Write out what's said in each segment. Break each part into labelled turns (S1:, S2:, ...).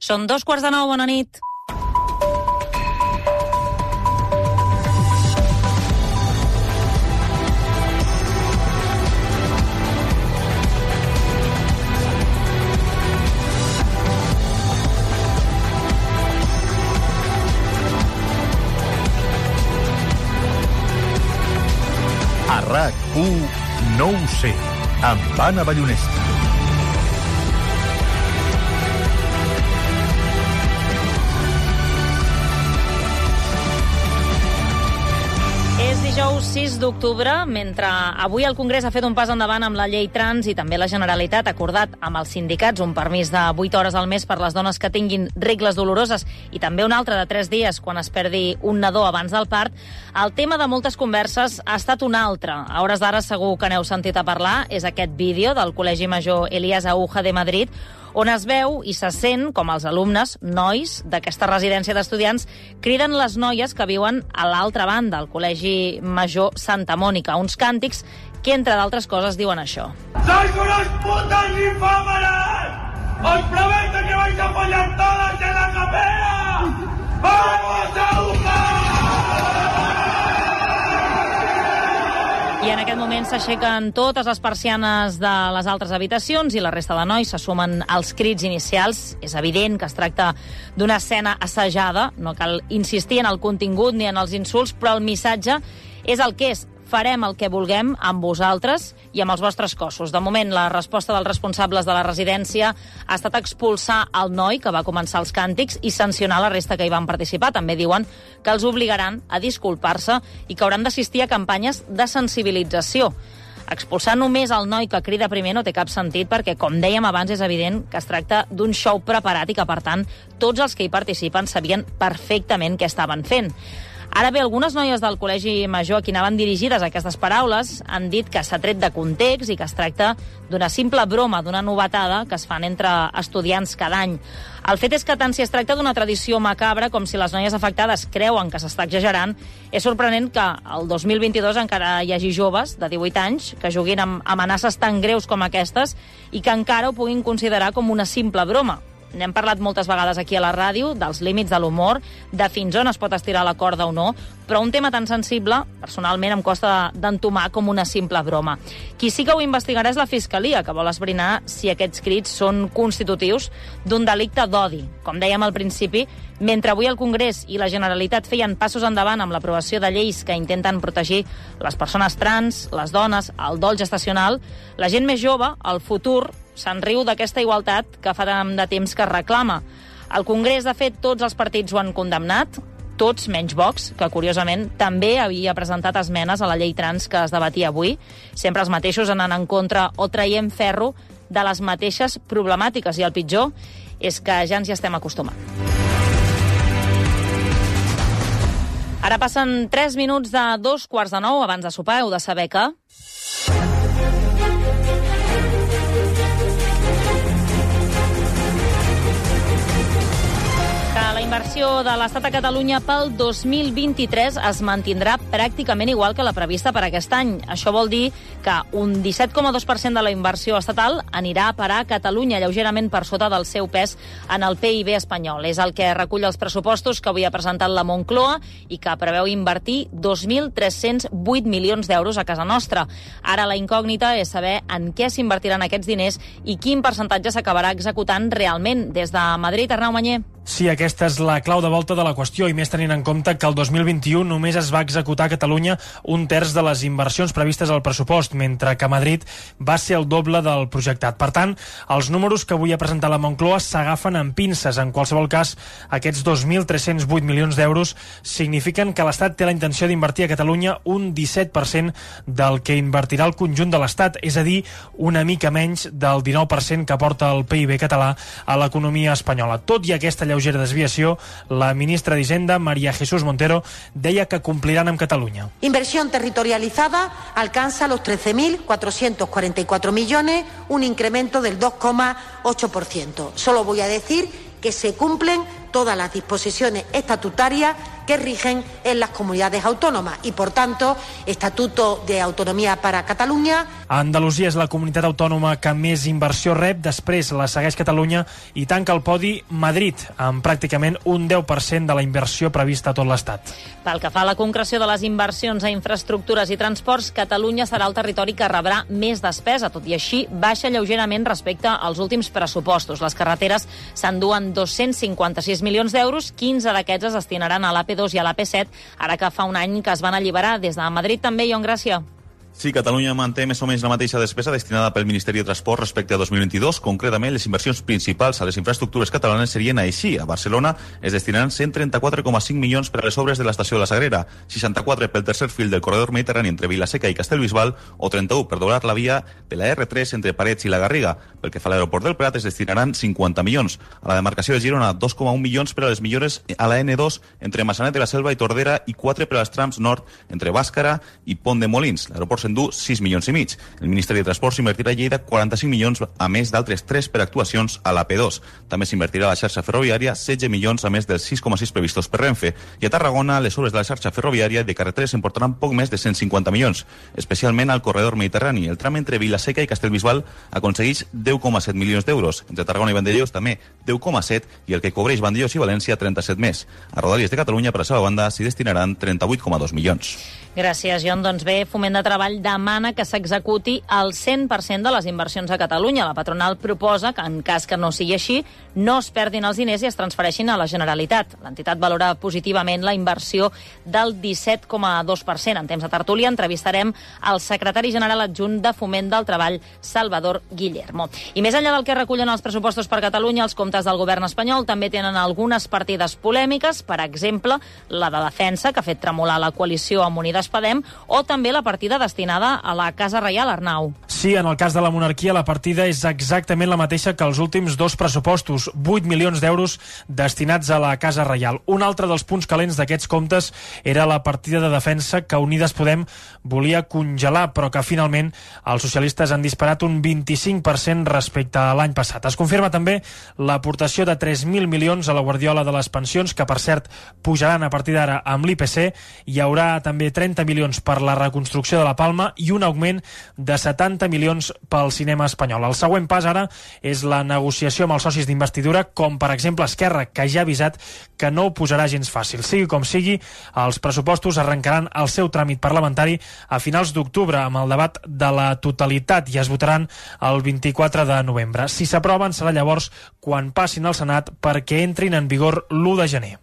S1: Són 8:45, bona nit.
S2: A RAC1 no ho sé, amb Anna Ballonesta.
S1: És dijous 6 d'octubre, mentre avui el Congrés ha fet un pas endavant amb la llei trans i també la Generalitat ha acordat amb els sindicats un permís de 8 hores al mes per les dones que tinguin regles doloroses i també un altre de 3 dies quan es perdi un nadó abans del part, el tema de moltes converses ha estat un altre. A hores d'ara segur que n'heu sentit a parlar, és aquest vídeo del Col·legi Major Elías Aúja de Madrid, on es veu i se sent com els alumnes, nois, d'aquesta residència d'estudiants, criden les noies que viuen a l'altra banda, al Col·legi Major Santa Mònica, uns càntics que, entre d'altres coses, diuen això.
S3: ¡Sois unos putos ninfómanas! ¡Os prometo que vais a follar todas en la capella! ¡Vamos a buscar!
S1: I en aquest moment s'aixequen totes les persianes de les altres habitacions i la resta de nois se sumen als crits inicials. És evident que es tracta d'una escena assajada, no cal insistir en el contingut ni en els insults, però el missatge és el que és. Farem el que vulguem amb vosaltres i amb els vostres cossos. De moment, la resposta dels responsables de la residència ha estat expulsar el noi que va començar els càntics i sancionar la resta que hi van participar. També diuen que els obligaran a disculpar-se i que hauran d'assistir a campanyes de sensibilització. Expulsar només el noi que crida primer no té cap sentit perquè, com dèiem abans, és evident que es tracta d'un show preparat i que, per tant, tots els que hi participen sabien perfectament què estaven fent. Ara bé, algunes noies del Col·legi Major a qui anaven dirigides aquestes paraules han dit que s'ha tret de context i que es tracta d'una simple broma, d'una novetada que es fan entre estudiants cada any. El fet és que tant si es tracta d'una tradició macabra com si les noies afectades creuen que s'està exagerant, és sorprenent que el 2022 encara hi hagi joves de 18 anys que juguin amb amenaces tan greus com aquestes i que encara ho puguin considerar com una simple broma. N'hem parlat moltes vegades aquí a la ràdio, dels límits de l'humor, de fins on es pot estirar la corda o no, però un tema tan sensible, personalment, em costa d'entomar com una simple broma. Qui sí que ho investigarà és la Fiscalia, que vol esbrinar si aquests crits són constitutius d'un delicte d'odi. Com dèiem al principi, mentre avui el Congrés i la Generalitat feien passos endavant amb l'aprovació de lleis que intenten protegir les persones trans, les dones, el dol gestacional, la gent més jove, el futur, se'n riu d'aquesta igualtat que fa de temps que es reclama. Al Congrés, de fet, tots els partits ho han condemnat, tots menys Vox, que curiosament també havia presentat esmenes a la llei trans que es debatia avui. Sempre els mateixos anant en contra o traient ferro de les mateixes problemàtiques. I el pitjor és que ja ens hi estem acostumant. Ara passen 3 minuts de 8:45. Abans de sopar heu de saber que... La inversió de l'Estat a Catalunya pel 2023 es mantindrà pràcticament igual que la prevista per aquest any. Això vol dir que un 17,2% de la inversió estatal anirà a parar a Catalunya, lleugerament per sota del seu pes en el PIB espanyol. És el que recull els pressupostos que avui ha presentat la Moncloa i que preveu invertir 2.308 milions d'euros a casa nostra. Ara la incògnita és saber en què s'invertiran aquests diners i quin percentatge s'acabarà executant realment. Des de Madrid, Arnau Manyer.
S4: Sí, aquesta és la clau de volta de la qüestió, i més tenint en compte que el 2021 només es va executar a Catalunya un terç de les inversions previstes al pressupost, mentre que a Madrid va ser el doble del projectat. Per tant, els números que avui ha presentat la Moncloa s'agafen amb pinces. En qualsevol cas, aquests 2.308 milions d'euros signifiquen que l'Estat té la intenció d'invertir a Catalunya un 17% del que invertirà el conjunt de l'Estat, és a dir, una mica menys del 19% que aporta el PIB català a l'economia espanyola. Tot i aquesta lleugera desviació, la ministra d'Hisenda, María Jesús Montero, deia que compliran amb Catalunya.
S5: Inversión territorializada alcanza los 13.444 millones, un incremento del 2,8%. Solo voy a decir que se cumplen todas las disposiciones estatutarias que rigen en las comunidades autónomas y, por tanto, Estatuto de Autonomía para Catalunya.
S4: Andalusia és la comunitat autònoma que més inversió rep, després la segueix Catalunya i tanca el podi Madrid, amb pràcticament un 10% de la inversió prevista a tot l'Estat.
S1: Pel que fa a la concreció de les inversions a infraestructures i transports, Catalunya serà el territori que rebrà més despesa, tot i així baixa lleugerament respecte als últims pressupostos. Les carreteres s'enduen 256 milions d'euros, 15 d'aquests es destinaran a l'AP2 i a l'AP7, ara que fa un any que es van alliberar. Des de Madrid també, Ion Gràcia.
S6: Sí, Catalunya manté més o menys la mateixa despesa destinada pel Ministeri de Transport respecte a 2022. Concretament, les inversions principals a les infraestructures catalanes serien així. A Barcelona es destinaran 134,5 milions per a les obres de l'estació de la Sagrera, 64 pel tercer fil del corredor mediterrani entre Vila-seca i Castellbisbal o 31 per doblar la via de la R3 entre Parets i la Garriga. Pel que fa a l'aeroport del Prat es destinaran 50 milions. A la demarcació de Girona, 2,1 milions per a les millores a la N2 entre Massanet de la Selva i Tordera i 4 per als trams nord entre Bàscara i Pont de Molins. L'aeroport s'endú 6 milions i mig. El Ministeri de Transports invertirà a Lleida 45 milions, a més d'altres 3 per actuacions a l'AP2. També s'invertirà a la xarxa ferroviària 16 milions, a més dels 6,6 previstos per Renfe. I a Tarragona, les obres de la xarxa ferroviària i de carreteres emportaran poc més de 150 milions, especialment al corredor mediterrani. El tram entre Vila-seca i Castellbisbal aconsegueix 10,7 milions d'euros. Entre Tarragona i Vandellós també 10,7 i el que cobreix Vandellós i València 37 més. A Rodalies de Catalunya, per la seva banda, s'hi destinaran 38,2 milions.
S1: Gràcies, Jon. Doncs bé, Foment de Treball demana que s'executi el 100% de les inversions a Catalunya. La patronal proposa que, en cas que no sigui així, no es perdin els diners i es transfereixin a la Generalitat. L'entitat valora positivament la inversió del 17,2%. En temps de tertúlia entrevistarem el secretari general adjunt de Foment del Treball, Salvador Guillermo. I més enllà del que recullen els pressupostos per Catalunya, els comptes del govern espanyol també tenen algunes partides polèmiques, per exemple, la de defensa, que ha fet tremolar la coalició amb Unides Podem, o també la partida destinada a la Casa Reial, Arnau.
S4: Sí, en el cas de la monarquia la partida és exactament la mateixa que els últims dos pressupostos, 8 milions d'euros destinats a la Casa Reial. Un altre dels punts calents d'aquests comptes era la partida de defensa que Unides Podem volia congelar, però que finalment els socialistes han disparat un 25% respecte a l'any passat. Es confirma també l'aportació de 3.000 milions a la guardiola de les pensions, que per cert pujaran a partir d'ara amb l'IPC. Hi haurà també 30 milions per la reconstrucció de la Palma i un augment de 70 milions pel cinema espanyol. El següent pas ara és la negociació amb els socis d'investidura, com per exemple Esquerra, que ja ha avisat que no ho posarà gens fàcil. Sigui com sigui, els pressupostos arrencaran el seu tràmit parlamentari a finals d'octubre amb el debat de la totalitat i es votaran el 24 de novembre. Si s'aproven serà llavors quan passin al Senat perquè entrin en vigor l'1 de gener.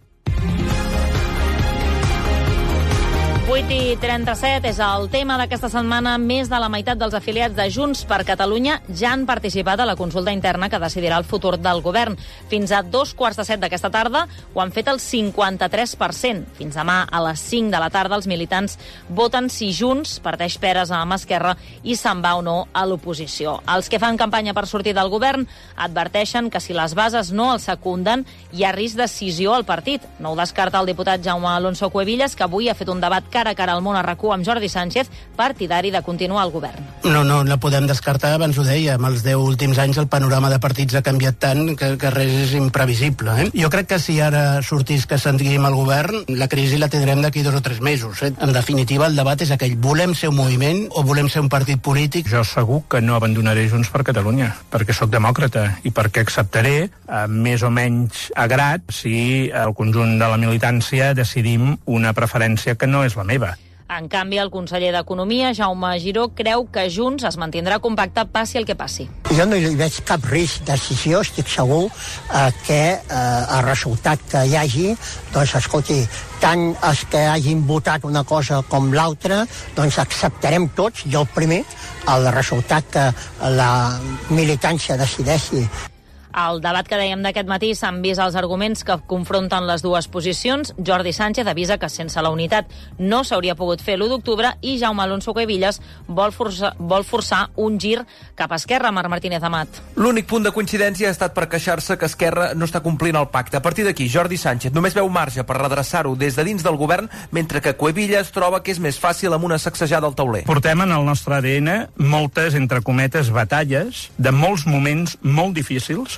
S1: 8:37 és el tema d'aquesta setmana. Més de la meitat dels afiliats de Junts per Catalunya ja han participat a la consulta interna que decidirà el futur del govern. Fins a 2:45 d'aquesta tarda ho han fet el 53%. Fins demà a les 5 de la tarda els militants voten si Junts parteix peres amb Esquerra i se'n va o no a l'oposició. Els que fan campanya per sortir del govern adverteixen que si les bases no el secunden hi ha risc de scissió al partit. No ho descarta el diputat Jaume Alonso Cuevillas, que avui ha fet un debat cara a cara al món a RAC1 amb Jordi Sánchez, partidari de continuar al govern.
S7: No la podem descartar, abans ho dèiem, els 10 últims anys el panorama de partits ha canviat tant que res és imprevisible. Jo crec que si ara sortís que seguim al govern, la crisi la tindrem d'aquí 2 o 3 mesos. En definitiva, el debat és aquell, volem ser un moviment o volem ser un partit polític?
S8: Jo segur que no abandonaré Junts per Catalunya, perquè sóc demòcrata i perquè acceptaré, més o menys a grat, si el conjunt de la militància decidim una preferència que no és la meva.
S1: En canvi, el conseller d'Economia, Jaume Giró, creu que Junts es mantindrà compacte passi el que passi.
S9: Jo no hi veig cap risc de decisió, estic segur que el resultat que hi hagi, doncs escolti, tant els que hagin votat una cosa com l'altra, doncs acceptarem tots, jo el primer, el resultat que la militància decideixi.
S1: Al debat que dèiem d'aquest matí s'han vist els arguments que confronten les dues posicions. Jordi Sánchez avisa que sense la unitat no s'hauria pogut fer l'1 d'octubre i Jaume Alonso Cuevillas vol forçar un gir cap a Esquerra, Marc Martínez Amat.
S10: L'únic punt de coincidència ha estat per queixar-se que Esquerra no està complint el pacte. A partir d'aquí, Jordi Sánchez només veu marge per redreçar-ho des de dins del govern, mentre que Cuevillas troba que és més fàcil amb una sacsejada al tauler.
S8: Portem en el nostre ADN moltes, entre cometes, batalles de molts moments molt difícils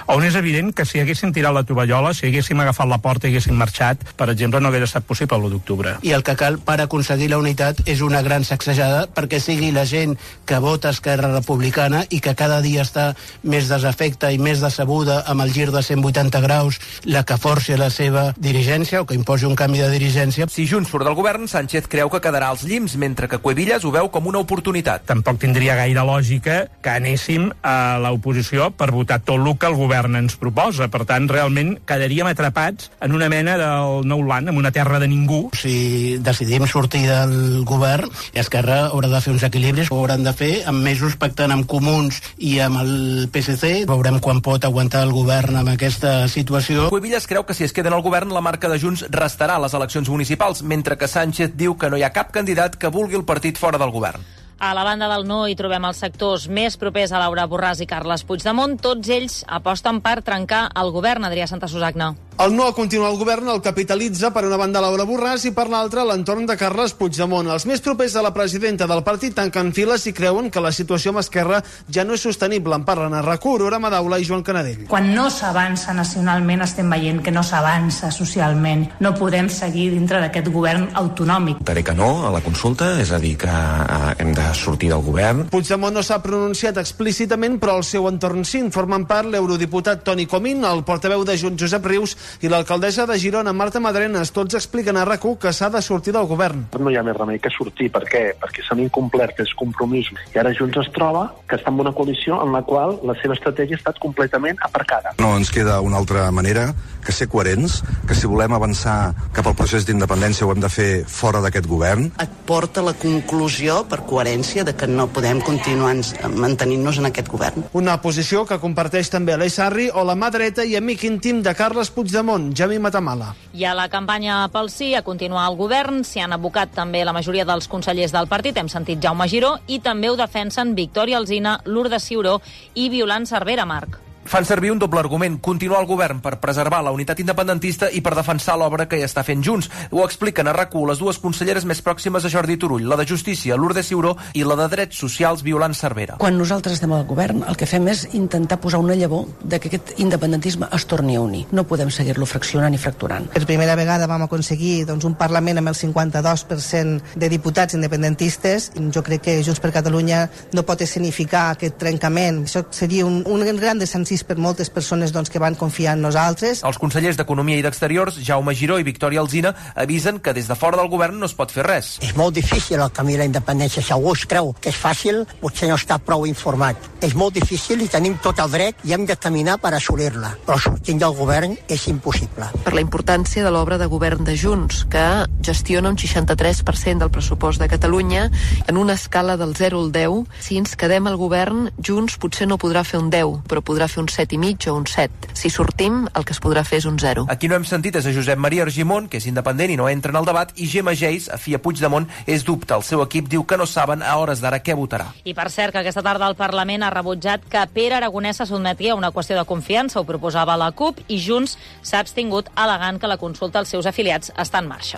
S8: on és evident que si haguessin tirat la tovallola, si haguéssim agafat la porta i haguéssim marxat, per exemple, no hagués estat possible l'1 d'octubre.
S7: I el que cal per aconseguir la unitat és una gran sacsejada perquè sigui la gent que vota Esquerra Republicana i que cada dia està més desafecta i més decebuda amb el gir de 180 graus la que forci la seva dirigència o que imposi un canvi de dirigència.
S10: Si Junts surt del govern, Sánchez creu que quedarà als llims, mentre que Cuevillas ho veu com una oportunitat.
S8: Tampoc tindria gaire lògica que anéssim a l'oposició per votar tot el que el govern ens proposa. Per tant, realment quedaríem atrapats en una mena del nou land, en una terra de ningú.
S7: Si decidim sortir del govern, Esquerra haurà de fer uns equilibris, ho hauran de fer amb mesos pactant amb Comuns i amb el PSC. Veurem quan pot aguantar el govern amb aquesta situació.
S10: Cuevillas creu que si es queden al govern, la marca de Junts restarà a les eleccions municipals, mentre que Sánchez diu que no hi ha cap candidat que vulgui el partit fora del govern.
S1: A la banda del no hi trobem els sectors més propers a Laura Borràs i Carles Puigdemont. Tots ells aposten per trencar el govern. Adrià Santasusagna.
S11: El no a continuar al govern el capitalitza per una banda Laura Borràs i per l'altra l'entorn de Carles Puigdemont. Els més propers a la presidenta del partit tanquen files i creuen que la situació amb Esquerra ja no és sostenible. En parlen a RAC1, Aurora Madaula i Joan Canadell.
S12: Quan no s'avança nacionalment estem veient que no s'avança socialment. No podem seguir dintre d'aquest govern autonòmic.
S13: Diré que no a la consulta, és a dir, que hem de sortir del govern.
S11: Puigdemont no s'ha pronunciat explícitament, però el seu entorn sí. En formen part l'eurodiputat Toni Comín, el portaveu de Junts Josep Rius i l'alcaldessa de Girona Marta Madrenas. Tots expliquen a RAC1 que s'ha de sortir del govern.
S14: No hi ha més remei que sortir. Per què? Perquè s'han incomplert els compromisos. I ara Junts es troba que està en una coalició en la qual la seva estratègia ha estat completament aparcada.
S15: No ens queda una altra manera que ser coherents, que si volem avançar cap al procés d'independència ho hem de fer fora d'aquest govern.
S16: Et porta a la conclusió, per coherència, de que no podem continuar mantenint-nos en aquest govern.
S11: Una posició que comparteix també Aleix Sarri o la mà dreta i amic íntim de Carles Puigdemont, Jami Matamala.
S1: I a la campanya pel sí, a continuar al govern, s'hi han abocat també la majoria dels consellers del partit. Hem sentit Jaume Giró i també ho defensen Victòria Alsina, Lourdes Ciuró i Violant Cervera, Marc.
S10: Fan servir un doble argument, continuar al govern per preservar la unitat independentista i per defensar l'obra que hi està fent Junts. Ho expliquen a RAC1 les dues conselleres més pròximes a Jordi Turull, la de Justícia, Lourdes Ciuró, i la de Drets Socials, Violant Cervera.
S17: Quan nosaltres estem al govern, el que fem és intentar posar una llavor de que aquest independentisme es torni a unir. No podem seguir-lo fraccionant i fracturant.
S18: Per primera vegada vam aconseguir un Parlament amb el 52% de diputats independentistes. Jo crec que Junts per Catalunya no pot escenificar aquest trencament. Això seria un gran desencís per moltes persones que van confiar en nosaltres.
S10: Els consellers d'Economia i d'Exteriors, Jaume Giró i Victòria Alsina, avisen que des de fora del govern no es pot fer res.
S9: És molt difícil el camí de la independència. Si algú es creu que és fàcil, potser no està prou informat. És molt difícil i tenim tot el dret i hem de caminar per assolir-la. Però sortint del govern és impossible.
S19: Per la importància de l'obra de govern de Junts, que gestiona un 63% del pressupost de Catalunya en una escala del 0 al 10. Si ens quedem al govern, Junts potser no podrà fer un 10, però podrà fer un 7,5 o un 7. Si sortim, el que es podrà fer és un 0.
S10: Aquí no hem sentit és a Josep Maria Argimon, que és independent i no entra en el debat, i Gemma Geis, afí a Puigdemont, és dubte. El seu equip diu que no saben a hores d'ara què votarà.
S1: I per cert, que aquesta tarda el Parlament ha rebutjat que Pere Aragonès se sotmeti a una qüestió de confiança. Ho proposava la CUP i Junts s'ha abstingut al·legant que la consulta als seus afiliats està en marxa.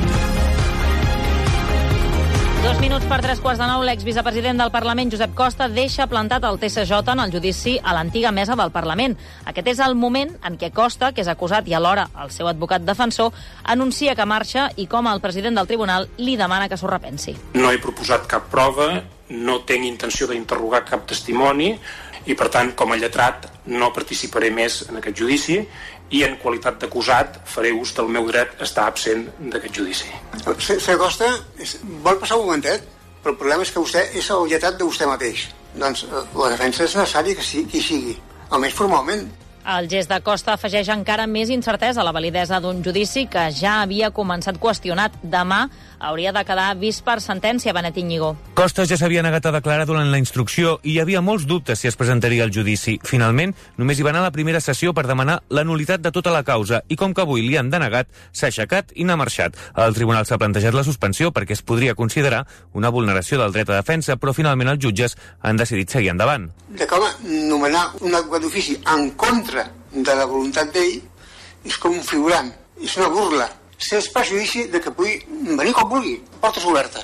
S1: 2 minuts per 3:15, l'exvicepresident del Parlament, Josep Costa, deixa plantat el TSJ en el judici a l'antiga mesa del Parlament. Aquest és el moment en què Costa, que és acusat i alhora el seu advocat defensor, anuncia que marxa i com el president del tribunal li demana que s'ho repensi.
S20: No he proposat cap prova, no tinc intenció d'interrogar cap testimoni i, per tant, com a lletrat, no participaré més en aquest judici i en qualitat d'acusat faré ús del meu dret a estar absent d'aquest judici.
S21: Senyor Costa, vol passar un momentet? Però el problema és que vostè és el lletrat de vostè mateix. Doncs la defensa és necessària que sigui, almenys formalment.
S1: El gest de Costa afegeix encara més incertesa a la validesa d'un judici que ja havia començat qüestionat. Demà hauria de quedar vist per sentència, Benet Íñigo.
S22: Costa ja s'havia negat a declarar durant la instrucció i hi havia molts dubtes si es presentaria al judici. Finalment, només hi va anar a la primera sessió per demanar la nul·litat de tota la causa i com que avui li han denegat, s'ha aixecat i n'ha marxat. El tribunal s'ha plantejat la suspensió perquè es podria considerar una vulneració del dret a defensa, però finalment els jutges han decidit seguir endavant.
S21: De com nomenar un advocat d'ofici en contra de la voluntat d'ell és com un figurant, és una burla. Sens perjudici de que pugui venir com vulgui, portes obertes.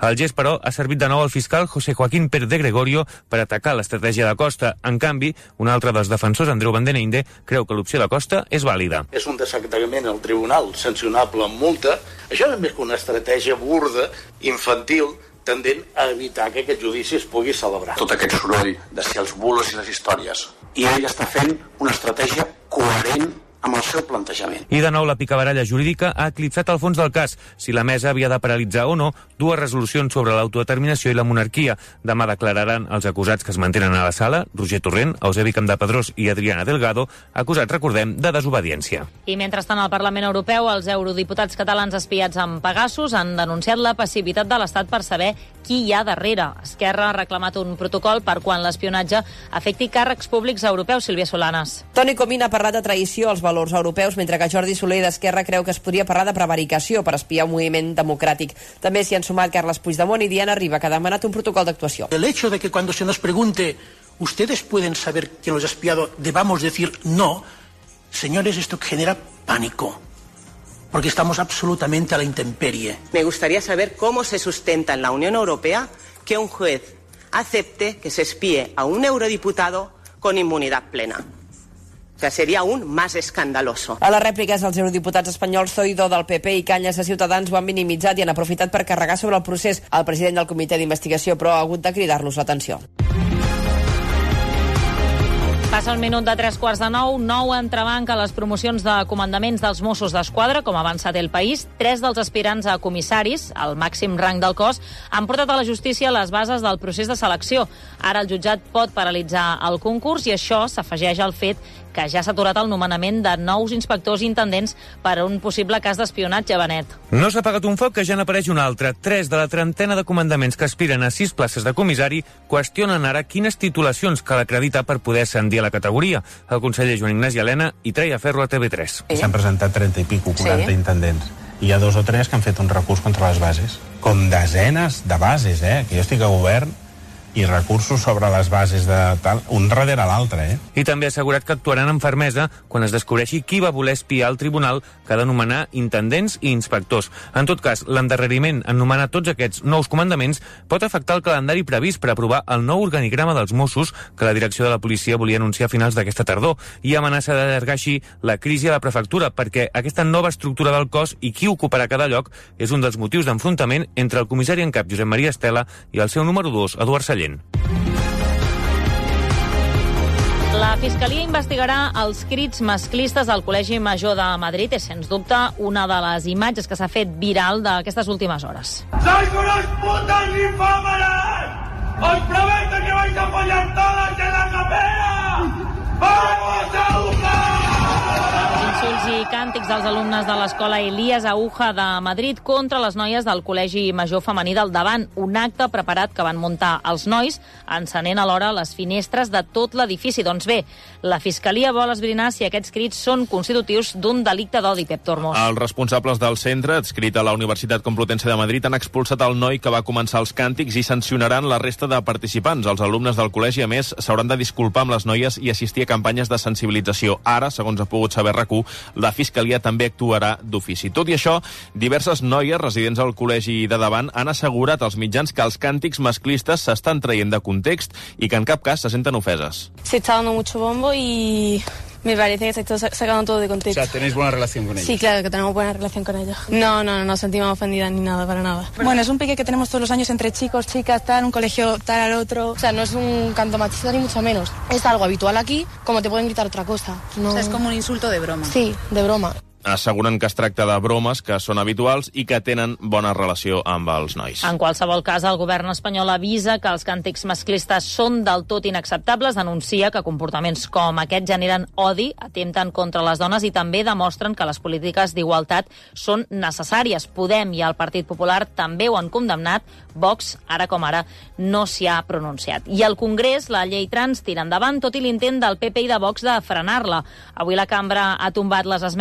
S22: El gest, però, ha servit de nou al fiscal José Joaquín Pérez de Gregorio per atacar l'estratègia de Costa. En canvi, un altre dels defensors, Andreu Vandeneinde, creu que l'opció de Costa és vàlida.
S2: És un desacatament al tribunal sancionable amb multa. Això no és més que una estratègia burda, infantil, tendent a evitar que aquest judici es pugui celebrar. Tot aquest soroll de si els bulos i les històries. I ell està fent una estratègia coherent amb el seu plantejament.
S22: I de nou la picabaralla jurídica ha eclipsat el fons del cas, si la mesa havia de paralitzar o no dues resolucions sobre l'autodeterminació i la monarquia. Demà declararan els acusats que es mantenen a la sala, Roger Torrent, Eusebi Campdepadrós i Adriana Delgado, acusats, recordem, de desobediència.
S1: I mentrestant al Parlament Europeu, els eurodiputats catalans espiats amb Pegasus han denunciat la passivitat de l'Estat per saber qui hi ha darrere. Esquerra ha reclamat un protocol per quan l'espionatge afecti càrrecs públics europeus. Sílvia Solanas.
S3: Toni Comín ha parlat de traïció als valors europeus, mentre que Jordi Soler d'Esquerra creu que es podria parlar de prevaricació per espiar un moviment democràtic. També s'hi han sumat Carles Puigdemont i Diana Riba, que ha demanat un protocol d'actuació.
S23: El hecho de que cuando se nos pregunte ¿ustedes pueden saber quién los ha espiado? Debamos decir no. Señores, esto genera pánico, porque estamos absolutamente a la intemperie.
S24: Me gustaría saber cómo se sustenta en la Unión Europea que un juez acepte que se espíe a un eurodiputado con inmunidad plena. O sea, sería aún más escandaloso.
S3: A les rèpliques, els eurodiputats espanyols Zoido del PP i Cañas de Ciutadans ho han minimitzat i han aprofitat per carregar sobre el procés. El president del comitè d'investigació, però, ha hagut de cridar-los l'atenció.
S1: Passa un minut de 9:03, nou entrebanc a les promocions de comandaments dels Mossos d'Esquadra, com ha avançat El País. 3 dels aspirants a comissaris, el màxim rang del cos, han portat a la justícia les bases del procés de selecció. Ara el jutjat pot paralitzar el concurs i això s'afegeix al fet que ja s'ha aturat el nomenament de nous inspectors i intendents per a un possible cas d'espionatge, Benet.
S22: No s'ha apagat un foc, que ja n'apareix un altre. 3 de la trentena de comandaments que aspiren a 6 places de comissari qüestionen ara quines titulacions cal acreditar per poder ascendir a la categoria. El conseller Joan Ignasi Elena i treia ferro a TV3.
S25: S'han presentat 30 i pico, 40 intendents. Hi ha 2 o 3 que han fet un recurs contra les bases. Com desenes de bases, que jo estic a govern i recursos sobre les bases de tal, un darrere l'altre,
S22: I també ha assegurat que actuaran amb fermesa quan es descobreixi qui va voler espiar al tribunal que ha de nomenar intendents i inspectors. En tot cas, l'endarreriment en nomenar tots aquests nous comandaments pot afectar el calendari previst per aprovar el nou organigrama dels Mossos que la direcció de la policia volia anunciar a finals d'aquesta tardor i amenaça d'allargar així la crisi a la prefectura perquè aquesta nova estructura del cos i qui ocuparà cada lloc és un dels motius d'enfrontament entre el comissari en cap Josep Maria Estela i el seu número 2, Eduard Sallent.
S1: La Fiscalia investigarà els crits masclistes al Col·legi Major de Madrid. És, sens dubte, una de les imatges que s'ha fet viral d'aquestes últimes hores.
S26: ¡Sois unos putos ninfómanos! ¡Os prometo que vais a follar todos en la capera! ¡Vamos a educar!
S1: Insults i càntics dels alumnes de l'escola Elías Aúja de Madrid contra les noies del Col·legi Major Femení del Davant. Un acte preparat que van muntar els nois, encenent alhora les finestres de tot l'edifici. Doncs bé, la Fiscalia vol esbrinar si aquests crits són constitutius d'un delicte d'odi, Pep Tormos.
S27: Els responsables del centre, adscrit a la Universitat Complutense de Madrid, han expulsat el noi que va començar els càntics i sancionaran la resta de participants. Els alumnes del col·legi, a més, s'hauran de disculpar amb les noies i assistir a campanyes de sensibilització. Ara, segons ha pogut saber RAC1, la Fiscalia també actuarà d'ofici. Tot i això, diverses noies residents al col·legi de Davant han assegurat als mitjans que els càntics masclistes s'estan traient de context i que en cap cas se senten ofeses.
S28: Se está dando mucho bombo y me parece que se está sacando todo de contexto.
S29: O sea, ¿tenéis buena relación con ella?
S28: Sí, claro que tenemos buena relación con ella. No nos sentimos ofendidas ni nada, para nada.
S30: Bueno, es un pique que tenemos todos los años entre chicos, chicas, tal, un colegio tal al otro.
S28: O sea, no es un canto machista ni mucho menos. Es algo habitual aquí, como te pueden gritar otra cosa. No...
S30: O sea, es como un insulto de broma.
S28: Sí, de broma.
S27: Asseguren que es tracta de bromes que són habituals i que tenen bona relació amb els nois.
S1: En qualsevol cas, el govern espanyol avisa que els càntics masclistes són del tot inacceptables, denuncia que comportaments com aquest generen odi, atempten contra les dones i també demostren que les polítiques d'igualtat són necessàries. Podem i el Partit Popular també ho han condemnat. Vox, ara com ara, no s'hi ha pronunciat. I al Congrés, la llei trans tira endavant, tot i l'intent del PP i de Vox de frenar-la. Avui la cambra ha tombat les esmenes a la totalitat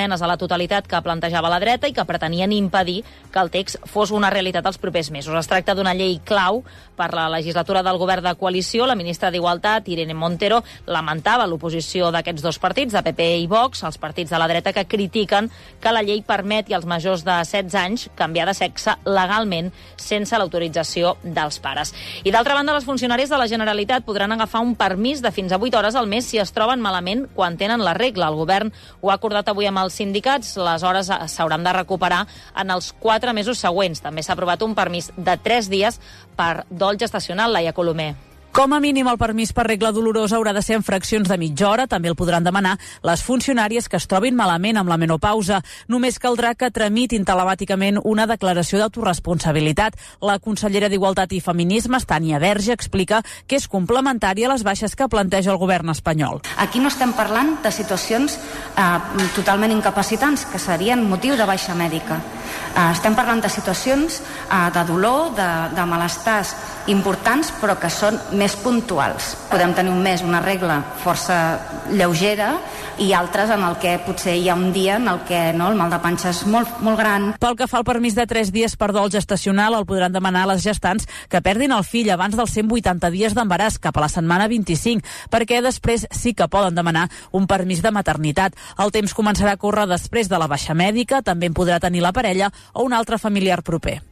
S1: totalitat que plantejava la dreta i que pretenien impedir que el text fos una realitat els propers mesos. Es tracta d'una llei clau per la legislatura del govern de coalició. La ministra d'Igualtat, Irene Montero, lamentava l'oposició d'aquests dos partits, de PP i Vox, els partits de la dreta que critiquen que la llei permeti als majors de 16 anys canviar de sexe legalment sense l'autorització dels pares. I d'altra banda, les funcionàries de la Generalitat podran agafar un permís de fins a 8 hores al mes si es troben malament quan tenen la regla. El govern ho ha acordat avui amb els sindicats. Les hores s'hauran de recuperar en els 4 mesos següents. També s'ha aprovat un permís de 3 dies per dol gestacional, Laia Colomer.
S4: Com a mínim, el permís per regla dolorosa haurà de ser en fraccions de mitja hora. També el podran demanar les funcionàries que es trobin malament amb la menopausa. Només caldrà que tramitin telemàticament una declaració d'autoresponsabilitat. La consellera d'Igualtat i Feminismes, Tània Verge, explica que és complementària a les baixes que planteja el govern espanyol.
S5: Aquí no estem parlant de situacions totalment incapacitants, que serien motiu de baixa mèdica. Estem parlant de situacions de dolor, de malestars importants, però que són més puntuals. Podem tenir un mes una regla força lleugera i altres en el que potser hi ha un dia en el que el mal de panxa és molt gran.
S4: Pel que fa al permís de 3 dies per dol gestacional, el podran demanar a les gestants que perdin el fill abans dels 180 dies d'embaràs, cap a la setmana 25, perquè després sí que poden demanar un permís de maternitat. El temps començarà a córrer després de la baixa mèdica, també en podrà tenir la parella o un altre familiar proper.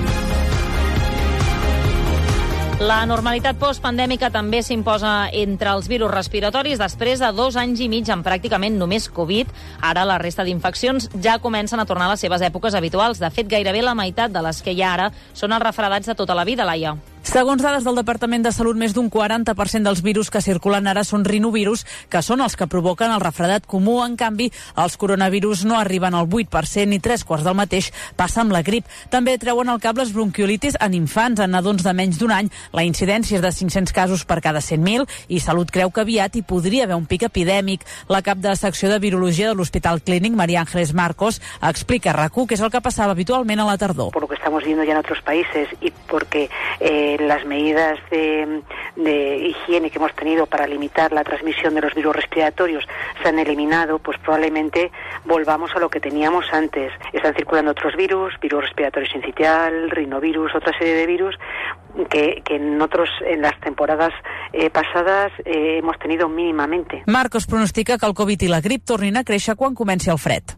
S1: La normalitat postpandèmica també s'imposa entre els virus respiratoris després de 2 anys i mig en pràcticament només Covid. Ara la resta d'infeccions ja comencen a tornar a les seves èpoques habituals. De fet, gairebé la meitat de les que hi ha ara són els refredats de tota la vida, Laia.
S4: Segons dades del Departament de Salut, més d'un 40% dels virus que circulen ara són rinovirus, que són els que provoquen el refredat comú. En canvi, els coronavirus no arriben al 8% i 3/4 del mateix passa amb la grip. També treuen al cap les bronquiolitis en infants, en nadons de menys d'un any. La incidència és de 500 casos per cada 100.000 i Salut creu que aviat hi podria haver un pic epidèmic. La cap de secció de Virologia de l'Hospital Clínic, María Ángeles Marcos, explica a RAC1 que és el que passava habitualment a la tardor.
S6: Por lo que estamos viendo ya en otros países y porque las medidas de higiene que hemos tenido para limitar la transmisión de los virus respiratorios se han eliminado, pues probablemente volvamos a lo que teníamos antes. Están circulando otros virus respiratorio sincitial, rinovirus, otra serie de virus que en las temporadas pasadas hemos tenido mínimamente.
S4: Marcos pronostica que el Covid i la grip tornin a créixer quan comenci el fred.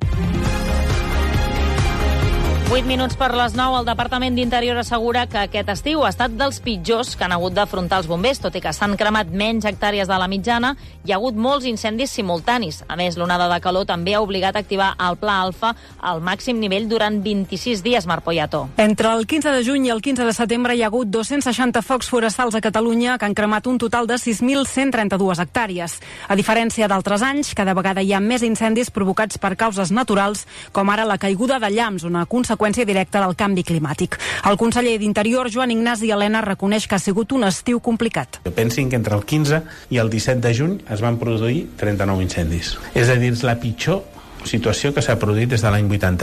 S1: 8 minuts per les 9, el Departament d'Interior assegura que aquest estiu ha estat dels pitjors que han hagut d'afrontar els bombers, tot i que s'han cremat menys hectàrees de la mitjana, hi ha hagut molts incendis simultanis. A més, l'onada de calor també ha obligat a activar el Pla Alfa al màxim nivell durant 26 dies, Marc Poyato.
S7: Entre el 15 de juny i el 15 de setembre hi ha hagut 260 focs forestals a Catalunya que han cremat un total de 6.132 hectàrees. A diferència d'altres anys, cada vegada hi ha més incendis provocats per causes naturals, com ara la caiguda de llamps, una conseqüència directa del canvi climàtic. El conseller d'Interior, Joan Ignasi Elena, reconeix que ha sigut un estiu complicat.
S25: Pensin que entre el 15 i el 17 de juny es van produir 39 incendis. És a dir, és la pitjor situació que s'ha produït des de l'any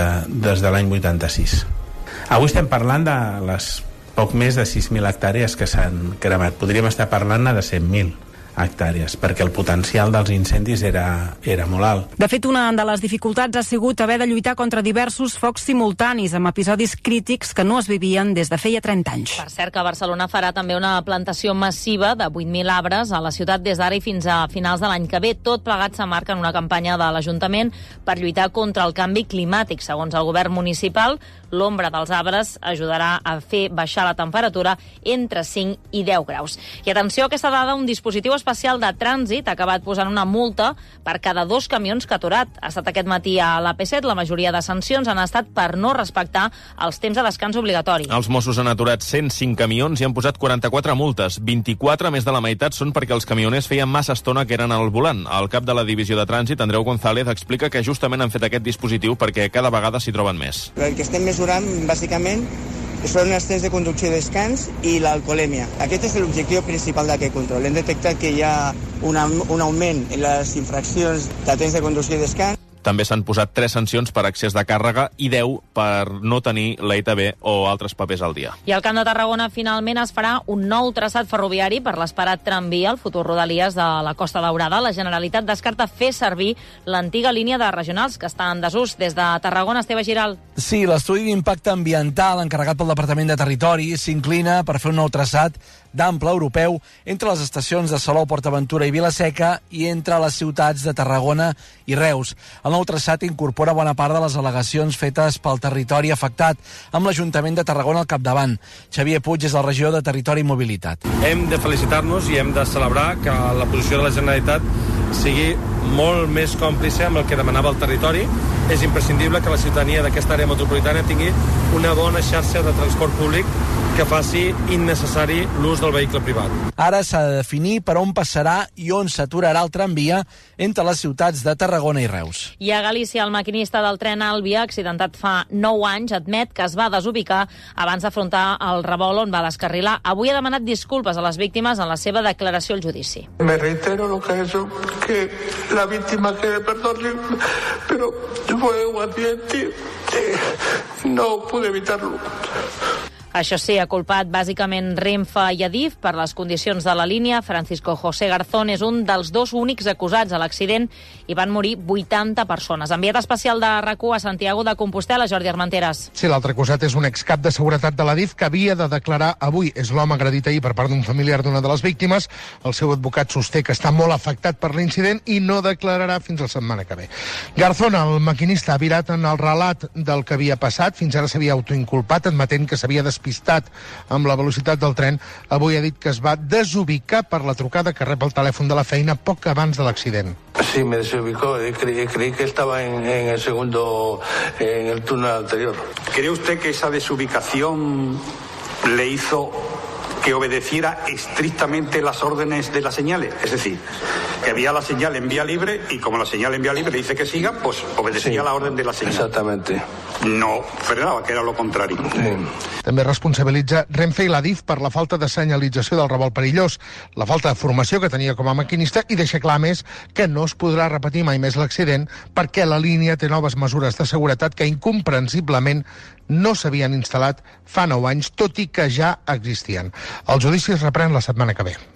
S25: 86. Avui estem parlant de les poc més de 6.000 hectàrees que s'han cremat. Podríem estar parlant-ne de 100.000 hectàrees, perquè el potencial dels incendis era molt alt.
S7: De fet, una de les dificultats ha sigut haver de lluitar contra diversos focs simultanis, amb episodis crítics que no es vivien des de feia 30 anys.
S1: Per cert, que Barcelona farà també una plantació massiva de 8.000 arbres a la ciutat des d'ara i fins a finals de l'any que ve. Tot plegat s'emmarca en una campanya de l'Ajuntament per lluitar contra el canvi climàtic. Segons el govern municipal, l'ombra dels arbres ajudarà a fer baixar la temperatura entre 5 i 10 graus. I atenció a aquesta dada, un dispositiu especial de trànsit ha acabat posant una multa per cada 2 camions que ha aturat. Ha estat aquest matí a l'AP7, la majoria de sancions han estat per no respectar els temps de descans obligatori.
S27: Els Mossos han aturat 105 camions i han posat 44 multes. 24, més de la meitat, són perquè els camioners feien massa estona que eren al volant. El cap de la divisió de trànsit, Andreu González, explica que justament han fet aquest dispositiu perquè cada vegada s'hi troben més.
S8: El que estem mesurant, bàsicament, són els temps de conducció i descans i l'alcoholèmia. Aquest és l'objectiu principal d'aquest control. Hem detectat que hi ha un augment en les infraccions de temps de conducció i descans.
S27: També s'han posat 3 sancions per excés de càrrega i 10 per no tenir la ITV o altres papers al dia.
S1: I al Camp de Tarragona finalment es farà un nou traçat ferroviari per l'esperat tramvia, el futur Rodalies de la Costa Daurada. La Generalitat descarta fer servir l'antiga línia de regionals que està en desús. Des de Tarragona, Esteve Giral.
S9: Sí, l'estudi d'impacte ambiental encarregat pel Departament de Territori s'inclina per fer un nou traçat d'ample europeu entre les estacions de Salou, PortAventura i Vilaseca i entre les ciutats de Tarragona i Reus. El nou traçat incorpora bona part de les al·legacions fetes pel territori afectat, amb l'Ajuntament de Tarragona al capdavant. Xavier Puig és el regidor de Territori i Mobilitat.
S11: Hem de felicitar-nos i hem de celebrar que la posició de la Generalitat sigui molt més còmplice amb el que demanava el territori. És imprescindible que la ciutadania d'aquesta àrea metropolitana tingui una bona xarxa de transport públic que faci innecessari l'ús del vehicle privat.
S9: Ara s'ha de definir per on passarà i on s'aturarà el tramvia entre les ciutats de Tarragona i Reus.
S1: I a Galícia, el maquinista del tren Àlvia, accidentat fa 9 anys, admet que es va desubicar abans d'afrontar el revolt on va descarrilar. Avui ha demanat disculpes a les víctimes en la seva declaració al judici.
S26: Me reitero lo que ha hecho, que la víctima quiere perdonarle, pero fue un accidente, no pude evitarlo.
S1: Això sí, ha culpat bàsicament Renfe i Adif per les condicions de la línia. Francisco José Garzón és un dels 2 únics acusats a l'accident i van morir 80 persones. Enviat especial de RAC1 a Santiago de Compostela, Jordi Armenteres.
S12: Sí, l'altre acusat és un excap de seguretat de l'Adif que havia de declarar avui. És l'home agredit ahir per part d'un familiar d'una de les víctimes. El seu advocat sosté que està molt afectat per l'incident i no declararà fins la setmana que ve. Garzón, el maquinista, ha virat en el relat del que havia passat. Fins ara s'havia autoinculpat, admetent que s'havia despistat amb la velocitat del tren. Avui ha dit que es va desubicar per la trucada que rep el telèfon de la feina poc abans de l'accident.
S26: Sí, me desubicó. Creí que estaba en el segundo, en el túnel anterior.
S13: ¿Cree usted que esa desubicación le hizo que obedeciera estrictamente las órdenes de las señales? Es decir, que había la señal en vía libre y como la señal en vía libre dice que siga, pues obedecía la orden de la señal.
S26: Exactamente.
S13: No frenaba, que era lo contrario.
S12: Sí. També responsabilitza Renfe i l'Adif per la falta de senyalització del revolt perillós, la falta de formació que tenia com a maquinista i deixa clar més que no es podrà repetir mai més l'accident perquè la línia té noves mesures de seguretat que incomprensiblement no s'havien instal·lat fa 9 anys, tot i que ja existien. El judici es reprèn la setmana que ve.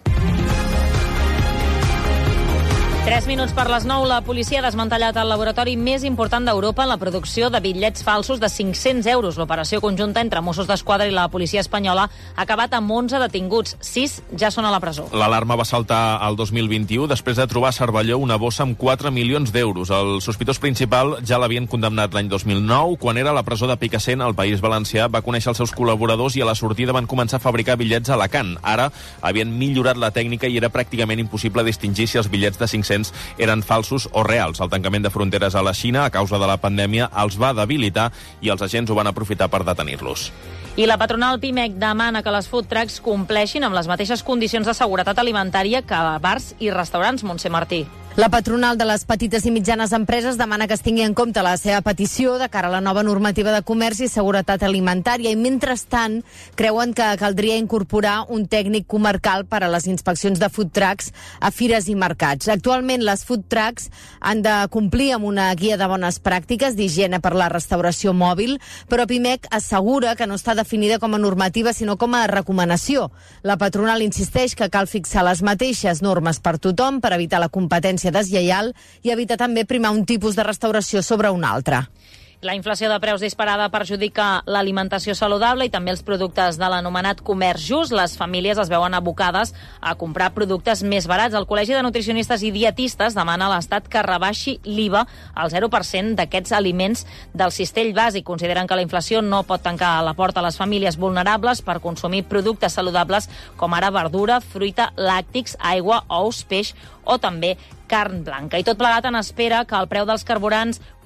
S1: 3 minuts per les 9, la policia ha desmantellat el laboratori més important d'Europa en la producció de bitllets falsos de 500 euros. L'operació conjunta entre Mossos d'Esquadra i la policia espanyola ha acabat amb 11 detinguts. 6 ja són a la presó.
S27: L'alarma va saltar el 2021 després de trobar a Cervelló una bossa amb 4 milions d'euros. El sospitós principal ja l'havien condemnat l'any 2009. Quan era a la presó de Picassent, al País Valencià, va conèixer els seus col·laboradors i a la sortida van començar a fabricar bitllets a Alacant. Ara havien millorat la tècnica i era pràcticament impossible distingir si els bitllets de 500 eren falsos o reals. El tancament de fronteres a la Xina, a causa de la pandèmia, els va debilitar i els agents ho van aprofitar per detenir-los.
S1: I la patronal PIMEC demana que les food trucks compleixin amb les mateixes condicions de seguretat alimentària que bars i restaurants, Montse Martí.
S14: La patronal de les petites i mitjanes empreses demana que es tingui en compte la seva petició de cara a la nova normativa de comerç i seguretat alimentària i, mentrestant, creuen que caldria incorporar un tècnic comarcal per a les inspeccions de food trucks a fires i mercats. Actualment, les food trucks han de complir amb una guia de bones pràctiques d'higiene per la restauració mòbil, però PIMEC assegura que no està definida com a normativa, sinó com a recomanació. La patronal insisteix que cal fixar les mateixes normes per tothom per evitar la competència deslleial i evitar també primar un tipus de restauració sobre un altre.
S1: La inflació de preus disparada perjudica l'alimentació saludable i també els productes de l'anomenat comerç just. Les famílies es veuen abocades a comprar productes més barats. El Col·legi de Nutricionistes i Dietistes demana a l'Estat que rebaixi l'IVA al 0% d'aquests aliments del cistell bàsic. Consideren que la inflació no pot tancar la porta a les famílies vulnerables per consumir productes saludables com ara verdura, fruita, làctics, aigua, ous, peix o també carn blanca. I tot plegat en espera que el preu dels carburants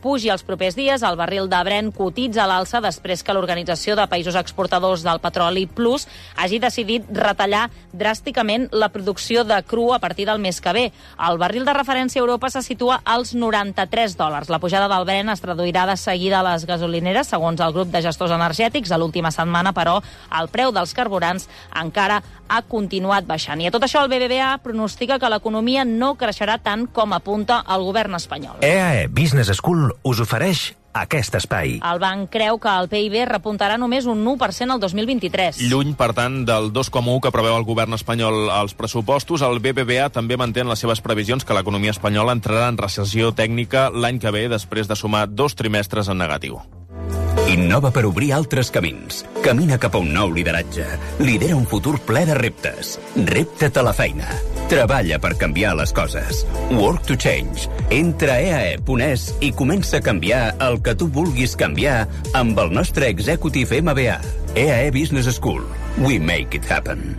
S1: pugi els propers dies. El barril de Brent cotitza a l'alça després que l'Organització de Països Exportadors del Petroli Plus hagi decidit retallar dràsticament la producció de cru a partir del mes que ve. El barril de referència a Europa se situa als $93. La pujada del Brent es traduirà de seguida a les gasolineres, segons el grup de gestors energètics. A l'última setmana, però, el preu dels carburants encara ha continuat baixant. I a tot això el BBVA pronostica que l'economia no creixerà tant com apunta el govern espanyol.
S2: EAE Business School us ofereix aquest espai.
S1: El banc creu que el PIB repuntarà només un 1% el 2023.
S27: Lluny, per tant, del 2,1 que preveu el govern espanyol als pressupostos, el BBVA també manté en les seves previsions que l'economia espanyola entrarà en recessió tècnica l'any que ve després de sumar 2 trimestres en negatiu.
S2: Innova per obrir altres camins. Camina cap a un nou lideratge. Lidera un futur ple de reptes. Repta't a la feina. Treballa per canviar les coses. Work to change. Entra a EAE.es i comença a canviar el que tu vulguis canviar amb el nostre Executive MBA. EAE Business School. We make it happen.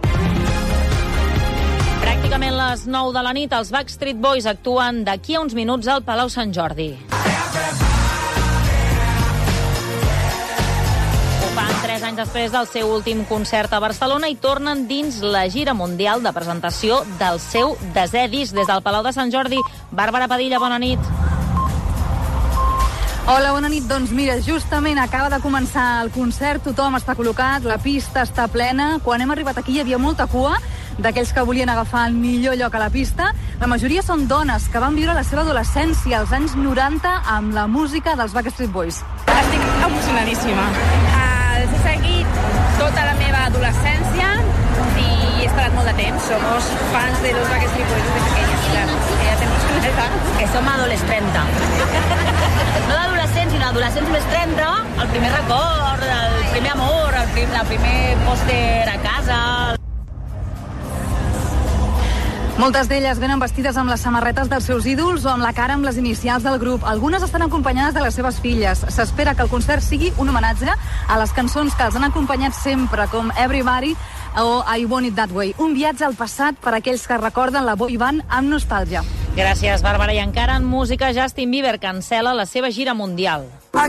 S1: Pràcticament les 9 de la nit, els Backstreet Boys actuen d'aquí a uns minuts al Palau Sant Jordi. Fan 3 anys després del seu últim concert a Barcelona i tornen dins la gira mundial de presentació del seu 10è disc. Des del Palau de Sant Jordi, Bàrbara Padilla, bona nit.
S10: Hola, bona nit. Doncs mira, justament acaba de començar el concert, tothom està col·locat, la pista està plena. Quan hem arribat aquí hi havia molta cua d'aquells que volien agafar el millor lloc a la pista. La majoria són dones que van viure la seva adolescència als anys 90 amb la música dels Backstreet Boys.
S30: Estic emocionadíssima. Els he seguit tota la meva adolescència i he esperat molt de temps. Somos fans de los Backstreet Boys desde pequeños, claro. Ya tenemos una edad.
S1: Que som adolescents 30. No d'adolescents, sinó adolescents més 30. El primer record, el primer amor, el primer pòster a casa.
S10: Moltes d'elles venen vestides amb les samarretes dels seus ídols o amb la cara amb les inicials del grup. Algunes estan acompanyades de les seves filles. S'espera que el concert sigui un homenatge a les cançons que els han acompanyat sempre, com Everybody o I Want It That Way. Un viatge al passat per a aquells que recorden la boy band amb nostàlgia.
S1: Gràcies, Bàrbara. I encara en música, Justin Bieber cancela la seva gira mundial. I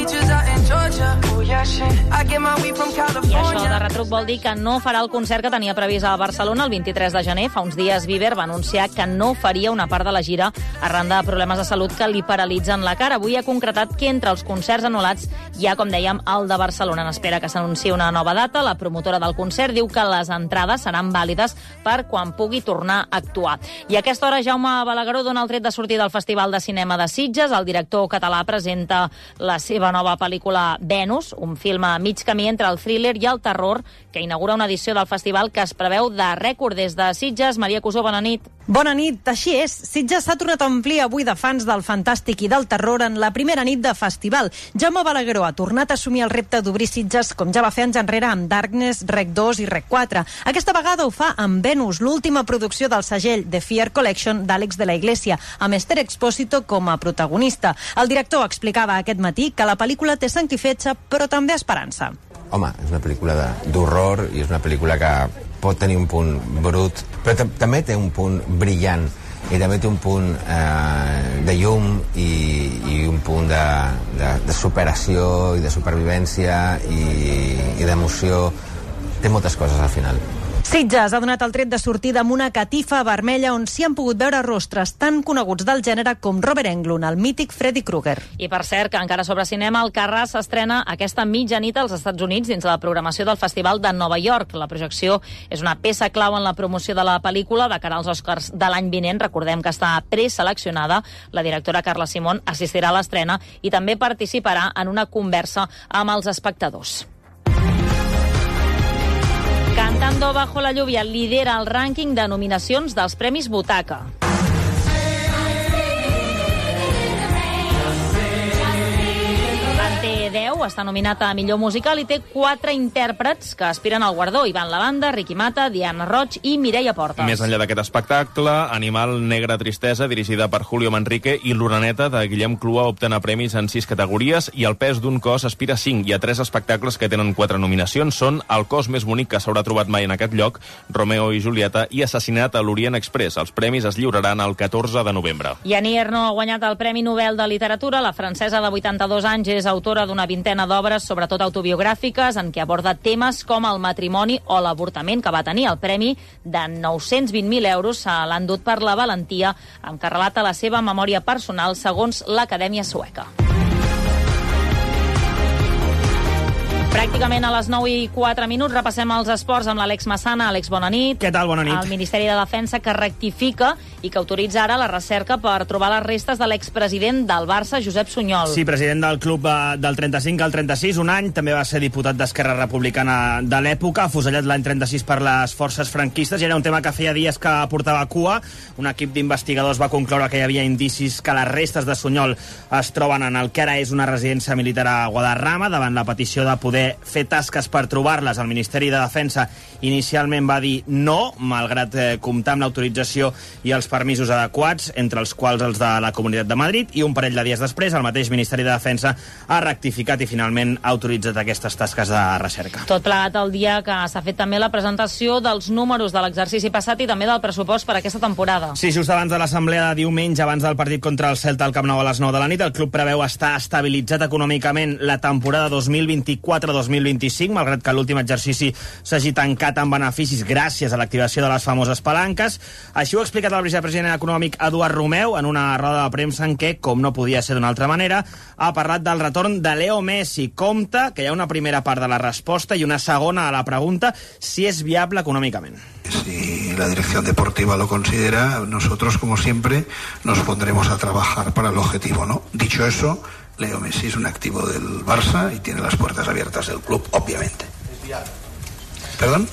S1: això de retruc vol dir que no farà el concert que tenia previst a Barcelona el 23 de gener. Fa uns dies Bieber va anunciar que no faria una part de la gira arran de problemes de salut que li paralitzen la cara. Avui ha concretat que entre els concerts anul·lats hi ha, com dèiem, el de Barcelona. En espera que s'anunciï una nova data. La promotora del concert diu que les entrades seran vàlides per quan pugui tornar a actuar. I a aquesta hora Jaume Balagueró dona el tret de sortir del Festival de Cinema de Sitges. El director català presenta la seva nova pel·lícula Venus, un film a mig camí entre el thriller i el terror, que inaugura una edició del festival que es preveu de rècord. Des de Sitges, Maria Cusó, bona nit.
S15: Bona nit, així és. Sitges s'ha tornat a omplir avui de fans del fantàstic i del terror en la primera nit de festival. Jaume Balagueró ha tornat a assumir el repte d'obrir Sitges com ja va fer anys enrere amb Darkness, Rec 2 i Rec 4. Aquesta vegada ho fa amb Venus, l'última producció del segell The Fear Collection d'Àlex de la Iglesia, amb Esther Expósito com a protagonista. El director explicava aquest matí que la pel·lícula té sang i fetge, però també esperança.
S16: Home, és una pel·lícula d'horror i és una pel·lícula que pot tenir un punt brut, però també té un punt brillant i també té un punt de llum i un punt de superació i de supervivència i d'emoció. Té moltes coses al final.
S15: Sitges ha donat el tret de sortida amb una catifa vermella on s'hi han pogut veure rostres tan coneguts del gènere com Robert Englund, el mític Freddy Krueger.
S1: I per cert, que encara sobre cinema, el Carràs s'estrena aquesta mitjanit als Estats Units dins la programació del Festival de Nova York. La projecció és una peça clau en la promoció de la pel·lícula de cara als Oscars de l'any vinent. Recordem que està preseleccionada. La directora Carla Simón assistirà a l'estrena i també participarà en una conversa amb els espectadors. Cantando bajo la lluvia lidera el rànquing de nominacions dels Premis Butaca. En té 10, Europeu, està nominat a millor musical i té 4 intèrprets que aspiren al guardó: Ivan Lavanda, Ricky Mata, Diana Roig i Mireia Portes.
S27: Més enllà d'aquest espectacle, Animal Negra Tristesa, dirigida per Julio Manrique, i L'Oreneta, de Guillem Clua, opten a premis en 6 categories, i El pes d'un cos aspira a 5. Hi ha 3 espectacles que tenen 4 nominacions. Són El cos més bonic que s'haurà trobat mai en aquest lloc, Romeo i Julieta, i Assassinat a l'Orient Express. Els premis es lliuraran el 14 de novembre.
S1: Yani Ernaux ha guanyat el Premi Nobel de Literatura. La francesa de 82 anys és autora d'una vintena d'obres, sobretot autobiogràfiques, en què aborda temes com el matrimoni o l'avortament, que va tenir el premi de 920.000 euros. Se l'han dut per la valentia amb què relata la seva memòria personal, segons l'Acadèmia Sueca. Pràcticament a les 9:04 repassem els esports amb l'Àlex Massana. Àlex, bona nit.
S3: Què tal? Bona nit.
S1: El Ministeri de Defensa que rectifica i que autoritza ara la recerca per trobar les restes de l'expresident del Barça, Josep Sunyol.
S3: Sí, president del club del 35 al 36, un any. També va ser diputat d'Esquerra Republicana de l'època, afusellat l'any 36 per les forces franquistes, i era un tema que feia dies que portava cua. Un equip d'investigadors va concloure que hi havia indicis que les restes de Sunyol es troben en el que ara és una residència militar a Guadarrama. Davant la petició de poder fer tasques per trobar-les, el Ministeri de Defensa inicialment va dir no, malgrat comptar amb l'autorització i els permisos adequats, entre els quals els de la Comunitat de Madrid, i un parell de dies després el mateix Ministeri de Defensa ha rectificat i finalment ha autoritzat aquestes tasques de recerca.
S1: Tot plegat el dia que s'ha fet també la presentació dels números de l'exercici passat i també del pressupost per aquesta temporada.
S3: Sí, just abans de l'assemblea de diumenge, abans del partit contra el Celta al Camp Nou a les 9 de la nit, el club preveu estar estabilitzat econòmicament la temporada 2024-2025, malgrat que l'últim exercici s'hagi tancat amb beneficis gràcies a l'activació de les famoses palanques. Així ho ha explicat el vicepresident econòmic Eduard Romeu en una roda de premsa en què, com no podia ser d'una altra manera, ha parlat del retorn de Leo Messi. Compte que hi ha una primera part de la resposta i una segona a la pregunta si és viable econòmicament.
S17: Si la dirección deportiva lo considera, nosotros, como siempre, nos pondremos a trabajar para el objetivo, ¿no? Dicho eso, Leo Messi es un activo del Barça y tiene las puertas abiertas del club, obviamente. ¿Perdón?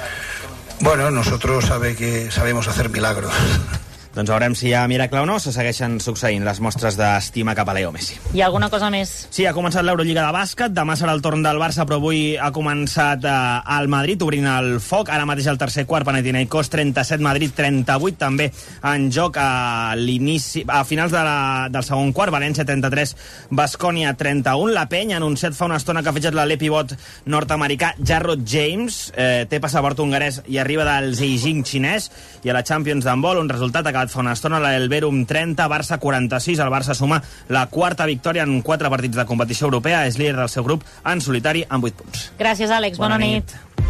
S17: Bueno, nosotros sabemos hacer milagros.
S3: Doncs veurem si hi ha miracle o no. Se segueixen succeint les mostres d'estima cap a Leo Messi.
S1: Hi ha alguna cosa més?
S3: Sí, ha començat l'Eurolliga de bàsquet. Demà serà el torn del Barça, però avui ha començat al Madrid, obrint el foc. Ara mateix el tercer quart, Panathinaikos 37, Madrid 38, també en joc a finals del segon quart. València 33, Baskonia 31. La Penya ha anunciat fa una estona que ha fitxat l'alè pivot nord-americà Jarrod James. Té passaport hongarès i arriba del Beijing xinès. I a la Champions d'handbol, un resultat acabat fa una estona, el Verum 30, Barça 46. El Barça suma la quarta victòria en 4 partits de competició europea. És líder del seu grup en solitari amb 8 punts.
S1: Gràcies, Àlex. Bona nit.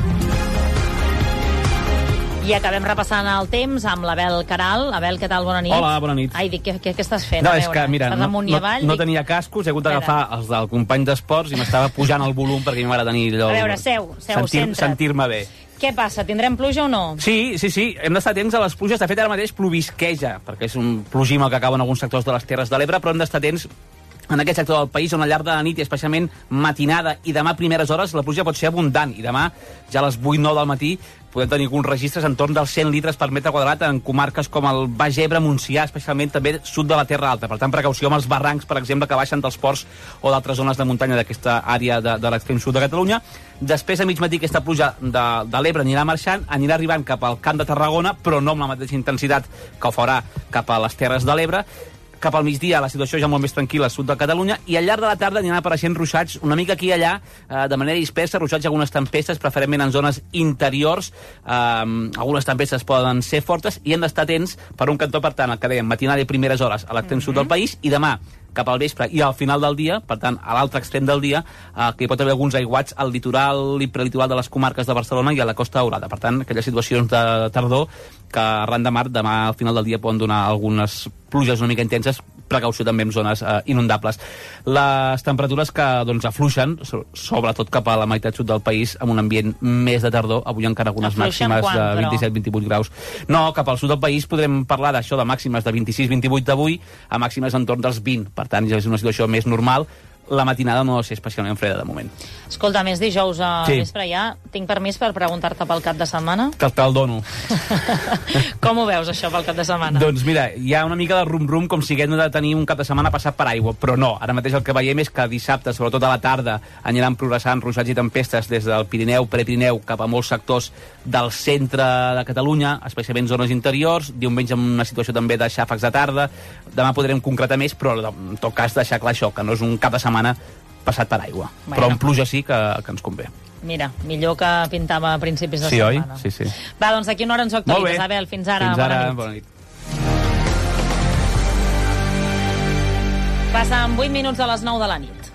S1: I acabem repassant el temps amb l'Abel Caral. Abel, què tal? Bona nit.
S18: Hola, bona nit.
S1: Ai, dic, què estàs fent?
S18: No, és que, mira, no
S1: dic...
S18: tenia cascos, he hagut d'agafar els del company d'esports i m'estava pujant el volum perquè m'agrada tenir allò...
S1: A veure, centra't.
S18: Sentir-me bé.
S1: Què passa? Tindrem pluja o no?
S18: Sí. Hem d'estar atents a les pluges. De fet, ara mateix plovisqueja, perquè és un plogim el que acaba en alguns sectors de les Terres de l'Ebre, però hem d'estar atents en aquest sector del país on al llarg de la nit i especialment matinada i demà a primeres hores la pluja pot ser abundant, i demà ja a les 8-9 del matí podem tenir alguns registres en torn dels 100 litres per metre quadrat en comarques com el Baix Ebre, Montsià, especialment també sud de la Terra Alta. Per tant, precaució amb els barrancs, per exemple, que baixen dels ports o d'altres zones de muntanya d'aquesta àrea de l'extrem sud de Catalunya. Després, a mig matí, aquesta pluja de l'Ebre anirà marxant, anirà arribant cap al Camp de Tarragona, però no amb la mateixa intensitat que ho farà cap a les Terres de l'Ebre. Cap al migdia la situació ja molt més tranquil·la al sud de Catalunya, i al llarg de la tarda aniran apareixent ruixats una mica aquí i allà, de manera dispersa, ruixats i algunes tempestes, preferentment en zones interiors. Algunes tempestes poden ser fortes i hem d'estar atents per un cantó, per tant, el que dèiem, matinada i primeres hores a l'extrem sud del país, i demà cap al vespre i al final del dia, per tant, a l'altre extrem del dia, que hi pot haver alguns aiguats al litoral i prelitoral de les comarques de Barcelona i a la Costa Daurada. Per tant, aquelles situacions de tardor que arran de mar, demà al final del dia poden donar algunes pluges una mica intenses, precaució també en zones inundables. Les temperatures que afluixen, sobretot cap a la meitat sud del país, amb un ambient més de tardor, avui encara algunes màximes de 27-28 graus. No, cap al sud del país podrem parlar d'això, de màximes de 26-28 d'avui, a màximes entorn dels 20. Per tant, ja és una situació més normal. la matinada no és especialment freda de moment.
S1: Escolta, més dijous a vespre ja. Tinc permís per preguntar-te pel cap de setmana?
S18: Te'l dono.
S1: Com ho veus, això, pel cap de setmana?
S18: Doncs mira, hi ha una mica de rum-rum com si haguem de tenir un cap de setmana passat per aigua, però no. Ara mateix el que veiem és que dissabte, sobretot a la tarda, aniran progressant ruixats i tempestes des del Pirineu, Prepirineu, cap a molts sectors del centre de Catalunya, especialment zones interiors, diumenge amb una situació també de xàfecs de tarda. Demà podrem concretar més, però en tot cas deixar clar això, que no és un cap de setmana passat per aigua. Bueno. Però en pluja sí que ens convé.
S1: Mira, millor que pintava a principis de setmana.
S18: Sí, oi? Sí.
S1: Va, doncs d'aquí una hora ens ho actualitzes. Abel, fins ara.
S18: Fins ara, bona nit.
S1: Passen 8 minuts a les 9 de la nit.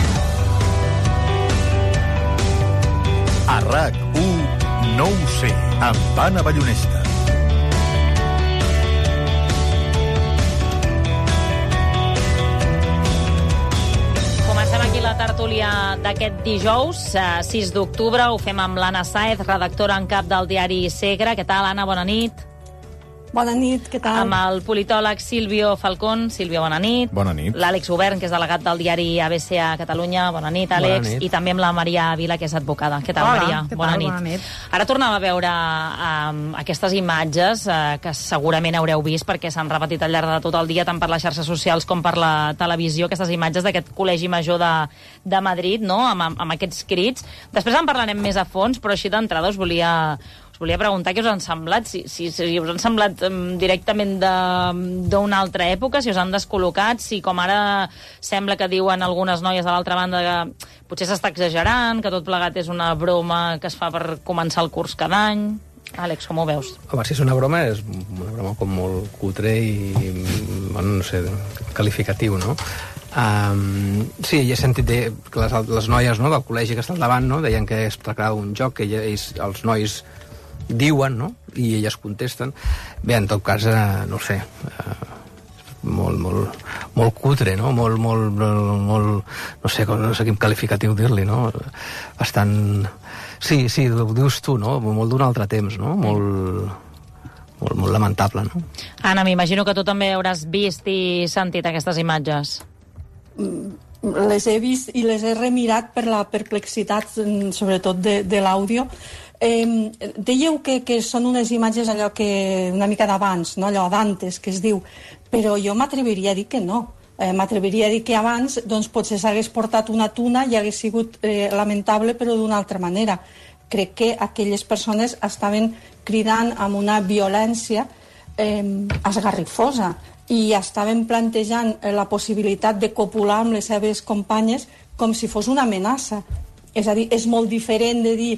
S5: A RAC1, no ho sé, amb Anna Ballonesta.
S1: Comencem aquí la tertúlia d'aquest dijous, 6 d'octubre. Ho fem amb l'Anna Sáez, redactora en cap del diari Segre. Què tal, Anna? Bona nit.
S6: Bona nit, què tal?
S1: Amb el politòleg Silvio Falcón. Silvio, bona nit.
S19: Bona nit.
S1: L'Àlex Govern, que és delegat del diari ABC a Catalunya. Bona nit, Àlex. Bona nit. I també amb la Maria Vila, que és advocada. Què tal, Maria?
S6: Bona nit.
S1: Ara tornava a veure aquestes imatges que segurament haureu vist perquè s'han repetit al llarg de tot el dia, tant per les xarxes socials com per la televisió, aquestes imatges d'aquest col·legi major de Madrid, no? Amb aquests crits. Després en parlarem més a fons, però així d'entrada us volia preguntar què us han semblat, si us han semblat directament d'una altra època, si us han descol·locat, si com ara sembla que diuen algunes noies de l'altra banda que potser s'està exagerant, que tot plegat és una broma que es fa per començar el curs cada any. Àlex, com ho veus?
S20: Home, si és una broma com molt cutre i bueno, no sé, qualificatiu, no? Sí, he sentit que les noies del col·legi que està al davant deien que es tractava d'un joc, que els nois diuen, no? I elles contesten. Bé, en tot cas, no sé, molt cutre, no? Molt, no sé quin qualificatiu dir-li, no? Bastant... Sí, ho dius tu, no? Molt d'un altre temps, no? Molt lamentable, no?
S1: Anna, m'imagino que tu també hauràs vist i sentit aquestes imatges.
S6: Les he vist i les he remirat per la perplexitat, sobretot de l'àudio. Dèieu que són unes imatges allò que una mica d'abans, no? Allò d'antes, que es diu, però jo m'atreviria a dir que no. M'atreviria a dir que abans doncs, potser s'hagués portat una tuna i hagués sigut lamentable, però d'una altra manera. Crec que aquelles persones estaven cridant amb una violència esgarrifosa i estaven plantejant la possibilitat de copular amb les seves companyes com si fos una amenaça. És a dir, és molt diferent de dir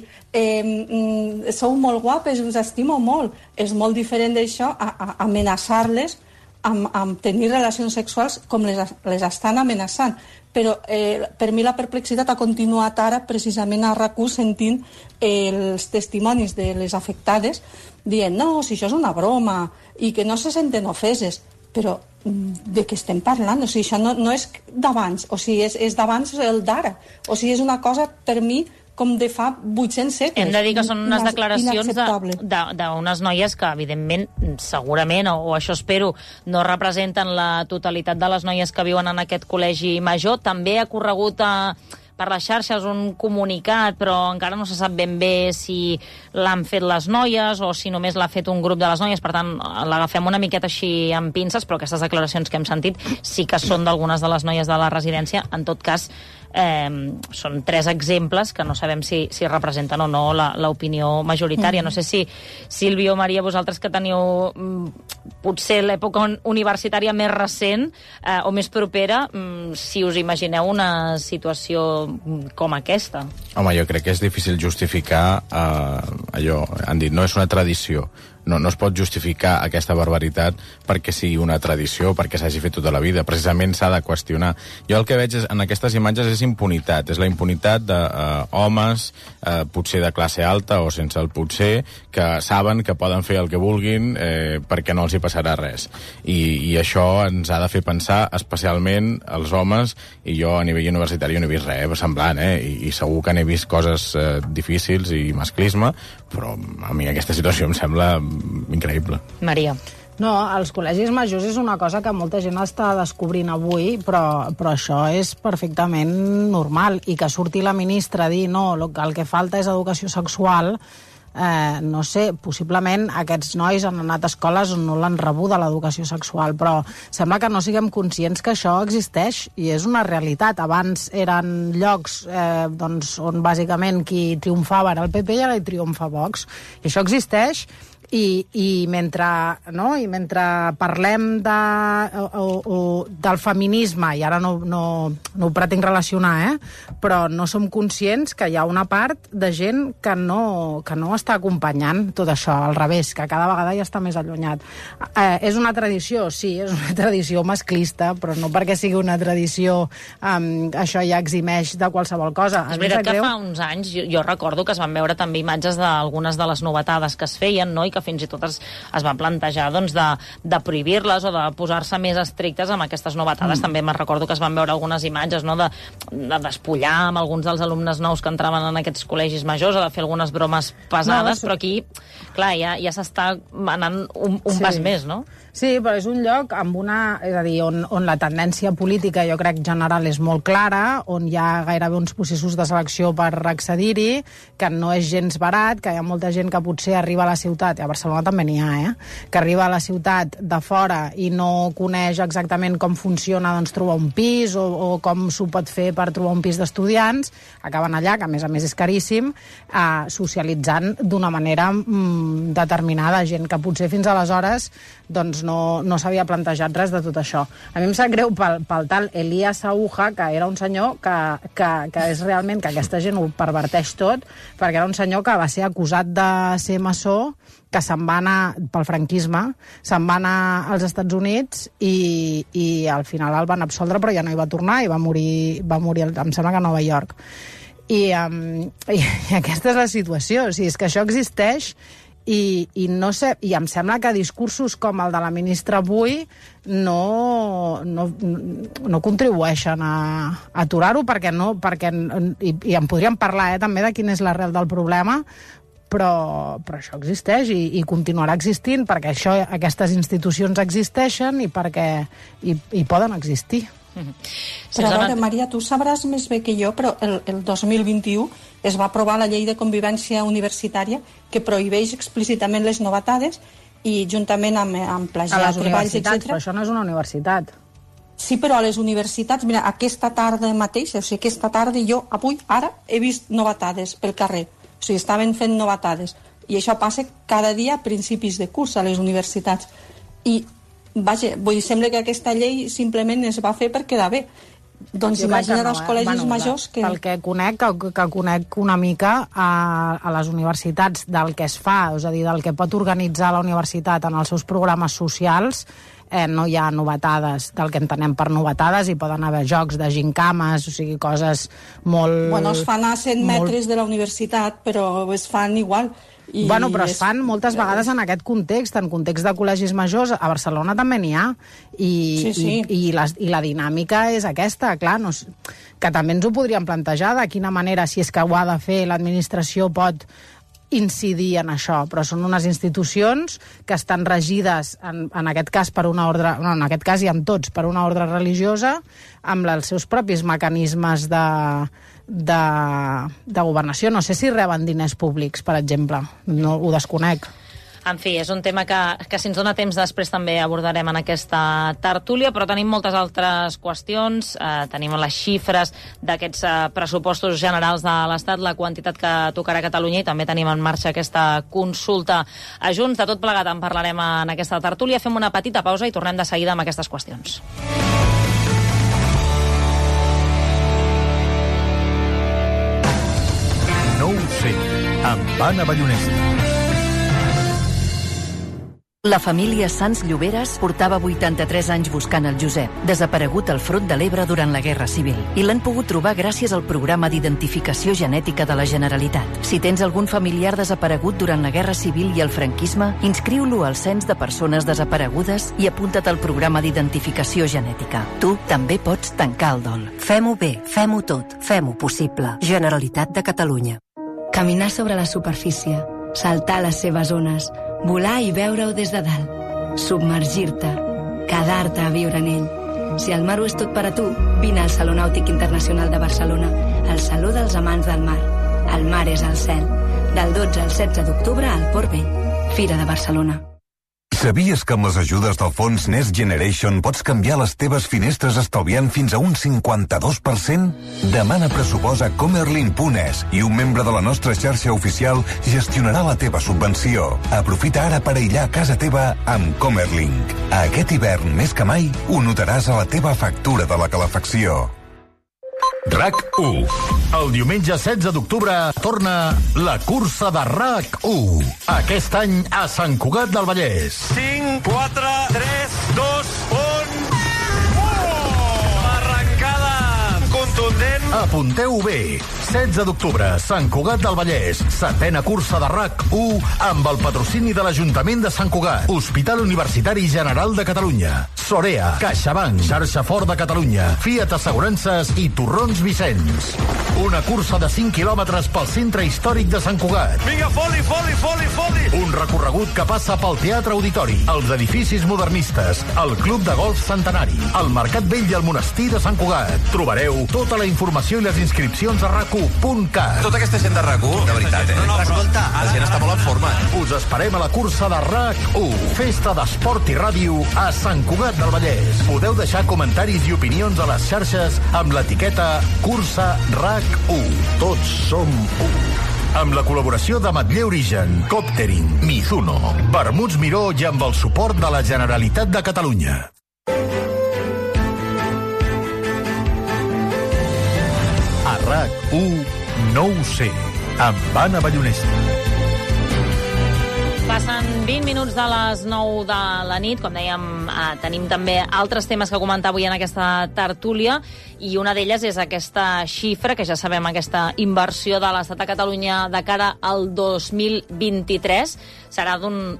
S6: sou molt guapes, us estimo molt. És molt diferent d'això a amenaçar-les amb tenir relacions sexuals com les estan amenaçant. Però per mi la perplexitat ha continuat ara precisament a RAC1 sentint els testimonis de les afectades dient no, si això és una broma i que no se senten ofeses. Però de què estem parlant? O sigui, això no és d'abans, o sigui, és d'abans el d'ara. O sigui, és una cosa, per mi, com de fa 800 segles.
S1: Hem de dir que són unes declaracions d'unes noies que, evidentment, segurament, o això espero, no representen la totalitat de les noies que viuen en aquest col·legi major. També ha corregut per les xarxes un comunicat, però encara no se sap ben bé si l'han fet les noies o si només l'ha fet un grup de les noies. Per tant, l'agafem una miqueta així amb pinces, però aquestes declaracions que hem sentit sí que són d'algunes de les noies de la residència. En tot cas, són 3 exemples que no sabem si representen o no l'opinió majoritària. No sé si, Sílvia o Maria, vosaltres que teniu potser l'època universitària més recent o més propera, si us imagineu una situació com aquesta.
S19: Home, jo crec que és difícil justificar allò, han dit, no és una tradició. No es pot justificar aquesta barbaritat perquè sigui una tradició, perquè s'hagi fet tota la vida. Precisament s'ha de qüestionar. Jo el que veig en aquestes imatges és impunitat. És la impunitat d'homes, potser de classe alta o sense el potser, que saben que poden fer el que vulguin perquè no els hi passarà res. I això ens ha de fer pensar, especialment els homes, i jo a nivell universitari no he vist res semblant, i segur que n'he vist coses difícils i masclisme, però a mi aquesta situació em sembla increïble.
S1: Maria.
S4: No, els col·legis majors és una cosa que molta gent està descobrint avui, però això és perfectament normal. I que surti la ministra a dir no, el que falta és educació sexual, no sé, possiblement aquests nois han anat a escoles on no l'han rebuda l'educació sexual, però sembla que no siguem conscients que això existeix i és una realitat. Abans eren llocs on bàsicament qui triomfava era el PP i ara hi triomfa Vox. I això existeix. I mentre parlem del feminisme, i ara no ho pretenc relacionar, però no som conscients que hi ha una part de gent que no està acompanyant tot això, al revés, que cada vegada ja està més allunyat. És una tradició, sí, és una tradició masclista, però no perquè sigui una tradició això ja eximeix de qualsevol cosa.
S1: És veritat que fa uns anys jo recordo que es van veure també imatges d'algunes de les novetades que es feien, no?, i que fins i tot es van plantejar de prohibir-les o de posar-se més estrictes amb aquestes novetades. També me'n recordo que es van veure algunes imatges, no?, de despullar amb alguns dels alumnes nous que entraven en aquests col·legis majors o de fer algunes bromes pesades, però aquí, clar, ja s'està anant un pas més, no?
S4: Sí, però és un lloc amb és a dir, on la tendència política jo crec general és molt clara, on hi ha gairebé uns processos de selecció per accedir-hi, que no és gens barat, que hi ha molta gent que potser arriba a la ciutat, i a Barcelona també n'hi ha, que arriba a la ciutat de fora i no coneix exactament com funciona trobar un pis o com s'ho pot fer per trobar un pis d'estudiants, acaben allà, que a més és caríssim, socialitzant d'una manera determinada, gent que potser fins aleshores no s'havia plantejat res de tot això. A mi em sap greu pel tal Elías Aúja, que era un senyor que és realment que aquesta gent ho perverteix tot, perquè era un senyor que va ser acusat de ser maçó, que se'n va anar, pel franquisme, se'n va anar als Estats Units i al final el van absoldre, però ja no hi va tornar i va morir em sembla que a Nova York. I aquesta és la situació, o sigui, és que això existeix. I no sé, i em sembla que discursos com el de la ministra avui no contribueixen a aturar-ho, perquè en podríem parlar també de quina és l'arrel del problema, però això existeix i continuarà existint perquè aquestes institucions existeixen i perquè hi poden existir.
S6: Però a veure, Maria, tu sabràs més bé que jo, però el 2021 es va aprovar la llei de convivència universitària que prohibeix explícitament les novetades i juntament amb plagiat, treballs, etc.
S4: Però això no és una universitat.
S6: Sí, però a les universitats, mira, aquesta tarda mateix, o sigui, aquesta tarda jo, avui, ara, he vist novetades pel carrer. O sigui, estaven fent novetades. I això passa cada dia a principis de curs a les universitats. I vaja, vull dir, sembla que aquesta llei simplement es va fer per quedar bé. Doncs imagina't els col·legis majors que...
S4: Pel que conec una mica a les universitats del que es fa, és a dir, del que pot organitzar la universitat en els seus programes socials, no hi ha novetades del que entenem per novetades, hi poden haver jocs de gincames, o sigui, coses molt...
S6: Bueno, es fan a 100 metres de la universitat, però es fan igual.
S4: Però es fan moltes vegades en aquest context, en context de col·legis majors. A Barcelona també n'hi ha. I la dinàmica és aquesta, clar, que també ens ho podríem plantejar, de quina manera, si és que ho ha de fer, l'administració pot incidir en això, però són unes institucions que estan regides, en aquest cas per una ordre, no, en aquest cas i en tots, per una ordre religiosa, amb els seus propis mecanismes de governació. No sé si reben diners públics, per exemple. No ho desconec.
S1: En fi, és un tema que si ens dona temps després també abordarem en aquesta tertúlia, però tenim moltes altres qüestions. Tenim les xifres d'aquests pressupostos generals de l'Estat, la quantitat que tocarà a Catalunya, i també tenim en marxa aquesta consulta a Junts. De tot plegat en parlarem en aquesta tertúlia. Fem una petita pausa i tornem de seguida amb aquestes qüestions.
S5: No ho sé, amb Anna Ballonesta.
S7: La família Sans Lloberes portava 83 anys buscant el Josep, desaparegut al front de l'Ebre durant la Guerra Civil, i l'han pogut trobar gràcies al programa d'identificació genètica de la Generalitat. Si tens algun familiar desaparegut durant la Guerra Civil i el franquisme, inscriu-lo al Cens de Persones Desaparegudes i apunta't al programa d'identificació genètica. Tu també pots tancar el dol.
S8: Fem-ho bé, fem-ho tot, fem-ho possible. Generalitat de Catalunya.
S21: Caminar sobre la superfície, saltar les seves ones, volar i veure-ho des de dalt.
S9: submergir-te, quedar-te a viure en ell. Si el mar ho és tot per a tu, vine al Saló Nàutic Internacional de Barcelona, el Saló dels Amants del Mar. El mar és al cel. Del 12 al 16 d'octubre al Port Vell. Fira de Barcelona.
S11: Sabies que amb les ajudes del fons Next Generation pots canviar les teves finestres estalviant fins a un 52%? Demana pressupost a comerlin.es i un membre de la nostra xarxa oficial gestionarà la teva subvenció. Aprofita ara per aïllar casa teva amb Comerlink. Aquest hivern, més que mai, ho notaràs a la teva factura de la calefacció.
S5: RAC1. El diumenge 16 d'octubre torna la cursa de RAC1. Aquest any a Sant Cugat del Vallès.
S21: 5, 4, 3, 2, 1... Arrencada contundent.
S5: Apunteu bé. 16 d'octubre, Sant Cugat del Vallès. 7ª cursa de RAC1 amb el patrocini de l'Ajuntament de Sant Cugat, Hospital Universitari General de Catalunya, Sorea, CaixaBank, Xarxa Fort de Catalunya, Fiat Assegurances i Torrons Vicenç. Una cursa de 5 quilòmetres pel centre històric de Sant Cugat.
S21: Vinga, foli!
S5: Un recorregut que passa pel Teatre Auditori, els edificis modernistes, el Club de Golf Centenari, el Mercat Vell i el Monestir de Sant Cugat. Trobareu tota la informació i les inscripcions a RAC1.cat.
S22: Tota aquesta gent de RAC1, de veritat,
S21: No, escolta,
S22: la gent està molt en forma.
S5: Us esperem a la cursa de RAC1, festa d'esport i ràdio a Sant Cugat del Vallès. Podeu deixar comentaris i opinions a les xarxes amb l'etiqueta Cursa RAC1. Tots som u. Amb la col·laboració de Matller Origen, Coptering, Mizuno, Vermuts Miró i amb el suport de la Generalitat de Catalunya. A RAC1, no ho sé, amb Anna Ballonesta.
S1: Passen 20 minuts de les 9 de la nit. Com dèiem, tenim també altres temes que comentar avui en aquesta tertúlia, i una d'elles és aquesta xifra, que ja sabem, aquesta inversió de l'Estat a Catalunya de cara al 2023 serà d'un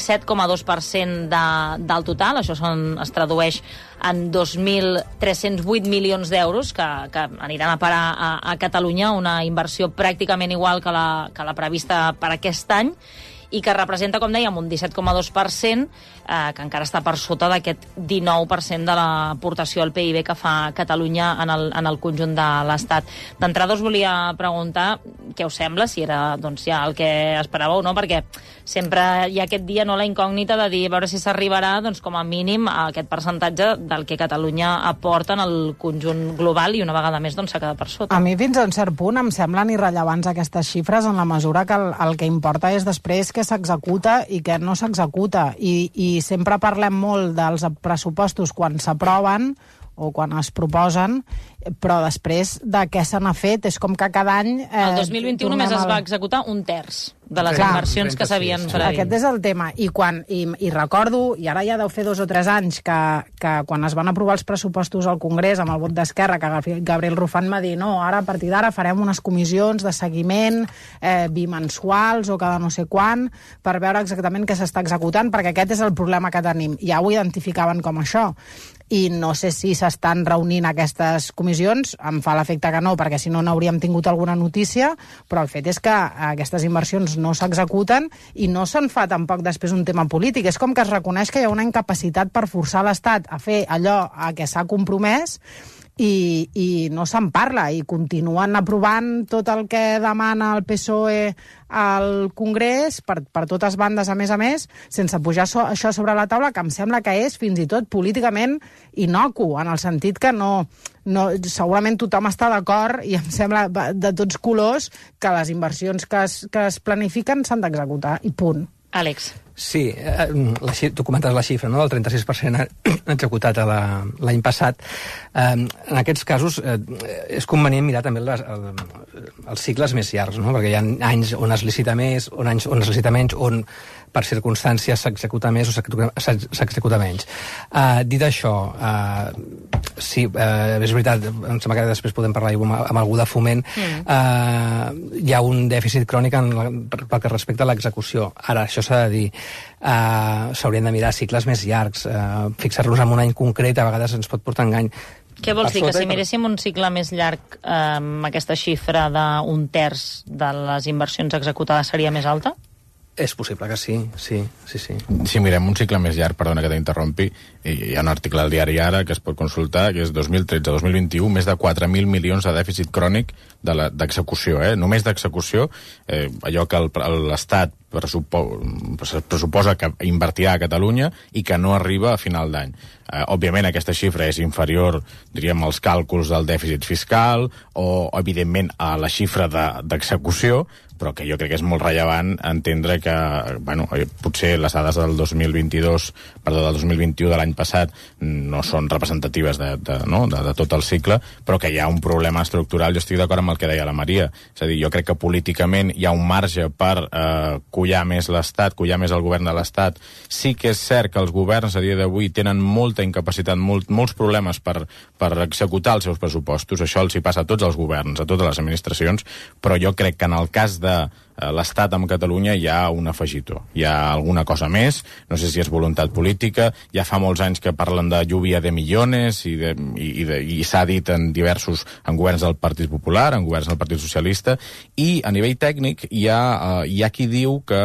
S1: 17,2% del total. Això es tradueix en 2.308 milions d'euros que aniran a parar a Catalunya, una inversió pràcticament igual que la prevista per aquest any, i que representa, com dèiem, un 17,2%, que encara està per sota d'aquest 19% de l'aportació al PIB que fa Catalunya en el conjunt de l'Estat. D'entrada us volia preguntar què us sembla, si era ja el que esperàveu o no, perquè sempre hi ha aquest dia, la incògnita de dir a veure si s'arribarà com a mínim a aquest percentatge del que Catalunya aporta en el conjunt global, i una vegada més s'ha quedat per sota.
S4: A mi fins a un cert punt em semblen irrellevants aquestes xifres, en la mesura que el que importa és després què s'executa i què no s'executa, i sempre parlem molt dels pressupostos quan s'aproven o quan es proposen, però després de què se n'ha fet és com que cada any...
S1: El 2021 només es va executar un terç de les inversions que s'havien previst.
S4: Aquest és el tema. I recordo, i ara ja deu fer 2 o 3 anys, que quan es van aprovar els pressupostos al Congrés amb el vot d'Esquerra, que Gabriel Rufan va dir no, ara a partir d'ara farem unes comissions de seguiment bimensuals o cada no sé quan, per veure exactament què s'està executant, perquè aquest és el problema que tenim. Ja ho identificaven com això. I no sé si s'estan reunint aquestes comissions, em fa l'efecte que no, perquè si no n'hauríem tingut alguna notícia, però el fet és que aquestes inversions no s'executen i no se'n fa tampoc després un tema polític. És com que es reconeix que hi ha una incapacitat per forçar l'Estat a fer allò a què s'ha compromès, i no se'n parla, i continuen aprovant tot el que demana el PSOE al Congrés per totes bandes, a més, sense pujar això sobre la taula, que em sembla que és fins i tot políticament inocu, en el sentit que no segurament tothom està d'acord, i em sembla de tots colors, que les inversions que es planifiquen s'han d'executar, i punt.
S1: Àlex.
S20: Sí, tu comentes la xifra, no?, del 36% executat l'any passat. En aquests casos és convenient mirar també els cicles més llargs, no?, perquè hi ha anys on es licita més, anys on es licita menys, on per circumstàncies s'executa més o s'executa menys. Dit això, sí, és veritat, em sembla que després podem parlar amb algú de Foment, hi ha un dèficit crònic pel que respecta a l'execució. Ara, això s'ha de dir, s'haurien de mirar cicles més llargs, fixar-nos en un any concret a vegades ens pot portar engany.
S1: Què vols dir, que si miréssim un cicle més llarg, aquesta xifra d'un terç de les inversions executades seria més alta?
S20: És possible que sí.
S19: Si mirem un cicle més llarg, perdona que t'interrompi, hi ha un article al diari Ara que es pot consultar, que és 2013-2021, més de 4.000 milions de dèficit crònic d'execució, només d'execució, allò que l'Estat pressuposa que invertirà a Catalunya i que no arriba a final d'any. Òbviament aquesta xifra és inferior, diríem, als càlculs del dèficit fiscal o, evidentment, a la xifra d'execució, però que jo crec que és molt rellevant entendre que, potser les dades del 2021 de l'any passat no són representatives de tot el cicle, però que hi ha un problema estructural. Jo estic d'acord amb el que deia la Maria. És a dir, jo crec que políticament hi ha un marge per collar més l'Estat, collar més el govern de l'Estat. Sí que és cert que els governs a dia d'avui tenen molta incapacitat, molts problemes per executar els seus pressupostos. Això els hi passa a tots els governs, a totes les administracions, però jo crec que en el cas de l'Estat amb Catalunya hi ha un afegitó. Hi ha alguna cosa més, no sé si és voluntat política, ja fa molts anys que parlen de lluvia de millones i s'ha dit en governs del Partit Popular, en governs del Partit Socialista, i a nivell tècnic hi ha qui diu que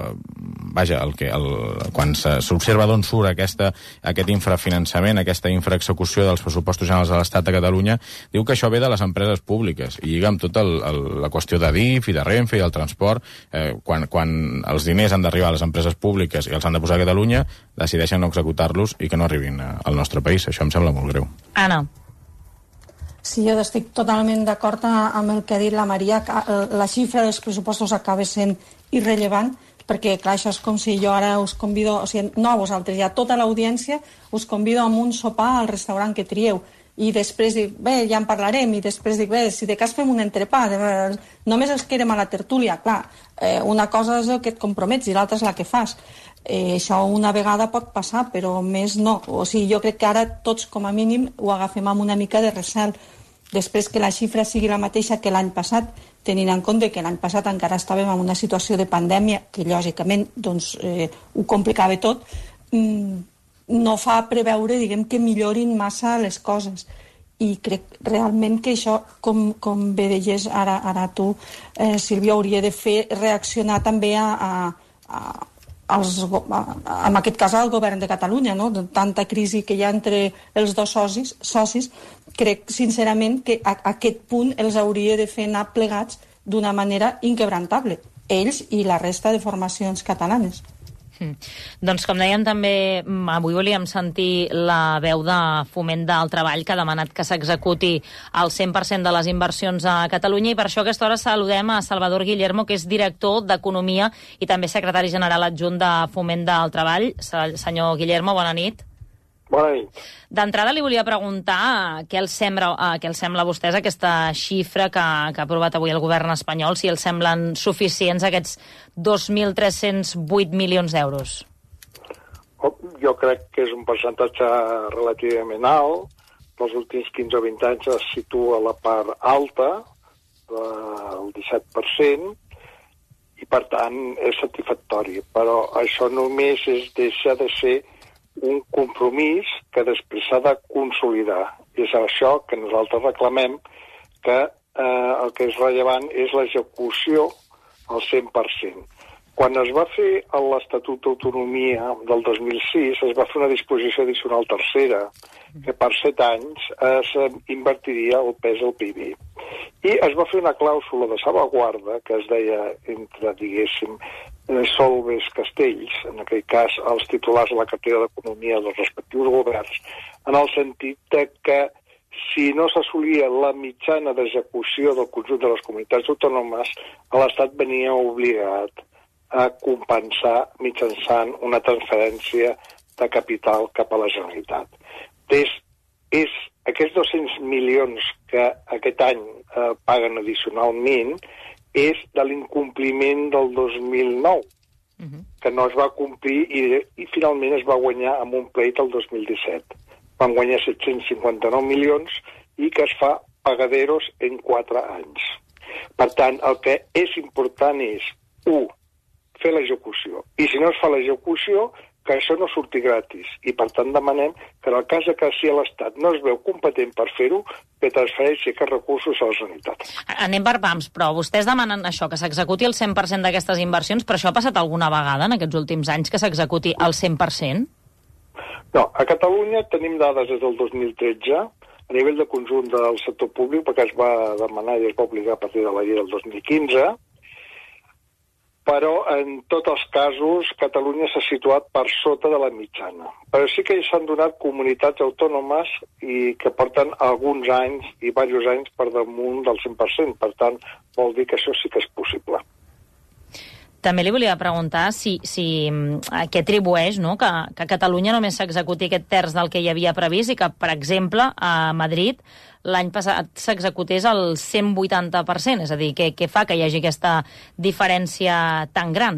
S19: quan s'observa d'on surt aquest infrafinançament, aquesta infraexecució dels pressupostos generals de l'Estat a Catalunya, diu que això ve de les empreses públiques i lliga amb tota la qüestió d'Adif i de Renfe i del transport. Quan els diners han d'arribar a les empreses públiques i els han de posar a Catalunya, decideixen no executar-los i que no arribin al nostre país. Això em sembla molt greu.
S1: Anna.
S6: Sí, jo estic totalment d'acord amb el que ha dit la Maria. La xifra dels pressupostos acaba sent irrellevant, perquè, clar, això és com si jo ara us convido, o sigui, no a vosaltres, ja a tota l'audiència, us convido a un sopar al restaurant que trieu. I després dic, bé, ja en parlarem, i després dic, bé, si de cas fem un entrepà, només els quedem a la tertúlia, clar, una cosa és el que et compromets i l'altra és la que fas. Això una vegada pot passar, però més no. O sigui, jo crec que ara tots, com a mínim, ho agafem amb una mica de recel. Després que la xifra sigui la mateixa que l'any passat, tenint en compte que l'any passat encara estàvem en una situació de pandèmia que, lògicament, doncs, ho complicava tot, no fa preveure, diguem, que millorin massa les coses. I crec realment que això, com bé deies ara tu, Sílvia, hauria de fer reaccionar també en aquest cas al govern de Catalunya, no? De tanta crisi que hi ha entre els dos socis, crec sincerament que a aquest punt els hauria de fer anar plegats d'una manera inquebrantable, ells i la resta de formacions catalanes.
S1: Doncs, com dèiem, també avui volíem sentir la veu de Foment del Treball, que ha demanat que s'executi el 100% de les inversions a Catalunya, i per això a aquesta hora saludem a Salvador Guillermo, que és director d'Economia i també secretari general adjunt de Foment del Treball. Senyor Guillermo, bona nit.
S2: Bona nit.
S1: D'entrada li volia preguntar què els sembla a vostès aquesta xifra que ha aprovat avui el govern espanyol, si els semblen suficients aquests 2.308 milions d'euros.
S2: Jo crec que és un percentatge relativament alt. Els últims 15 o 20 anys es situa a la part alta, el 17%, i per tant és satisfactori. Però això només deixa de ser un compromís que després s'ha de consolidar. I és això que nosaltres reclamem, que el que és rellevant és l'execució al 100%. Quan es va fer l'Estatut d'Autonomia del 2006, es va fer una disposició addicional tercera, que per 7 anys es invertiria el pes del PIB. I es va fer una clàusula de salvaguarda, que es deia, entre, diguéssim, Solves Castells, en aquell cas els titulars de la cartera d'Economia dels respectius governs, en el sentit que si no s'assolia la mitjana d'execució del conjunt de les comunitats autònomes, l'Estat venia obligat a compensar mitjançant una transferència de capital cap a la Generalitat. És aquests 200 milions que aquest any paguen addicionalment és de l'incompliment del 2009, que no es va complir i finalment es va guanyar amb un pleit el 2017. Van guanyar 759 milions i que es fa pagaderos en 4 anys. Per tant, el que és important és, 1, fer l'execució. I si no es fa l'execució, que això no surti gratis. I, per tant, demanem que en el cas que si l'Estat no es veu competent per fer-ho, que transfereixi aquests recursos a la Generalitat.
S1: Anem per pams, però vostès demanen això, que s'executi el 100% d'aquestes inversions, però això ha passat alguna vegada en aquests últims anys, que s'executi el 100%?
S2: No, a Catalunya tenim dades des del 2013, a nivell de conjunt del sector públic, perquè es va demanar i es va obligar a partir de la llei del 2015, però en tots els casos Catalunya s'ha situat per sota de la mitjana. Però sí que s'han donat comunitats autònomes i que porten alguns anys i diversos anys per damunt del 100%. Per tant, vol dir que això sí que és possible.
S1: També li volia preguntar si a què atribueix, no? que a Catalunya només s'executi aquest terç del que hi havia previst i que, per exemple, a Madrid l'any passat s'executés el 180%. És a dir, què fa que hi hagi aquesta diferència tan gran?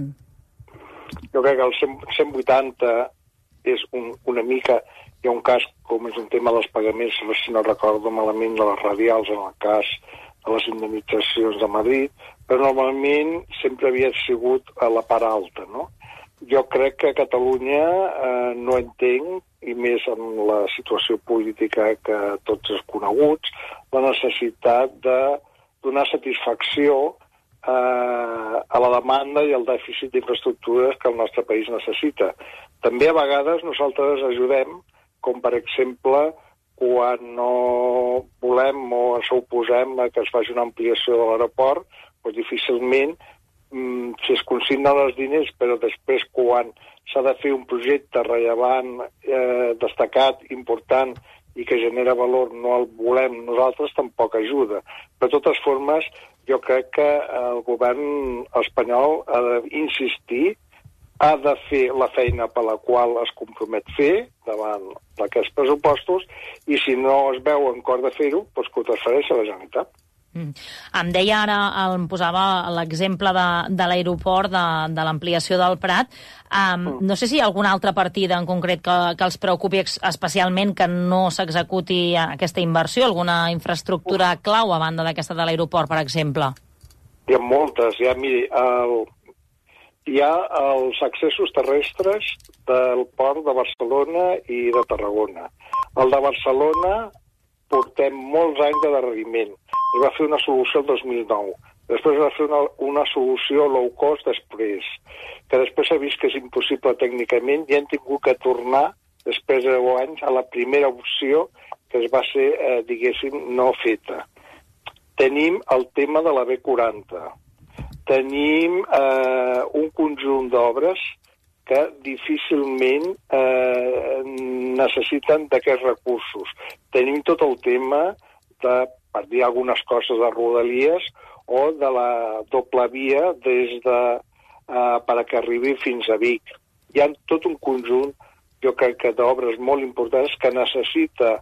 S2: Jo crec que el 180 és una mica... Hi ha un cas, com és un tema dels pagaments, si no recordo malament, de les radials, en el cas de les indemnitzacions de Madrid, però normalment sempre havia sigut a la part alta, no? Jo crec que a Catalunya no entenc, i més amb la situació política que tots és coneguts, la necessitat de donar satisfacció a la demanda i al dèficit d'infraestructures que el nostre país necessita. També a vegades nosaltres ajudem, com per exemple quan no volem o ens oposem a que es faci una ampliació de l'aeroport, doncs difícilment, si es consignen els diners, però després quan s'ha de fer un projecte rellevant, destacat, important i que genera valor, no el volem nosaltres, tampoc ajuda. De totes formes, jo crec que el govern espanyol ha d'insistir, ha de fer la feina per la qual es compromet fer davant d'aquests pressupostos i si no es veu en cor de fer-ho, doncs que ho transfereixi a la Generalitat.
S1: Em deia ara, em posava l'exemple de l'aeroport, de l'ampliació del Prat. No sé si hi ha alguna altra partida en concret que els preocupi especialment que no s'executi aquesta inversió, alguna infraestructura clau a banda d'aquesta de l'aeroport, per exemple?
S2: Hi ha moltes. Hi ha els accessos terrestres del port de Barcelona i de Tarragona. El de Barcelona portem molts anys de darreriment. Es va fer una solució el 2009. Després es va fer una solució low cost després, que després s'ha vist que és impossible tècnicament i hem tingut que tornar, després de 10 anys, a la primera opció que es va ser, diguéssim, no feta. Tenim el tema de la B40. Tenim un conjunt d'obres que difícilment necessiten d'aquests recursos. Tenim tot el tema de, per dir algunes coses, de Rodalies o de la doble via perquè arribi fins a Vic. Hi ha tot un conjunt, jo crec que d'obres molt importants que necessita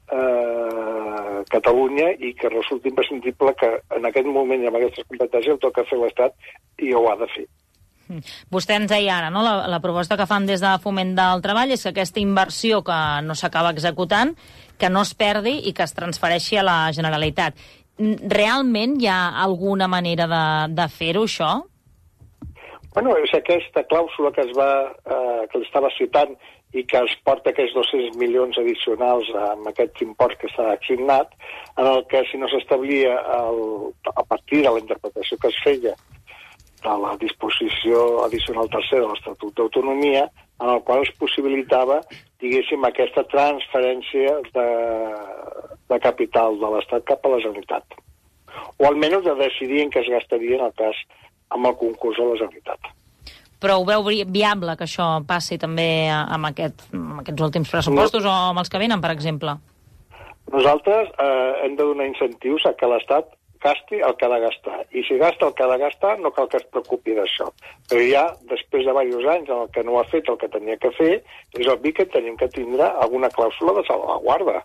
S2: Catalunya i que resulta imprescindible que en aquest moment i amb aquestes competències el toca fer l'Estat i ho ha de fer.
S1: Vostè ens deia ara, no? La proposta que fan des de Foment del Treball és que aquesta inversió que no s'acaba executant, que no es perdi i que es transfereixi a la Generalitat. Realment hi ha alguna manera de fer-ho, això?
S2: Bueno, és aquesta clàusula que l'estava citant i que es porta aquests 200 milions addicionals amb aquest import que s'ha assignat, en el que si no s'establia a partir de la interpretació que es feia de la disposició addicional tercera de l'Estatut d'Autonomia, en el qual es possibilitava, diguéssim, aquesta transferència de capital de l'Estat cap a la Generalitat. O almenys de decidir en què es gastaria en el cas amb el concurs de la Generalitat.
S1: Però ho veu viable que això passi també amb aquests últims pressupostos o amb els que venen, per exemple?
S2: Nosaltres hem de donar incentius a que l'Estat gasti el que ha de gastar. I si gasta el que ha de gastar, no cal que es preocupi d'això. Però ja, després de diversos anys en el que no ha fet el que tenia que fer, és obvi que tenim que tindre alguna clàusula de salvaguarda.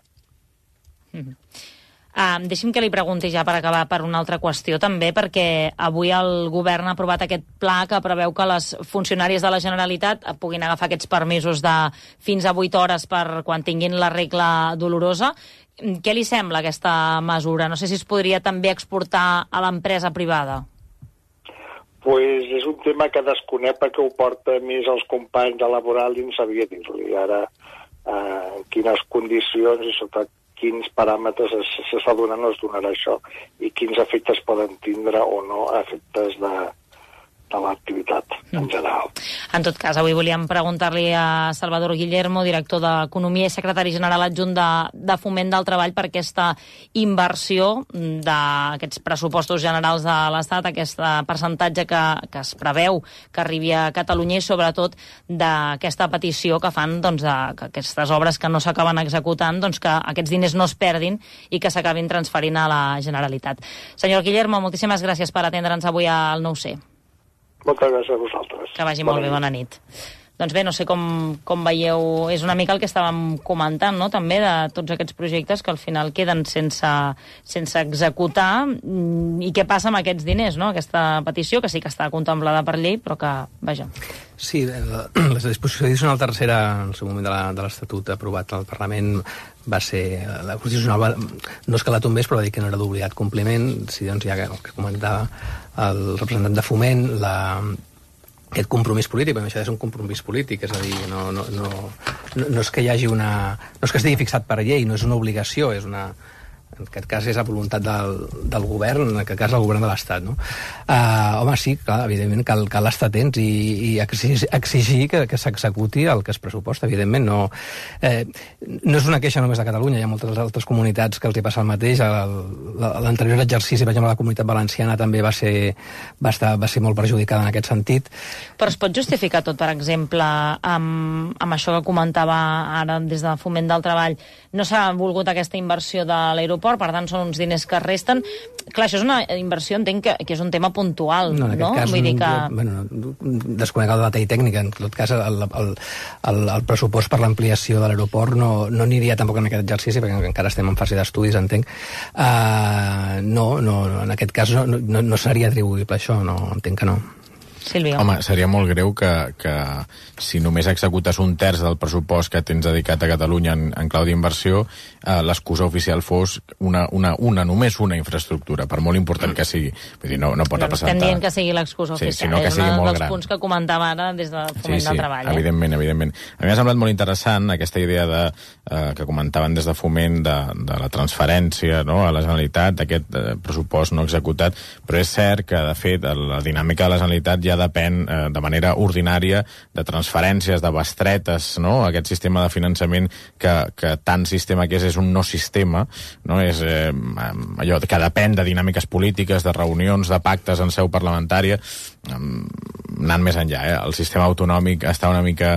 S1: Deixi'm que li pregunti ja per acabar per una altra qüestió també, perquè avui el govern ha aprovat aquest pla que preveu que les funcionàries de la Generalitat puguin agafar aquests permisos de fins a 8 hores per quan tinguin la regla dolorosa. Què li sembla aquesta mesura? No sé si es podria també exportar a l'empresa privada.
S2: Pues és un tema que desconec perquè ho porta més els companys de laboral i no sabia dir-li ara en quines condicions i sota quins paràmetres s'està donant o es donarà això i quins efectes poden tindre o no efectes de l'activitat en general.
S1: En tot cas, avui volíem preguntar-li a Salvador Guillermo, director d'Economia i secretari general adjunt de Foment del Treball, per aquesta inversió d'aquests pressupostos generals de l'Estat, aquest percentatge que es preveu que arribi a Catalunya i sobretot d'aquesta petició que fan que aquestes obres que no s'acaben executant, que aquests diners no es perdin i que s'acabin transferint a la Generalitat. Senyor Guillermo, moltíssimes gràcies per atendre'ns avui al 9C.
S2: Moltes gràcies a vosaltres.
S1: Que vagi molt bé, bona nit. Doncs bé, no sé com veieu, és una mica el que estàvem comentant, no?, també de tots aquests projectes que al final queden sense executar, i què passa amb aquests diners, no?, aquesta petició, que sí que està contemplada per llei, però que, vaja...
S20: Sí, la disposició addicional tercera, en el seu moment de l'Estatut aprovat al Parlament, va ser... La Constitucional no és que la tombés, però va dir que no era d'obligat compliment. Sí, doncs ja el que comentava el representant de Foment, aquest compromís polític, perquè això és un compromís polític, és a dir, no és que hi hagi una... No és que estigui fixat per llei, no és una obligació, és una... En aquest cas és la voluntat del govern, en aquest cas el govern de l'Estat, no? Home, sí, clar, evidentment cal estar atents i exigir que s'executi el que es pressuposta, evidentment. No és una queixa només de Catalunya, hi ha moltes altres comunitats que els hi passa el mateix. L'anterior exercici, per exemple, la Comunitat Valenciana també va ser molt perjudicada en aquest sentit.
S1: Però es pot justificar tot, per exemple, amb això que comentava ara des de Foment del Treball? No s'ha volgut aquesta inversió de l'aeroport, per tant són uns diners que resten. Clar, això és una inversió, entenc que és un tema puntual, no?
S20: En aquest cas,
S1: vull dir que...
S20: desconec el detall tècnic, en tot cas el pressupost per l'ampliació de l'aeroport no aniria tampoc en aquest exercici, perquè encara estem en fase d'estudis, entenc. No, en aquest cas no seria atribuïble això, no, entenc que no.
S1: Sílvia.
S19: Home, seria molt greu que si només executes un terç del pressupost que tens dedicat a Catalunya en clau d'inversió, l'excusa oficial fos només una infraestructura, per molt important que sigui. Vull dir, no pot representar...
S1: Estem dient que sigui l'excusa oficial.
S19: Sinó que sigui molt gran.
S1: És un dels punts que comentava ara des de Foment del Treball.
S19: Evidentment. A mi m'ha semblat molt interessant aquesta idea que comentaven des de Foment de la transferència, no?, a la Generalitat, d'aquest pressupost no executat, però és cert que, de fet, la dinàmica de la Generalitat ja depèn de manera ordinària de transferències, de bestretes, no?, aquest sistema de finançament que tant sistema que és un no sistema, no?, és allò que depèn de dinàmiques polítiques, de reunions, de pactes en seu parlamentària, anant més enllà, el sistema autonòmic està una mica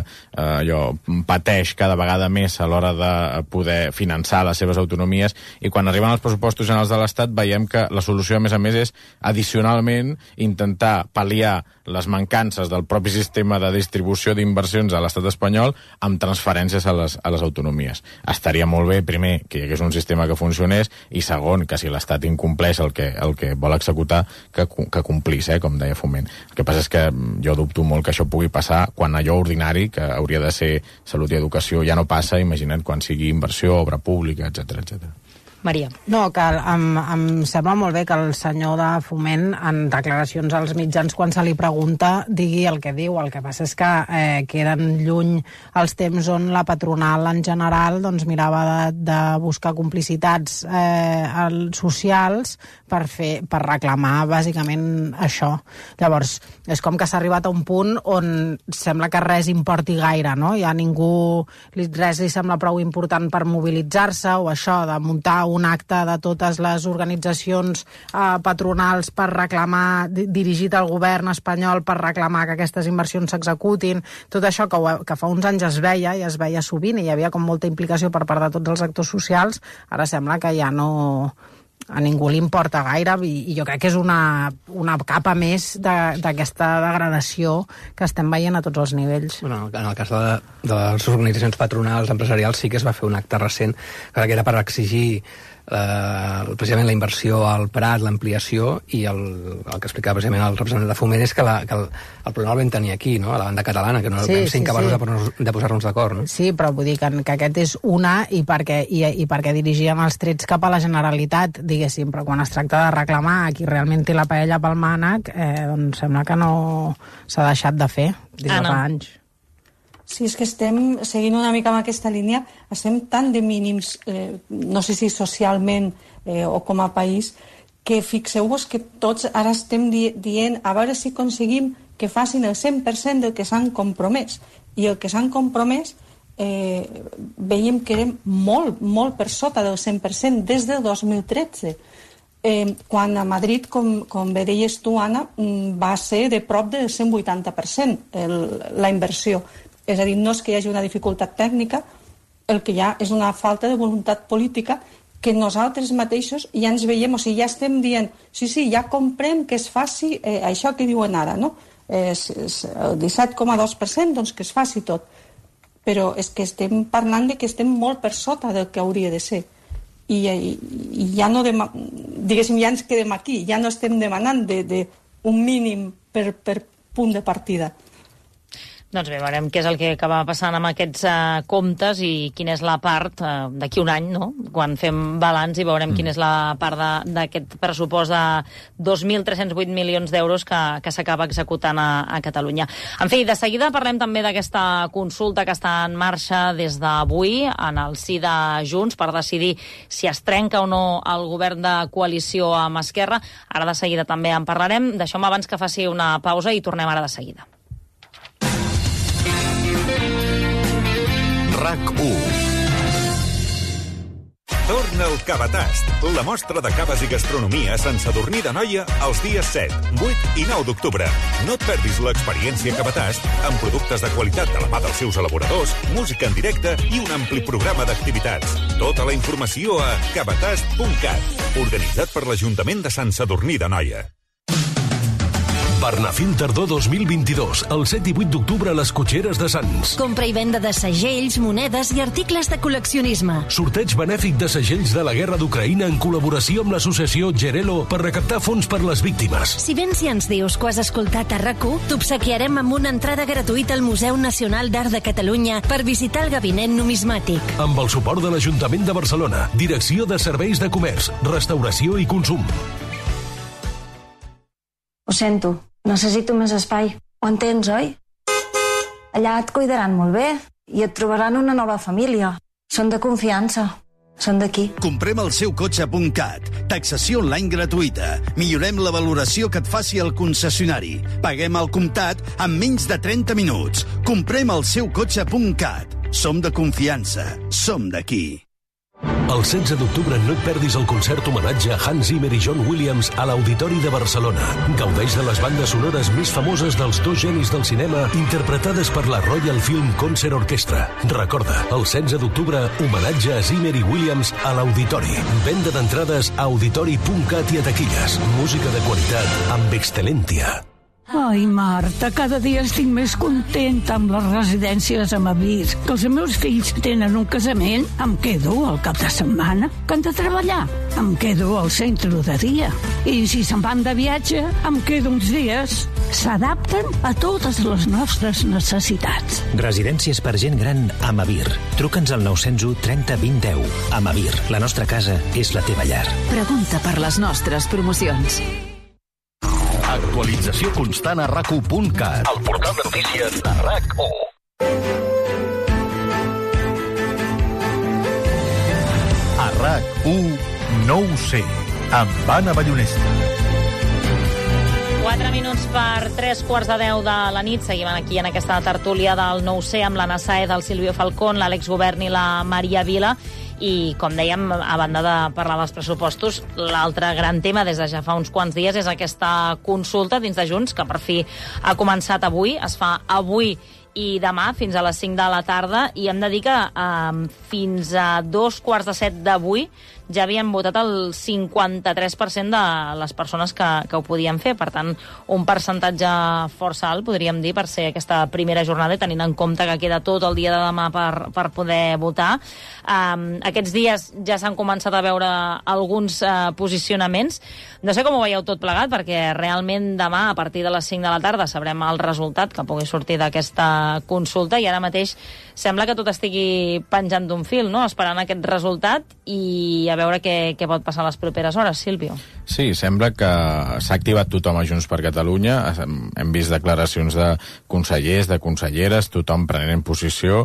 S19: pateix cada vegada més a l'hora de poder finançar les seves autonomies, i quan arriben els pressupostos generals de l'Estat veiem que la solució, a més, és addicionalment intentar pal·liar les mancances del propi sistema de distribució d'inversions a l'estat espanyol amb transferències a les autonomies. Estaria molt bé, primer, que hi hagués un sistema que funcionés, i segon, que si l'Estat incompleix el que vol executar, que complís, com deia Foment. El que passa és que jo dubto molt que això pugui passar quan allò ordinari, que hauria de ser salut i educació, ja no passa, imagina't quan sigui inversió, obra pública, etc.
S1: Maria.
S4: No, que em sembla molt bé que el senyor de Foment, en declaracions als mitjans, quan se li pregunta, digui el que diu. El que passa és que queden lluny els temps on la patronal en general mirava de buscar complicitats socials per reclamar bàsicament això. Llavors, és com que s'ha arribat a un punt on sembla que res importi gaire, no? Ja ningú res li sembla prou important per mobilitzar-se, o això de muntar un acte de totes les organitzacions patronals per reclamar, dirigit al govern espanyol per reclamar que aquestes inversions s'executin. Tot això que fa uns anys es veia, i es veia sovint, i hi havia com molta implicació per part de tots els actors socials, ara sembla que ja no... a ningú li importa gaire, i jo crec que és una capa més d'aquesta degradació que estem veient a tots els nivells.
S20: Bueno, en el cas de les organitzacions patronals empresarials sí que es va fer un acte recent, que era per exigir precisament la inversió al Prat, l'ampliació, i el que explicava precisament el representant de Foment és que el problema el vam tenir aquí, no? A la banda catalana, que no vam ser incapaços de posar-nos d'acord. No?
S4: Sí, però vull dir que aquest és una i perquè dirigien els trets cap a la Generalitat, diguéssim, però quan es tracta de reclamar a qui realment té la paella pel mànec, doncs sembla que no s'ha deixat de fer des de fa anys.
S6: Sí, és que estem seguint una mica amb aquesta línia, estem tan de mínims, no sé si socialment o com a país, que fixeu-vos que tots ara estem dient a veure si aconseguim que facin el 100% del que s'han compromès. I el que s'han compromès veiem que érem molt, molt per sota del 100% des del 2013. Quan a Madrid, com bé deies tu, Anna, va ser de prop del 180% la inversió. És a dir, no és que hi hagi una dificultat tècnica, el que hi ha és una falta de voluntat política que nosaltres mateixos ja ens veiem, o sigui, ja estem dient, sí, ja comprem que es faci això que diuen ara, no? El 17,2%, doncs que es faci tot. Però és que estem parlant de que estem molt per sota del que hauria de ser. I ja no, diguéssim, ja ens quedem aquí, ja no estem demanant un mínim per punt de partida.
S1: Doncs bé, veurem què és el que acaba passant amb aquests comptes i quina és la part d'aquí un any, no? Quan fem balanç i veurem quina és la part d'aquest pressupost de 2.308 milions d'euros que s'acaba executant a Catalunya. En fi, de seguida parlem també d'aquesta consulta que està en marxa des d'avui en el si de Junts per decidir si es trenca o no el govern de coalició amb Esquerra. Ara de seguida també en parlarem. Deixeu-me abans que faci una pausa i tornem ara de seguida.
S12: RAC1. Torna el Cavatast, la mostra de caves i gastronomia a Sant Sadurní d'Anoia els dies 7, 8 i 9 d'octubre. No et perdis l'experiència Cavatast amb productes de qualitat de la mà dels seus elaboradors, música en directe i un ampli programa d'activitats. Tota la informació a cavatast.cat, organitzat per l'Ajuntament de Sant Sadurní d'Anoia.
S13: Barnafil Tardor 2022, el 7 i 8 d'octubre a les Cotxeres de Sants.
S14: Compra i venda de segells, monedes i articles de col·leccionisme.
S13: Sorteig benèfic de segells de la guerra d'Ucraïna en col·laboració amb l'associació Gerelo per recaptar fons per les víctimes.
S14: Si vens i ens dius que has escoltat a RAC1, t'obsequiarem amb una entrada gratuïta al Museu Nacional d'Art de Catalunya per visitar el gabinet numismàtic.
S13: Amb el suport de l'Ajuntament de Barcelona, Direcció de Serveis de Comerç, Restauració i Consum.
S23: Ho sento. Necessito més espai. Ho entens, oi? Allà et cuidaran molt bé i et trobaran una nova família. Són de confiança. Són d'aquí.
S24: Comprem el seu cotxe.cat. Taxació online gratuïta. Millorem la valoració que et faci el concessionari. Paguem al comptat en menys de 30 minuts. Comprem el seu cotxe.cat. Som de confiança. Som d'aquí.
S13: El 16 d'octubre no et perdis el concert homenatge a Hans Zimmer i John Williams a l'Auditori de Barcelona. Gaudeix de les bandes sonores més famoses dels dos genis del cinema interpretades per la Royal Film Concert Orchestra. Recorda, el 16 d'octubre, homenatge a Zimmer i Williams a l'Auditori. Venda d'entrades a auditori.cat i a taquilles. Música de qualitat amb Excelentia.
S27: Ai, Marta, cada dia estic més contenta amb les residències a Avir. Que els meus fills tenen un casament, em quedo al cap de setmana. Que han de treballar, em quedo al centre de dia. I si se'n van de viatge, em quedo uns dies. S'adapten a totes les nostres necessitats.
S25: Residències per gent gran a Avir. Truca'ns al 901 30 20 10. A Avir, la nostra casa és la teva llar.
S7: Pregunta per les nostres promocions.
S5: Actualització constant a RAC1.cat. El portal de notícies de RAC1. A RAC1, no ho sé, amb Anna Ballonesta.
S1: 4 minuts per 3:15 de la nit. Seguim aquí en aquesta tertúlia del No ho sé amb l'Anna Saez, el Silvio Falcón, l'Àlex Govern i la Maria Vila. I, com dèiem, a banda de parlar dels pressupostos, l'altre gran tema des de ja fa uns quants dies és aquesta consulta dins de Junts, que per fi ha començat avui. Es fa avui i demà fins a les 5 de la tarda i hem de dir que fins a 2:45 d'avui ja havien votat el 53% de les persones que ho podien fer. Per tant, un percentatge força alt, podríem dir, per ser aquesta primera jornada, tenint en compte que queda tot el dia de demà per poder votar. Aquests dies ja s'han començat a veure alguns posicionaments. No sé com ho veieu tot plegat, perquè realment demà, a partir de les 5 de la tarda, sabrem el resultat que pugui sortir d'aquesta consulta, i ara mateix sembla que tot estigui penjant d'un fil, no?, esperant aquest resultat i a veure què pot passar les properes hores. Sílvio.
S19: Sí, sembla que s'ha activat tothom a Junts per Catalunya. Hem vist declaracions de consellers, de conselleres, tothom prenent posició.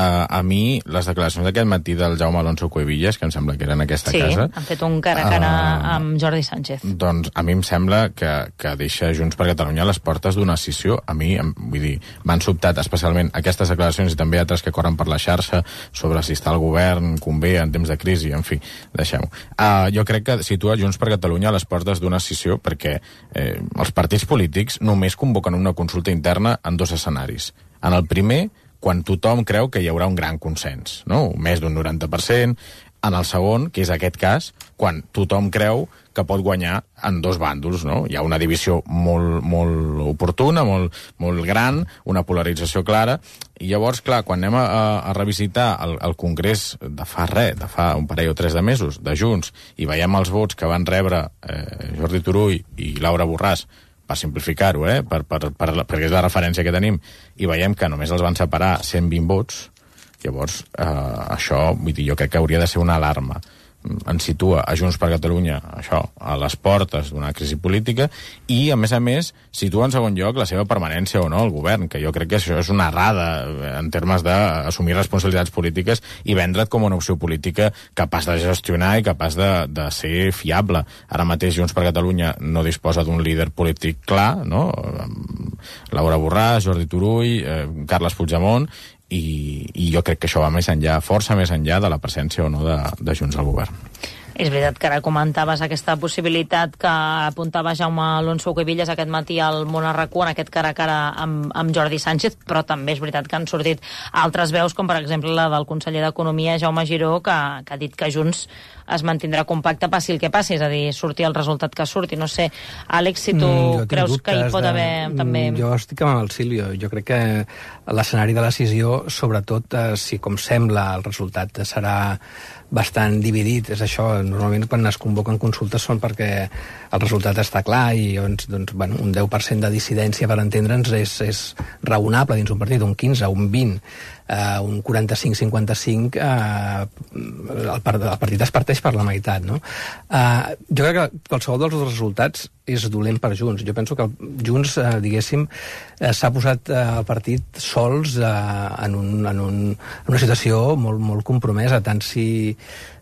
S19: A mi, les declaracions d'aquest matí del Jaume Alonso Cuevillas, que em sembla que era en aquesta casa...
S1: Sí, han fet un cara a cara amb Jordi Sánchez.
S19: Doncs a mi em sembla que deixa Junts per Catalunya a les portes d'una escissió. A mi, vull dir, m'han sobtat especialment aquestes declaracions i també altres que corren per la xarxa sobre si està el govern convé en temps de crisi, en fi, deixem-ho. Jo crec que situa Junts per Catalunya a les portes d'una escissió perquè els partits polítics només convoquen una consulta interna en 2 escenaris. En el primer, quan tothom creu que hi haurà un gran consens, no?, més d'un 90%. En el segon, que és aquest cas, quan tothom creu que pot guanyar en 2 bàndols, no? Hi ha una divisió molt oportuna, molt gran, una polarització clara, i llavors, clar, quan anem a revisitar el Congrés de fa un parell o 3 de mesos, de Junts, i veiem els vots que van rebre Jordi Turull i Laura Borràs, per simplificar-ho, perquè és la referència que tenim, i veiem que només els van separar 120 vots, llavors això, vull dir, jo crec que hauria de ser una alarma. Ens situa a Junts per Catalunya, això, a les portes d'una crisi política, i, a més, situa en segon lloc la seva permanència o no al govern, que jo crec que això és una errada en termes d'assumir responsabilitats polítiques i vendre't com una opció política capaç de gestionar i capaç de ser fiable. Ara mateix Junts per Catalunya no disposa d'un líder polític clar, no? Laura Borràs, Jordi Turull, Carles Puigdemont, i jo crec que això va més enllà, força més enllà de la presència o no de Junts al govern.
S1: És veritat que ara comentaves aquesta possibilitat que apuntava Jaume Alonso Cuevillas aquest matí al Món a RAC1, en aquest cara a cara amb Jordi Sánchez, però també és veritat que han sortit altres veus, com per exemple la del conseller d'Economia, Jaume Giró, que ha dit que Junts es mantindrà compacte passi el que passi, és a dir, sortir el resultat que surti. No sé, Àlex, si tu creus que hi pot haver també...
S20: Jo estic amb el Sílvio. Jo crec que l'escenari de la decisió, sobretot si com sembla el resultat serà bastant dividit, és això, normalment quan es convoquen consultes són perquè el resultat està clar i doncs, bueno, un 10% de dissidència, per entendre'ns, és raonable dins un partit, un 15, un 20, un 45-55, el partit es parteix per la meitat, no? Jo crec que qualsevol dels resultats és dolent per Junts. Jo penso que Junts, diguéssim, s'ha posat el partit sols en una situació molt compromesa, tant si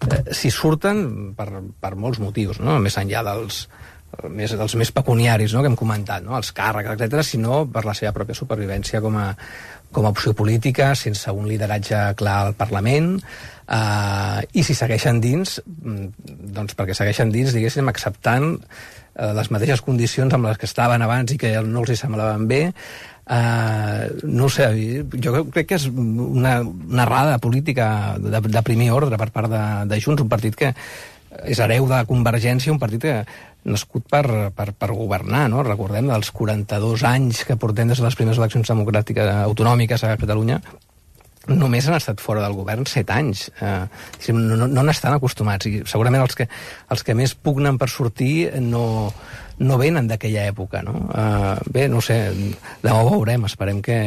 S20: surten per molts motius, no? Més enllà dels més pecuniaris, no?, que hem comentat, no?, els càrrecs, etc., sinó per la seva pròpia supervivència com a opció política, sense un lideratge clar al Parlament, i si segueixen dins, doncs perquè segueixen dins, diguéssim, acceptant les mateixes condicions amb les que estaven abans i que no els hi semblaven bé. No ho sé, jo crec que és una errada política de primer ordre per part de Junts, un partit que és hereu de Convergència, un partit que nascut per governar, no? Recordem, dels 42 anys que portem des de les primeres eleccions democràtiques autonòmiques a Catalunya, només han estat fora del govern 7 anys. No n'estan acostumats, i segurament els que més pugnen per sortir no venen d'aquella època, no? Bé, no sé, demà ho veurem, esperem que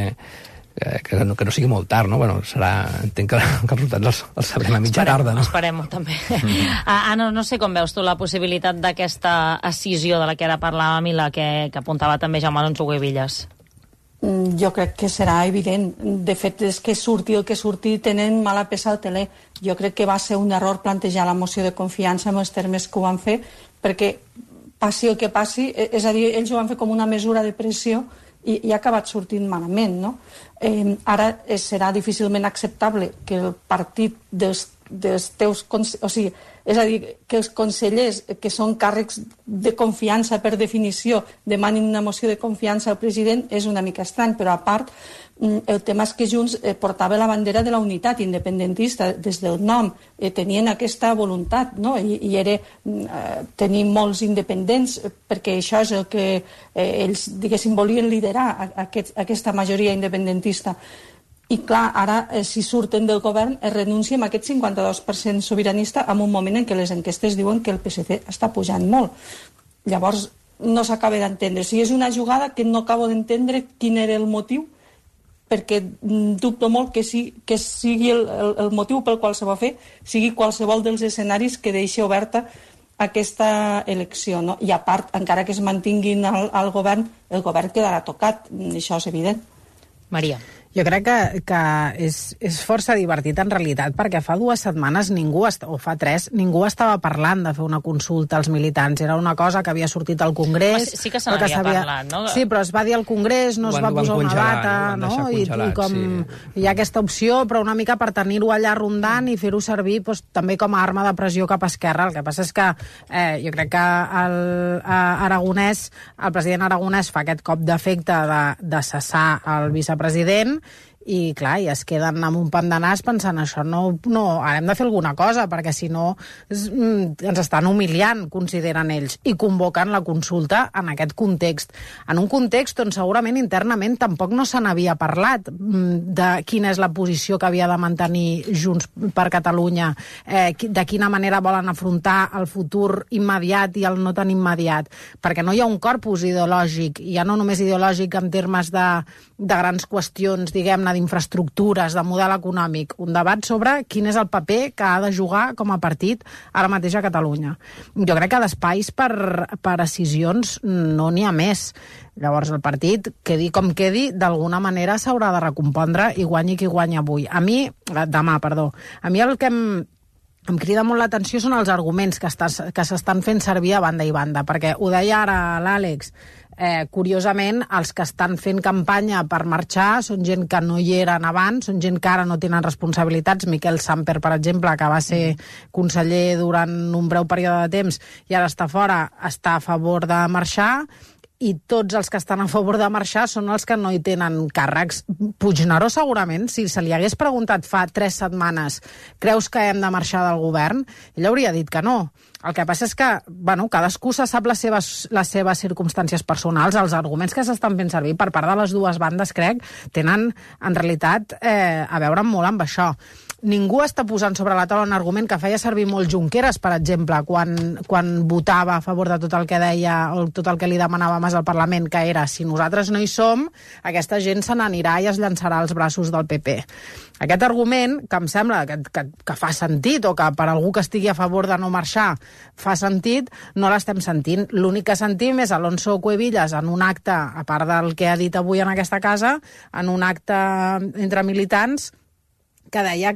S20: no sigui molt tard, no? Bueno, entenc que els resultats els sabrem a mitja tarda, no?
S1: Esperem-ho, també. Anna, no sé com veus tu la possibilitat d'aquesta escissió de la que ara parlàvem i la que apuntava també Jaume Alonso Cuevillas.
S6: Jo crec que serà evident. De fet, és que surti el que surti, tenen mala peça al teler. Jo crec que va ser un error plantejar la moció de confiança en els termes que ho van fer, perquè passi el que passi, és a dir, ells ho van fer com una mesura de pressió i ha acabat sortint malament, no? Ara serà difícilment acceptable que el partit dels teus... O sigui, és a dir, que els consellers, que són càrrecs de confiança per definició, demanin una moció de confiança al president, és una mica estrany, però a part, El tema és que Junts portava la bandera de la unitat independentista des del nom, tenien aquesta voluntat, no? I era tenir molts independents, perquè això és el que ells, diguéssim, volien liderar, aquesta majoria independentista. I clar, ara, si surten del govern, es renuncien a aquest 52% sobiranista en un moment en què les enquestes diuen que el PSC està pujant molt. Llavors, no s'acaba d'entendre. O sigui, és una jugada que no acabo d'entendre quin era el motiu, perquè dubto molt que sigui el motiu pel qual se va fer, sigui qualsevol dels escenaris que deixi oberta aquesta elecció, no? I a part, encara que es mantinguin al govern, el govern quedarà tocat, això és evident.
S1: Maria.
S4: Jo crec que és força divertit en realitat, perquè fa 2 setmanes o fa 3, ningú estava parlant de fer una consulta als militants. Era una cosa que havia sortit al Congrés.
S1: Sí que se n'havia parlat, no?
S4: Sí, però es va dir al Congrés, no es va posar una data, no? I com hi ha aquesta opció, però una mica per tenir-ho allà rondant i fer-ho servir també com a arma de pressió cap a Esquerra. El que passa és que jo crec que el president Aragonès fa aquest cop d'efecte de cessar el vicepresident, i clar, i es queden amb un pam de nas pensant això no, ara hem de fer alguna cosa, perquè si no ens estan humiliant, consideren ells, i convoquen la consulta en aquest context, en un context on segurament internament tampoc no se n'havia parlat de quina és la posició que havia de mantenir Junts per Catalunya, de quina manera volen afrontar el futur immediat i el no tan immediat, perquè no hi ha un corpus ideològic, ja no només ideològic en termes de grans qüestions, diguem-ne, d'infraestructures, de model econòmic, un debat sobre quin és el paper que ha de jugar com a partit ara mateix a Catalunya. Jo crec que d'espais per decisions no n'hi ha més. Llavors el partit, quedi com quedi, d'alguna manera s'haurà de recompondre i guanyi qui guanya avui. Demà, A mi el que em crida molt l'atenció són els arguments que s'estan fent servir a banda i banda, perquè ho deia ara l'Àlex, curiosament, els que estan fent campanya per marxar són gent que no hi eren abans, són gent que ara no tenen responsabilitats. Miquel Samper, per exemple, que va ser conseller durant un breu període de temps i ara està fora, està a favor de marxar, i tots els que estan a favor de marxar són els que no hi tenen càrrecs. Puigneró, segurament, si se li hagués preguntat fa 3 setmanes creus que hem de marxar del govern, ell hauria dit que no. El que passa és que, cadascú se sap les seves circumstàncies personals. Els arguments que s'estan fent servir per part de les dues bandes, crec, tenen, en realitat, a veure molt amb això. Ningú està posant sobre la taula un argument que feia servir molt Junqueras, per exemple, quan votava a favor de tot el que deia o tot el que li demanava Mas al Parlament, que era, si nosaltres no hi som, aquesta gent se n'anirà i es llançarà als braços del PP. Aquest argument, que em sembla que fa sentit, o que per algú que estigui a favor de no marxar fa sentit, no l'estem sentint. L'únic que sentim és Alonso Cuevillas en un acte, a part del que ha dit avui en aquesta casa, en un acte entre militants, que deia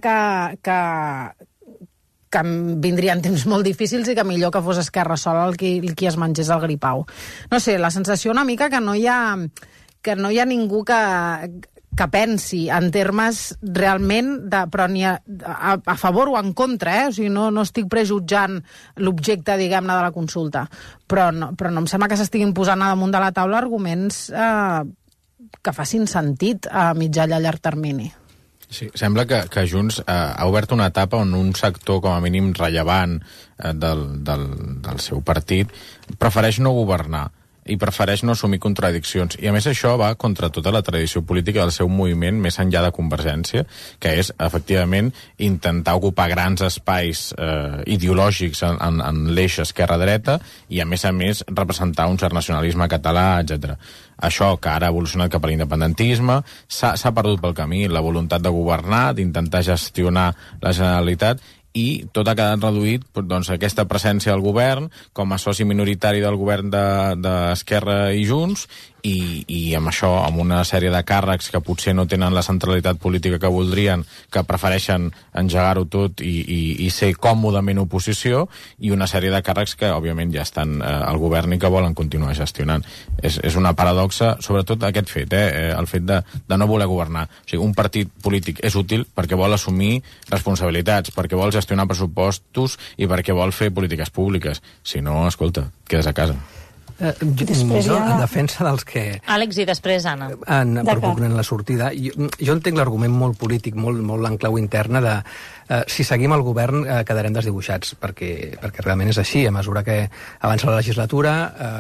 S4: que vindrien temps molt difícils i que millor que fos Esquerra sola el qui es mengés el gripau. No sé, la sensació una mica que no hi ha ningú que pensi en termes realment però ni a favor o en contra, O sigui, no estic prejutjant l'objecte, diguem-ne, de la consulta, però no em sembla que s'estiguin posant a damunt de la taula arguments que facin sentit a mitjà i a llarg termini.
S19: Sí, sembla que Junts ha obert una etapa on un sector com a mínim rellevant del seu partit prefereix no governar i prefereix no assumir contradiccions. I a més això va contra tota la tradició política del seu moviment més enllà de Convergència, que és efectivament intentar ocupar grans espais ideològics en l'eix esquerra-dreta i a més representar un cert nacionalisme català, etc. Això que ara ha evolucionat cap a l'independentisme s'ha perdut pel camí, la voluntat de governar, d'intentar gestionar la Generalitat, i tot ha quedat reduït doncs, a aquesta presència del govern com a soci minoritari del govern d'Esquerra i Junts i amb això, amb una sèrie de càrrecs que potser no tenen la centralitat política que voldrien, que prefereixen engegar-ho tot i ser còmodament oposició, i una sèrie de càrrecs que òbviament ja estan al govern i que volen continuar gestionant. És una paradoxa, sobretot aquest fet, el fet de no voler governar. O sigui, un partit polític és útil perquè vol assumir responsabilitats, perquè vol gestionar pressupostos i perquè vol fer polítiques públiques. Si no, escolta, quedes a casa.
S20: Jo, en defensa dels que...
S1: Àlex, i després Anna.
S20: Propugnen la sortida. Jo entenc l'argument molt polític, molt l'enclau interna de si seguim el govern quedarem desdibuixats, perquè realment és així. A mesura que avança la legislatura...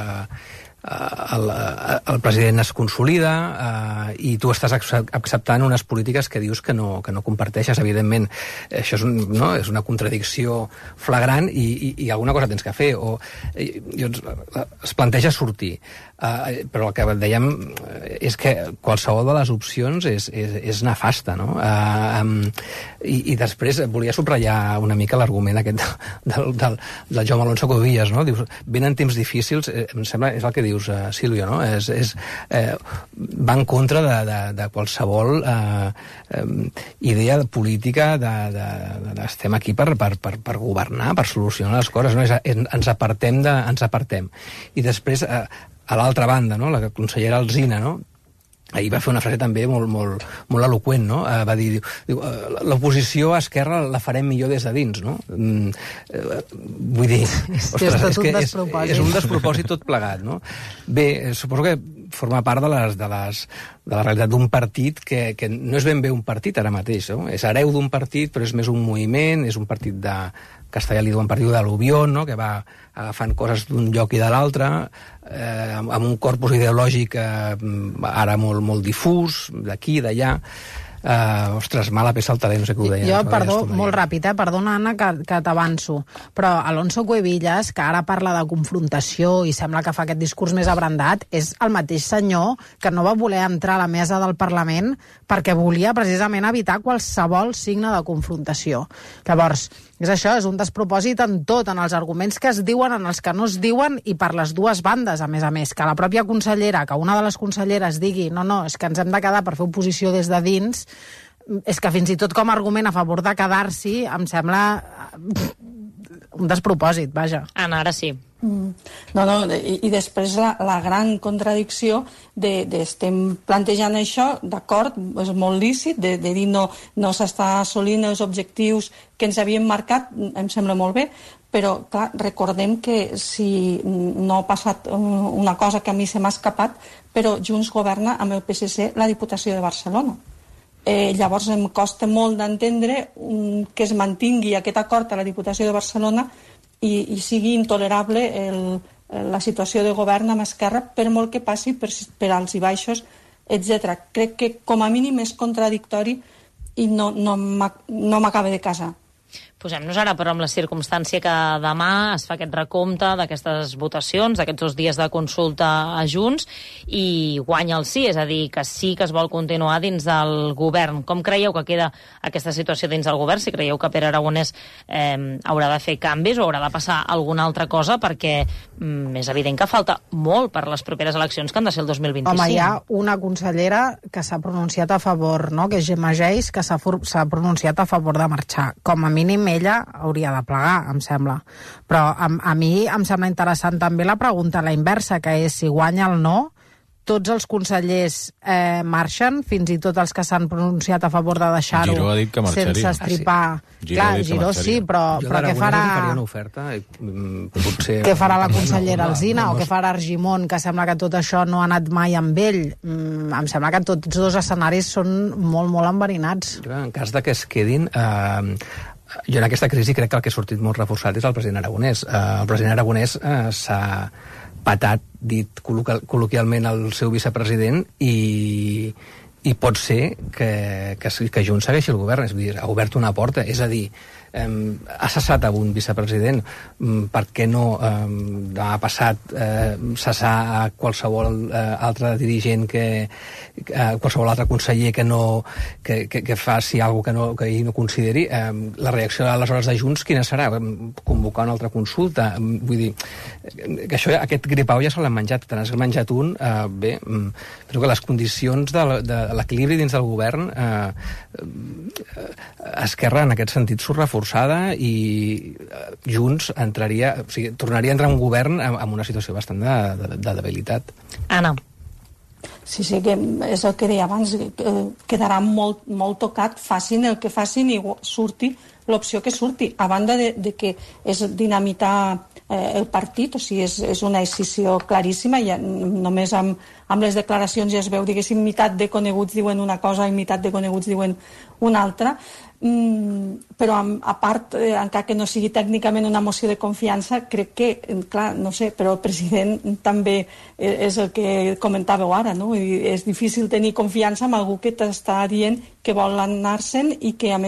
S20: el president es consolida i tu estàs acceptant unes polítiques que dius que no comparteixes, evidentment. Això és una contradicció flagrant i alguna cosa tens que fer. Es planteja sortir. Però el que dèiem és que qualsevol de les opcions és nefasta, no? I després volia subratllar una mica l'argument aquest del Jaume Alonso Cuevillas, no? Dius, venen temps difícils, em sembla, és el que dius, Sílvia, no? Va en contra de qualsevol idea política estem aquí per governar, per solucionar les coses, no? Ens apartem. I després, a l'altra banda, no? La consellera Alsina, no? Ahir va fer una frase també molt eloqüent, no? Va dir, l'oposició a Esquerra la farem millor des de dins, no? Vull dir, ostres, és un despropòsit tot plegat, no? Bé, suposo que forma part de la realitat d'un partit que no és ben bé un partit ara mateix, no? És hereu d'un partit, però és més un moviment, és un partit de... Castellà li diuen partit de l'Ubión, no? Que va agafant coses d'un lloc i de l'altre, amb un corpus ideològic ara molt difús, d'aquí, d'allà. Ostres, mala peça al talent, no sé què ho deia.
S4: Jo, perdó, molt ràpid, perdona, Anna, que t'avanço, però Alonso Cuevillas, que ara parla de confrontació i sembla que fa aquest discurs més abrandat, és el mateix senyor que no va voler entrar a la mesa del Parlament perquè volia precisament evitar qualsevol signe de confrontació. Llavors, és això, és un despropòsit en tot, en els arguments que es diuen, en els que no es diuen i per les dues bandes, a més, que la pròpia consellera, que una de les conselleres digui no, és que ens hem de quedar per fer oposició des de dins, és que fins i tot com a argument a favor de quedar-s'hi em sembla un despropòsit, vaja.
S1: Anna, ara sí.
S6: I després la gran contradicció estem plantejant això, d'acord, és molt lícit, de dir no s'està assolint els objectius que ens havíem marcat, em sembla molt bé, però clar, recordem que si no ha passat una cosa que a mi se m'ha escapat, però Junts governa amb el PSC la Diputació de Barcelona. Llavors em costa molt d'entendre que es mantingui aquest acord a la Diputació de Barcelona i sigui intolerable la situació de govern amb Esquerra per molt que passi per alts i baixos, etc. Crec que com a mínim és contradictori i no m'acaba de casar.
S1: Posem-nos ara, però, amb la circumstància que demà es fa aquest recompte d'aquestes votacions, d'aquests 2 dies de consulta a Junts, i guanya el sí, és a dir, que sí que es vol continuar dins del govern. Com creieu que queda aquesta situació dins del govern? Si creieu que Pere Aragonès haurà de fer canvis o haurà de passar alguna altra cosa, perquè és evident que falta molt per les properes eleccions, que han de ser el 2025.
S4: Home, hi ha una consellera que s'ha pronunciat a favor, no?, que és Gemma Geis, que s'ha pronunciat a favor de marxar. Com a mínim ella hauria de plegar, em sembla. Però a mi em sembla interessant també la pregunta a la inversa, que és si guanya el no, tots els consellers marxen, fins i tot els que s'han pronunciat a favor de deixar-ho sense estripar. Clar, Giró sí, però què farà...
S20: faria una oferta, potser...
S4: Què farà la consellera Alsina o què farà Argimon, que sembla que tot això no ha anat mai amb ell? Em sembla que tots 2 escenaris són molt, molt enverinats.
S20: En cas de que es quedin... Jo en aquesta crisi crec que el que ha sortit molt reforçat és el president Aragonès. El president Aragonès s'ha patat, dit col·loquialment, el seu vicepresident i pot ser que Junts segueixi el govern. És a dir, ha obert una porta, és a dir, ha cessat un vicepresident, per què no ha passat cessar a qualsevol altre dirigent, qualsevol altre conseller que faci alguna cosa que ell no consideri. La reacció aleshores de Junts quina serà? Convocar una altra consulta? Vull dir, que aquest gripau ja se l'han menjat, te n'has menjat un, bé, però que les condicions de l'equilibri dins del govern, Esquerra en aquest sentit surt reforçada i Junts tornaria a entrar en un govern amb una situació bastant de debilitat.
S1: Anna.
S6: Sí, que és el que deia abans, quedarà molt tocat, facin el que facin i surti l'opció que surti, a banda de que és dinamitar el partit, o sigui, és una decisió claríssima, i només amb les declaracions ja es veu, diguéssim, meitat de coneguts diuen una cosa i meitat de coneguts diuen una altra, però a part, encara que no sigui tècnicament una moció de confiança, crec que, clar, no sé, però el president també és el que comentàveu ara, no? És difícil tenir confiança amb algú que t'està dient que vol anar-se'n i que a més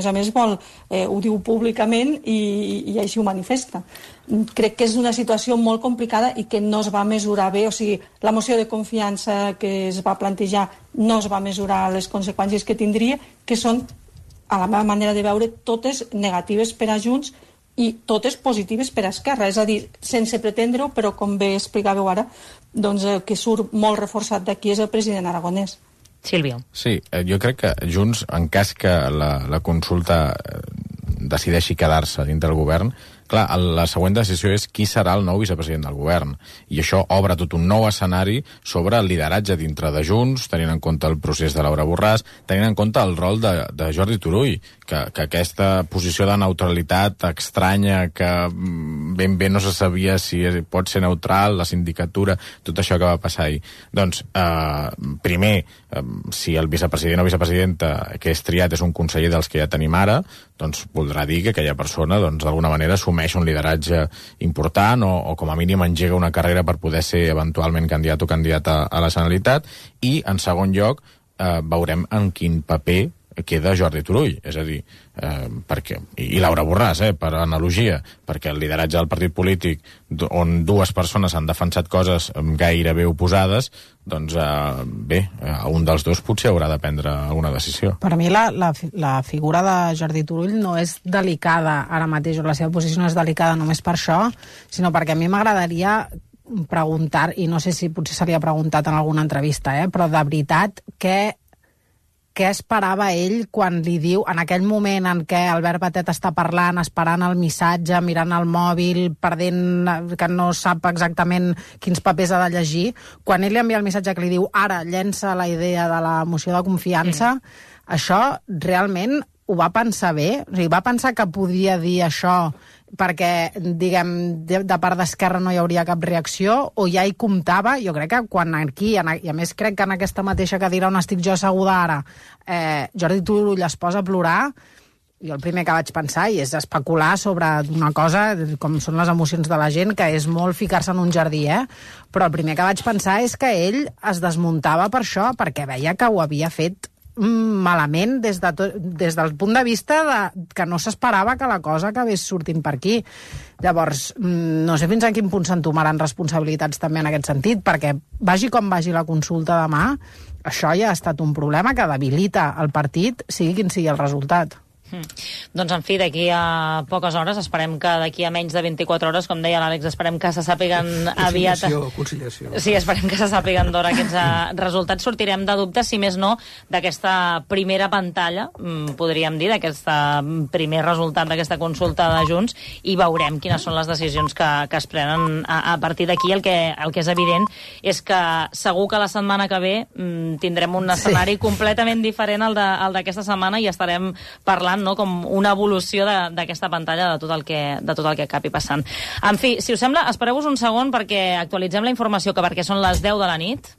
S6: ho diu públicament i així ho manifesta. Crec que és una situació molt complicada i que no es va mesurar bé, o sigui, la moció de confiança que es va plantejar no es va mesurar les conseqüències que tindria, que són, a la meva manera de veure, totes negatives per a Junts i totes positives per a Esquerra, és a dir, sense pretendre-ho, però com bé explicàveu ara, doncs el que surt molt reforçat d'aquí és el president aragonès.
S1: Sílvia.
S19: Sí, jo crec que Junts, en cas que la consulta decideixi quedar-se dintre del govern, clar, la següent decisió és qui serà el nou vicepresident del govern. I això obre tot un nou escenari sobre el lideratge dintre de Junts, tenint en compte el procés de Laura Borràs, tenint en compte el rol de Jordi Turull, que aquesta posició de neutralitat estranya, que ben bé no se sabia si pot ser neutral, la sindicatura, tot això que va passar ahir. Doncs, primer, si el vicepresident o vicepresidenta que és triat és un conseller dels que ja tenim ara, doncs voldrà dir que aquella persona, doncs, d'alguna manera assumeix un lideratge important o com a mínim engega una carrera per poder ser eventualment candidat o candidata a la Generalitat, i en segon lloc veurem en quin paper queda Jordi Turull, és a dir, perquè, i Laura Borràs, per analogia, perquè el lideratge del partit polític on dues persones han defensat coses gairebé oposades, doncs bé, un dels dos potser haurà de prendre alguna decisió.
S4: Per mi la figura de Jordi Turull no és delicada ara mateix, o la seva posició no és delicada només per això, sinó perquè a mi m'agradaria preguntar, i no sé si potser se li ha preguntat en alguna entrevista, però de veritat, què esperava ell quan li diu, en aquell moment en què Albert Batet està parlant, esperant el missatge, mirant el mòbil, perdent, que no sap exactament quins papers ha de llegir, quan ell li envia el missatge que li diu ara llença la idea de la moció de confiança, això realment ho va pensar bé? O sigui, va pensar que podia dir això perquè, diguem, de part d'Esquerra no hi hauria cap reacció, o ja hi comptava? Jo crec que quan aquí, i a més crec que en aquesta mateixa cadira on estic jo asseguda ara, Jordi Turull es posa a plorar, jo el primer que vaig pensar, i és especular sobre una cosa, com són les emocions de la gent, que és molt ficar-se en un jardí, però el primer que vaig pensar és que ell es desmuntava per això, perquè veia que ho havia fet malament des del punt de vista que no s'esperava que la cosa acabés sortint per aquí. Llavors, no sé fins a quin punt s'entomaran responsabilitats també en aquest sentit, perquè vagi com vagi la consulta demà, això ja ha estat un problema que debilita el partit, sigui quin sigui el resultat.
S1: Doncs, en fi, d'aquí a poques hores, esperem que d'aquí a menys de 24 hores, com deia l'Àlex, esperem que se sàpiguen aviat...
S20: Conciliació.
S1: Sí, esperem que se sàpiguen d'hora aquests resultats. Sortirem de dubtes, si més no, d'aquesta primera pantalla, podríem dir, d'aquest primer resultat d'aquesta consulta de Junts, i veurem quines són les decisions que es prenen a partir d'aquí. El que és evident és que segur que la setmana que ve tindrem un escenari completament diferent al d'aquesta setmana, i estarem parlant, no, com una evolució d'aquesta pantalla de tot el que acabi passant. En fi, si us sembla, espereu-vos un segon perquè actualitzem la informació, perquè són les 10 de la nit.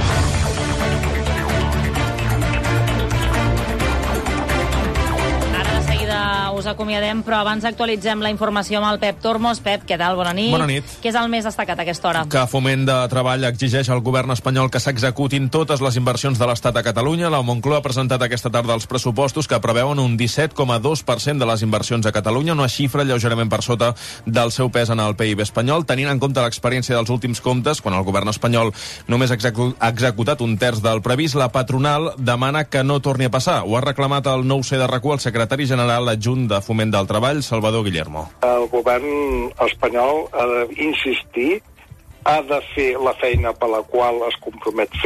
S1: Us acomiadem, però abans actualitzem la informació amb el Pep Tormos. Pep, què tal? Bona nit.
S27: Bona nit.
S1: Què és el més destacat a aquesta hora?
S27: Que Foment de Treball exigeix al govern espanyol que s'executin totes les inversions de l'Estat a Catalunya. La Moncloa ha presentat aquesta tarda els pressupostos que preveuen un 17,2% de les inversions a Catalunya, una xifra lleugerament per sota del seu pes en el PIB espanyol, tenint en compte l'experiència dels últims comptes, quan el govern espanyol només ha executat un terç del previst. La patronal demana que no torni a passar. Ho ha reclamat el 9C de RAC1 el secretari general adjunt de Foment del Treball, Salvador Guillermo.
S2: El govern espanyol ha d'insistir, ha de fer la feina per la qual es compromet fer,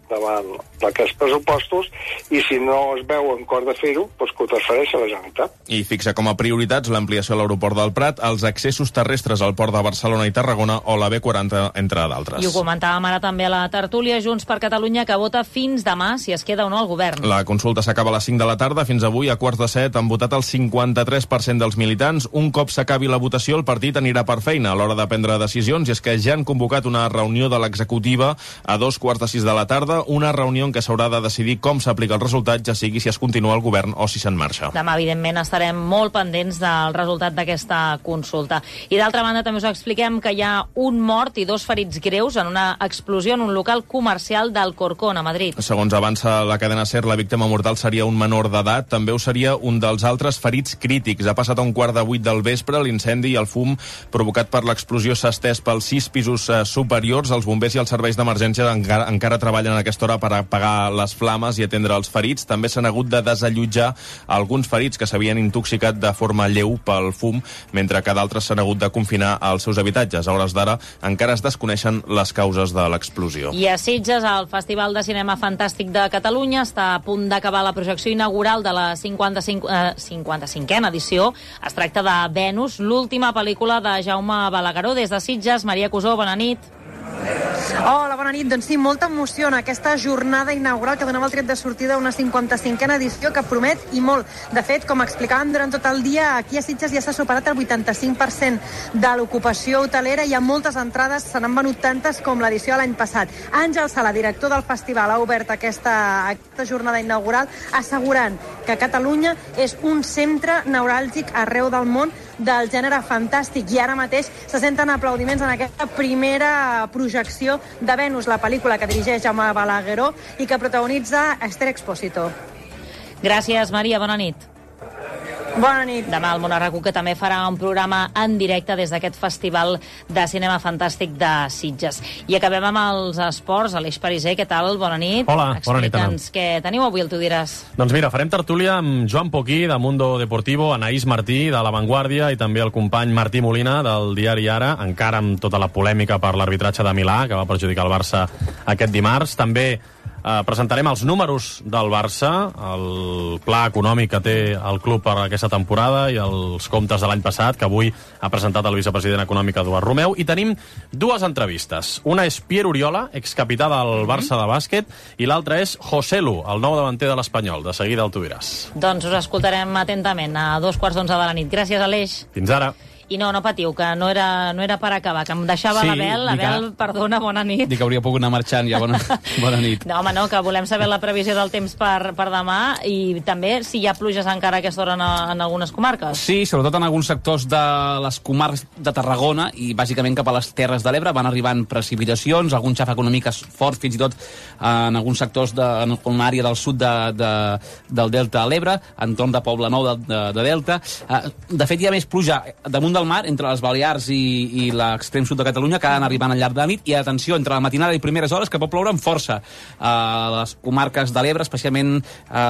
S2: davant d'aquests pressupostos, i si no es veu en cor de fer-ho, doncs que ho transfereix a la Generalitat.
S27: I fixa com a prioritats l'ampliació a l'aeroport del Prat, els accessos terrestres al port de Barcelona i Tarragona o la B40, entre d'altres.
S1: I ho comentàvem ara també a la tertúlia Junts per Catalunya, que vota fins demà si es queda o no al govern.
S27: La consulta s'acaba a les 5 de la tarda. Fins avui, a 6:45, han votat el 53% dels militants. Un cop s'acabi la votació, el partit anirà per feina a l'hora de prendre decisions, i és que ja han convocat una reunió de l'executiva a 5:45 de la tarda, una reunió en què s'haurà de decidir com s'aplica el resultat, ja sigui si es continua el govern o si se'n marxa.
S1: Demà, evidentment, estarem molt pendents del resultat d'aquesta consulta. I d'altra banda, també us expliquem que hi ha un mort i 2 ferits greus en una explosió en un local comercial d'Alcorcón, a Madrid.
S27: Segons avança la cadena SER, la víctima mortal seria un menor d'edat. També ho seria un dels altres ferits crítics. Ha passat a 7:15 del vespre. L'incendi i el fum provocat per l'explosió s'ha estès pels 6 pisos superiors. Els bombers i els serveis d'emergència encara treballen a aquesta hora per apagar les flames i atendre els ferits. També s'han hagut de desallotjar alguns ferits que s'havien intoxicat de forma lleu pel fum, mentre que d'altres s'han hagut de confinar als seus habitatges. A hores d'ara encara es desconeixen les causes de l'explosió.
S1: I a Sitges, el Festival de Cinema Fantàstic de Catalunya està a punt d'acabar la projecció inaugural de la 55a edició. Es tracta de Venus, l'última pel·lícula de Jaume Balagueró. Des de Sitges, Maria Cusó, bona nit.
S3: Hola, bona nit. Doncs sí, molta emoció en aquesta jornada inaugural que donava el tret de sortida a una 55a edició que promet i molt. De fet, com explicàvem durant tot el dia, aquí a Sitges ja s'ha superat el 85% de l'ocupació hotelera i hi ha moltes entrades, se n'han venut tantes com l'edició de l'any passat. Àngel Sala, director del festival, ha obert aquesta jornada inaugural assegurant que Catalunya és un centre neuràlgic arreu del món del gènere fantàstic, i ara mateix se senten aplaudiments en aquesta primera projecció de Venus, la pel·lícula que dirigeix Jaume Balagueró i que protagonitza Esther Expósito.
S1: Gràcies, Maria, bona nit.
S3: Bona nit.
S1: Demà el Món a RAC1, que també farà un programa en directe des d'aquest Festival de Cinema Fantàstic de Sitges. I acabem amb els esports. Aleix Pariser, què tal? Bona nit.
S10: Hola, bona nit, Anna.
S1: Explica'ns què teniu avui, el Tu diràs.
S10: Doncs mira, farem tertúlia amb Joan Poquí, de Mundo Deportivo, Anaïs Martí, de La Vanguardia, i també el company Martí Molina, del diari Ara, encara amb tota la polèmica per l'arbitratge de Milà, que va perjudicar el Barça aquest dimarts. També presentarem els números del Barça, el pla econòmic que té el club per aquesta temporada i els comptes de l'any passat, que avui ha presentat el vicepresident econòmic Eduard Romeu, i tenim 2 entrevistes. Una és Pierre Oriola, excapità del Barça de bàsquet, i l'altra és José Lu, el nou davanter de l'Espanyol. De seguida el Tu diràs.
S1: Doncs us escoltarem atentament a 2:15 de la nit. Gràcies, Aleix.
S10: Fins ara.
S1: I no patiu, que no era per acabar, que em deixava l'Abel. Abel, perdona, bona nit.
S15: Dic que hauria pogut anar marxant ja, bona nit.
S1: No, home, no, que volem saber la previsió del temps per demà, i també si hi ha pluges encara a aquesta hora en algunes comarques.
S15: Sí, sobretot en alguns sectors de les comarques de Tarragona i bàsicament cap a les Terres de l'Ebre van arribant precipitacions, algun xàfec una mica fort, fins i tot en alguns sectors en una àrea del sud del Delta de l'Ebre, entorn de Poblenou de Delta. De fet, hi ha més pluja damunt del mar, entre les Balears i l'extrem sud de Catalunya, que han arribant al llarg de la nit, i atenció, entre la matinada i primeres hores, que pot ploure amb força a les comarques de l'Ebre, especialment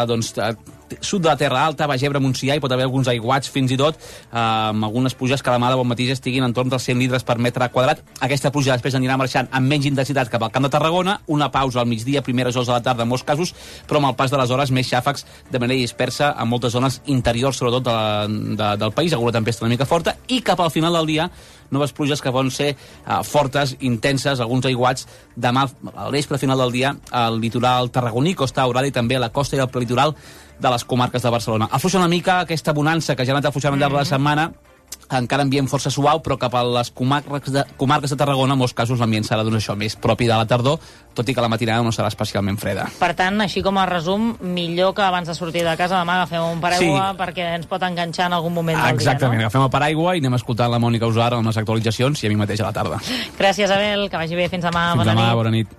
S15: sud de la Terra Alta, Baix Ebre, Montsià, hi pot haver alguns aiguats fins i tot, amb algunes pluges que demà de bon matí estiguin entorn dels 100 litres per metre quadrat. Aquesta pluja després anirà marxant amb menys intensitat cap al Camp de Tarragona, una pausa al migdia, primeres hores de la tarda en molts casos, però amb el pas de les hores més xàfecs de manera dispersa en moltes zones interiors, sobretot del país, alguna tempesta una mica forta, i cap al final del dia noves pluges que poden ser fortes, intenses, alguns aiguats demà a l'espre final del dia al litoral tarragoní, Costa Daurada, i també a la costa i al prelitoral de les comarques de Barcelona. Afluixa una mica aquesta bonança que ja ha anat afluixant al llarg de la setmana, encara ambient força suau, però cap a les comarques de Tarragona, en molts casos l'ambient serà això més propi de la tardor, tot i que la matinada no serà especialment freda.
S1: Per tant, així com a resum, millor que abans de sortir de casa demà agafem un paraigua, perquè ens pot enganxar en algun moment del dia, no?
S15: Exactament, agafem el paraigua i anem escoltant la Mònica Usar amb les actualitzacions i a mi mateix a la tarda.
S1: Gràcies, Abel, que vagi bé. Fins demà.
S15: Fins demà, bona nit.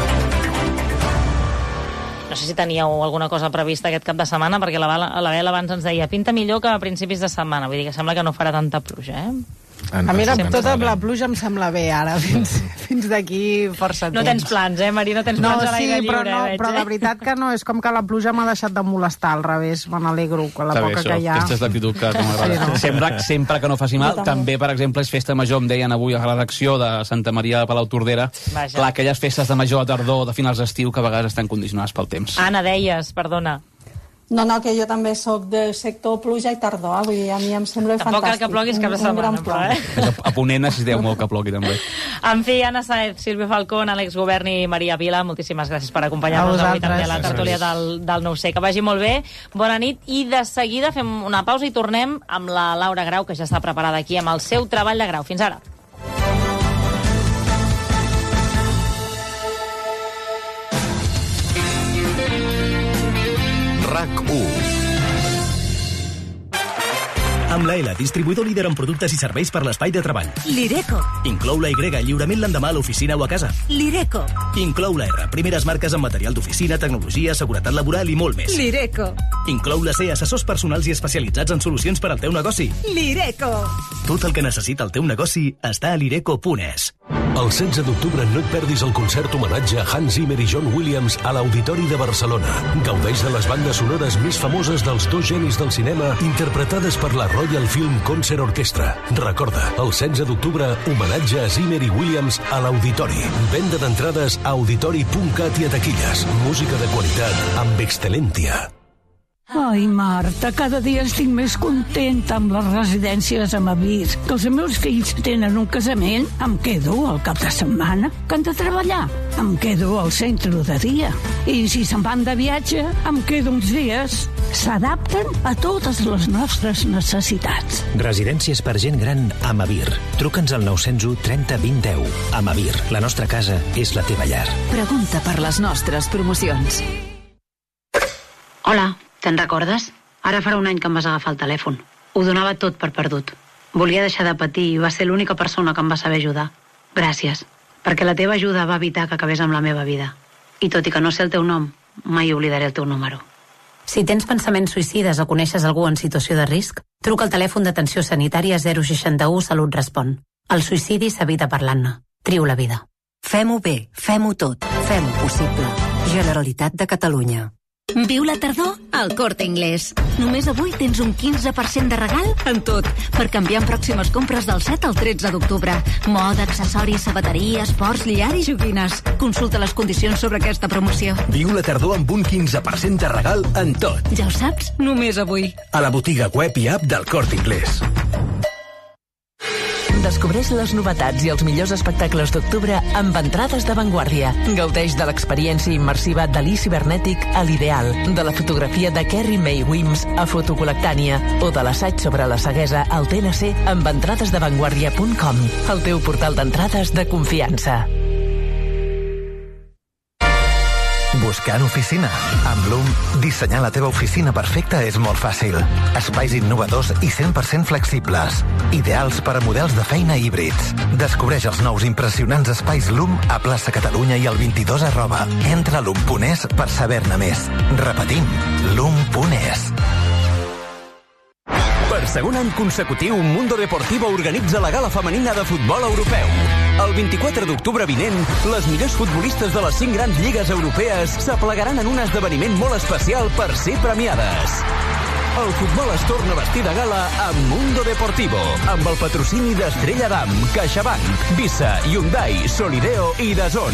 S1: No sé si teníeu alguna cosa prevista aquest cap de setmana, perquè l'Abel abans ens deia pinta millor que a principis de setmana, vull dir que sembla que no farà tanta pluja, eh?
S4: A mi tota la pluja em sembla bé ara, fins d'aquí força temps.
S1: No tens plans, Mari? No tens plans a l'aire lliure,
S4: però la veritat que no, és com que la pluja m'ha deixat de molestar, al revés, me n'alegro, la poca que hi ha.
S15: Aquesta és l'actitud que m'agrada. Sempre que no faci mal. També, per exemple, és festa major, em deien avui a la redacció de Santa Maria de Palautordera. Clar, aquelles festes de major a tardor, de finals d'estiu, que a vegades estan condicionades pel temps.
S1: Anna, deies, perdona.
S6: No, que jo també sóc del sector pluja i tardor, vull dir, a mi em sembla fantàstic.
S1: Tampoc cal que ploguis cap setmana, però,
S15: A Ponent necessiteu molt que plogui, també.
S1: En fi, Anna Sáez, Sílvia Falcón, Àlex Govern i Maria Vila, moltíssimes gràcies per acompanyar-nos avui també a la tertúlia del 9C. Que vagi molt bé, bona nit, i de seguida fem una pausa i tornem amb la Laura Grau, que ja està preparada aquí amb el seu treball de grau. Fins ara.
S5: RAC1.
S8: Amb la L, distribuïdor líder en productes i serveis per l'espai de treball.
S14: L'Ireco.
S8: Inclou la Y, lliurament l'endemà a l'oficina o a casa.
S14: L'Ireco.
S8: Inclou la R, primeres marques en material d'oficina, tecnologia, seguretat laboral i molt més.
S14: L'Ireco.
S8: Inclou la C, assessors personals i especialitzats en solucions per al teu negoci.
S14: L'Ireco.
S8: Tot el que necessita el teu negoci està a l'ireco.es.
S13: El 16 d'octubre no et perdis el concert homenatge a Hans Zimmer i John Williams a l'Auditori de Barcelona. Gaudeix de les bandes sonores més famoses dels dos genis del cinema interpretades per la Royal Film Concert Orchestra. Recorda, el 16 d'octubre, homenatge a Zimmer i Williams a l'Auditori. Venda d'entrades a auditori.cat i a taquilles. Música de qualitat amb Excelentia.
S9: Ai, Marta, cada dia estic més contenta amb les residències a Mavir. Que els meus fills tenen un casament, em quedo al cap de setmana. Que han de treballar, em quedo al centre de dia. I si se'n van de viatge, em quedo uns dies. S'adapten a totes les nostres necessitats.
S25: Residències per gent gran a Mavir. Truca'ns al 901 30 20 10. A Mavir, la nostra casa és la teva llar.
S11: Pregunta per les nostres promocions.
S16: Hola. Te'n recordes? Ara farà un any que em vas agafar el telèfon. Ho donava tot per perdut. Volia deixar de patir i va ser l'única persona que em va saber ajudar. Gràcies, perquè la teva ajuda va evitar que acabés amb la meva vida. I tot i que no sé el teu nom, mai oblidaré el teu número. Si tens pensaments suïcides o coneixes algú en situació de risc, truca al telèfon d'atenció sanitària 061 Salut Respon. El suïcidi s'evita parlant-ne. Trio la vida.
S17: Fem-ho bé, fem-ho tot, fem-ho possible. Generalitat de Catalunya.
S14: Viu la tardor al Corte Inglés. Només avui tens un 15% de regal en tot, per canviar en pròximes compres del 7 al 13 d'octubre. Moda, accessoris, sabateria, esports, llar i joguines. Consulta les condicions sobre aquesta promoció.
S8: Viu la tardor amb un 15% de regal en tot.
S14: Ja ho saps? Només avui.
S8: A la botiga web i app del Corte Inglés.
S7: Descobreix les novetats i els millors espectacles d'octubre amb entrades d'avantguàrdia. Gaudeix de l'experiència immersiva de l'I Cibernètic a l'Ideal, de la fotografia de Kerry May Wims a Fotocolectània o de l'assaig sobre la ceguesa al TNC amb entradesdavantguàrdia.com, el teu portal d'entrades de confiança.
S18: Buscant oficina? Amb Loom, dissenyar la teva oficina perfecta és molt fàcil. Espais innovadors i 100% flexibles. Ideals per a models de feina híbrids. Descobreix els nous impressionants espais Loom a plaça Catalunya i al 22 @. Entra a loom.es per saber-ne més. Repetim, loom.es.
S8: Per segon any consecutiu, Mundo Deportivo organitza la gala femenina de futbol europeu. El 24 d'octubre vinent, les millors futbolistes de les 5 grans lligues europees s'aplegaran en un esdeveniment molt especial per ser premiades. El futbol es torna a vestir de gala amb Mundo Deportivo, amb el patrocini d'Estrella Damm, CaixaBank, Visa, Hyundai, Solideo i DAZN.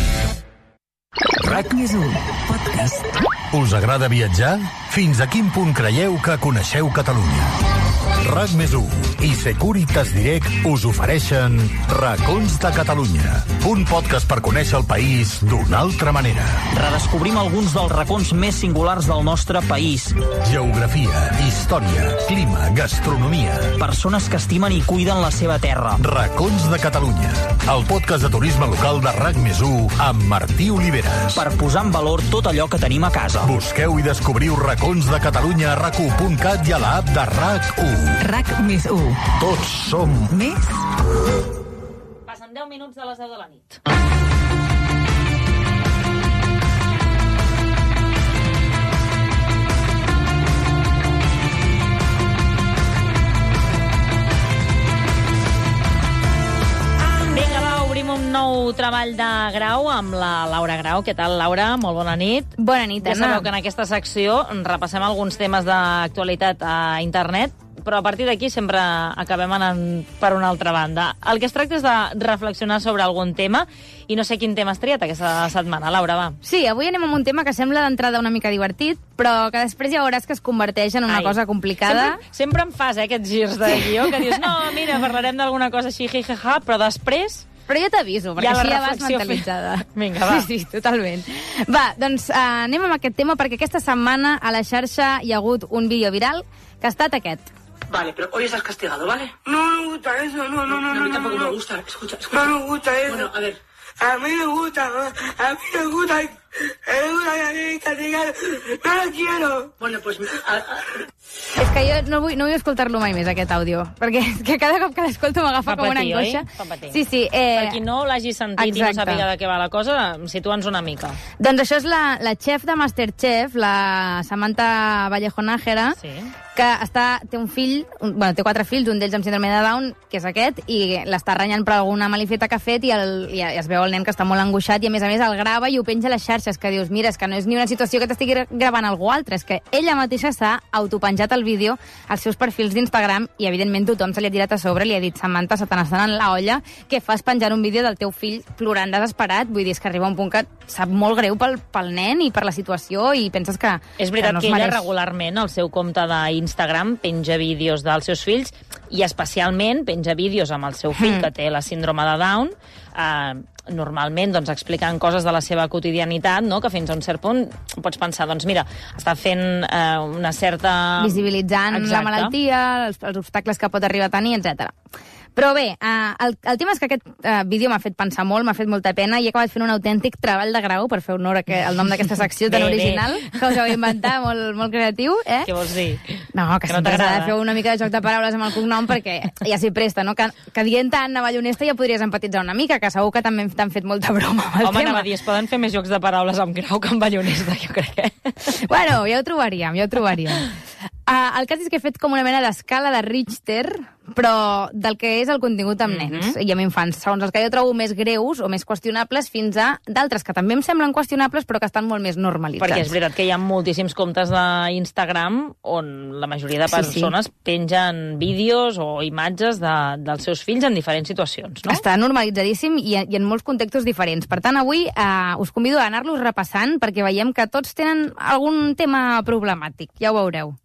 S5: RAC+1 Podcast. Us agrada viatjar? Fins a quin punt creieu que coneixeu Catalunya? RAC+1 i Securitas Direct us ofereixen Racons de Catalunya, un podcast per conèixer el país d'una altra manera.
S26: Redescobrim alguns dels racons més singulars del nostre país.
S5: Geografia, història, clima, gastronomia.
S26: Persones que estimen i cuiden la seva terra.
S5: Racons de Catalunya, el podcast de turisme local de RAC+1 amb Martí Oliveres.
S26: Per posar en valor tot allò que tenim a casa.
S5: Busqueu i descobriu Racons de Catalunya a RAC1.cat i a l'app de RAC1.
S7: RAC+1.
S5: Tots som
S7: més.
S1: Passen 10 minuts de les 10 de la nit. nou treball de Grau amb la Laura Grau. Què tal, Laura? Molt bona nit.
S12: Bona nit,
S1: Anna. Ja sabeu que en aquesta secció repassem alguns temes d'actualitat a internet, però a partir d'aquí sempre acabem anant per una altra banda. El que es tracta és de reflexionar sobre algun tema, i no sé quin tema has triat aquesta setmana. Laura, va.
S12: Sí, avui anem amb un tema que sembla d'entrada una mica divertit, però que després ja veuràs que es converteix en una cosa complicada.
S1: Sempre em fas aquests girs de guió, que dius, no, mira, parlarem d'alguna cosa així, hi-hi-ha, però després...
S12: Però jo t'aviso, perquè així ja vas mentalitzada.
S1: Vinga, va.
S12: Sí, totalment. Va, doncs anem amb aquest tema, perquè aquesta setmana a la xarxa hi ha hagut un vídeo viral que ha estat aquest.
S19: Vale, pero hoy estás castigado, ¿vale? No me gusta eso, no. A mí tampoco me gusta, escucha. No me gusta eso. Bueno, a ver. A mí me gusta castigar. No lo quiero. Bueno, pues...
S12: És que jo no vull escoltar-lo mai més, aquest àudio, perquè és que cada cop que l'escolto m'agafa com una angoixa. Sí.
S1: Per qui no l'hagi sentit i no sàpiga de què va la cosa, situa'ns una mica.
S12: Doncs això és la xef de Masterchef, la Samantha Vallejo Nájera, que té un fill, té 4 fills, un d'ells amb síndrome de Down, que és aquest, i l'està renyant per alguna malifeta que ha fet, i es veu el nen que està molt angoixat, i a més el grava i ho penja a les xarxes, que dius, mira, és que no és ni una situació que t'estigui gravant algú altre, és que ella mateixa s'ha autopenjat el vídeo als seus perfils d'Instagram, i evidentment tothom se li ha tirat a sobre, li ha dit, Samantha, se t'ha anat en la olla, què fas penjant un vídeo del teu fill plorant desesperat? Vull dir, és que arriba un punt que sap molt greu pel nen i per la situació, i penses que
S1: és veritat que ella regularment al seu compte d'Instagram penja vídeos dels seus fills, i especialment penja vídeos amb el seu fill que té la síndrome de Down, normalment explicant coses de la seva quotidianitat, no? Que fins a un cert punt pots pensar, doncs mira, està fent una certa...
S12: visibilitzant la malaltia, els obstacles que pot arribar a tenir, etc. Però bé, el tema és que aquest vídeo m'ha fet pensar molt, m'ha fet molta pena, i he acabat fent un autèntic treball de grau per fer honor al nom d'aquesta secció tan original, que us heu inventat, molt creatiu, eh?
S1: Què vols dir?
S12: No, que sempre s'ha de fer una mica de joc de paraules amb el cognom, perquè ja s'hi presta, no? Que dient tant Navallonesta ja podries empatitzar una mica, que segur que també t'han fet molta broma amb el tema.
S1: Home, anava a dir, es poden fer més jocs de paraules amb Grau que amb Navallonesta, jo crec.
S12: Bueno, ja ho trobaríem. El cas és que he fet com una mena d'escala de Richter, però del que és el contingut amb nens i amb infants, segons els que jo trobo més greus o més qüestionables, fins a d'altres que també em semblen qüestionables però que estan molt més normalitzats.
S1: Perquè és veritat que hi ha moltíssims comptes d'Instagram on la majoria de persones pengen vídeos o imatges dels seus fills en diferents situacions, no?
S12: Està normalitzadíssim i en molts contextos diferents. Per tant, avui us convido a anar-los repassant perquè veiem que tots tenen algun tema problemàtic. Ja ho veureu.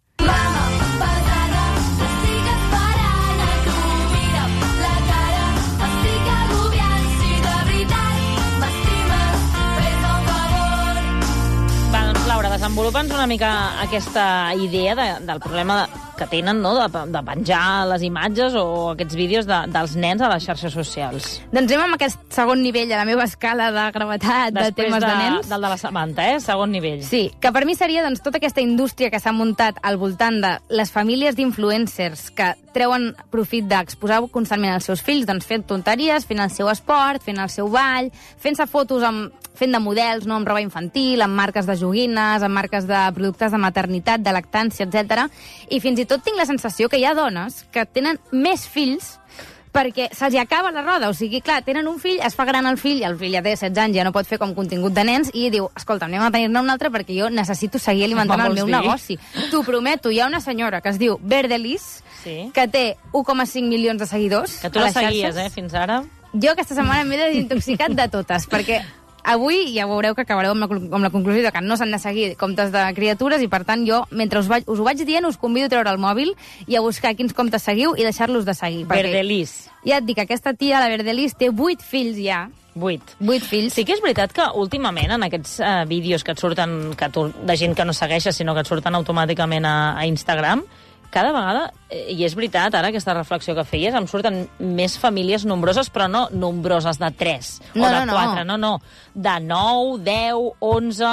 S1: Desenvolupa'ns una mica aquesta idea del problema que tenen, no?, de penjar les imatges o aquests vídeos dels nens a les xarxes socials.
S12: Doncs anem amb aquest segon nivell a la meva escala de gravetat de temes de nens.
S1: Del de la Samantha, segon nivell.
S12: Sí, que per mi seria tota aquesta indústria que s'ha muntat al voltant de les famílies d'influencers que treuen profit d'exposar constantment els seus fills, fent tonteries, fent el seu esport, fent el seu ball, fent-se fotos fent de models, no, amb roba infantil, amb marques de joguines, amb marques de productes de maternitat, de lactància, etc. I fins i tot tinc la sensació que hi ha dones que tenen més fills perquè se'ls acaba la roda. O sigui, clar, tenen un fill, es fa gran el fill ja té 16 anys, ja no pot fer com contingut de nens, i diu, escolta, anem a tenir-ne un altre perquè jo necessito seguir alimentant el meu negoci. T'ho prometo, hi ha una senyora que es diu Verdelis, que té 1,5 milions de seguidors.
S1: Que tu la seguies, fins ara.
S12: Jo aquesta setmana m'he desintoxicat de totes, perquè avui ja veureu que acabareu amb la conclusió que no s'han de seguir comptes de criatures, i per tant jo, mentre us ho vaig dient, us convido a treure el mòbil i a buscar quins comptes seguiu i deixar-los de seguir.
S1: Verdelis.
S12: Ja et dic, aquesta tia, la Verdelis, té 8 fills ja. 8 fills.
S1: Sí que és veritat que últimament en aquests vídeos que et surten de gent que no segueixes, sinó que et surten automàticament a Instagram, cada vegada, i és veritat, ara aquesta reflexió que feies, em surten més famílies nombroses, però no nombroses de 3 o de 4, no. De 9, 10, 11,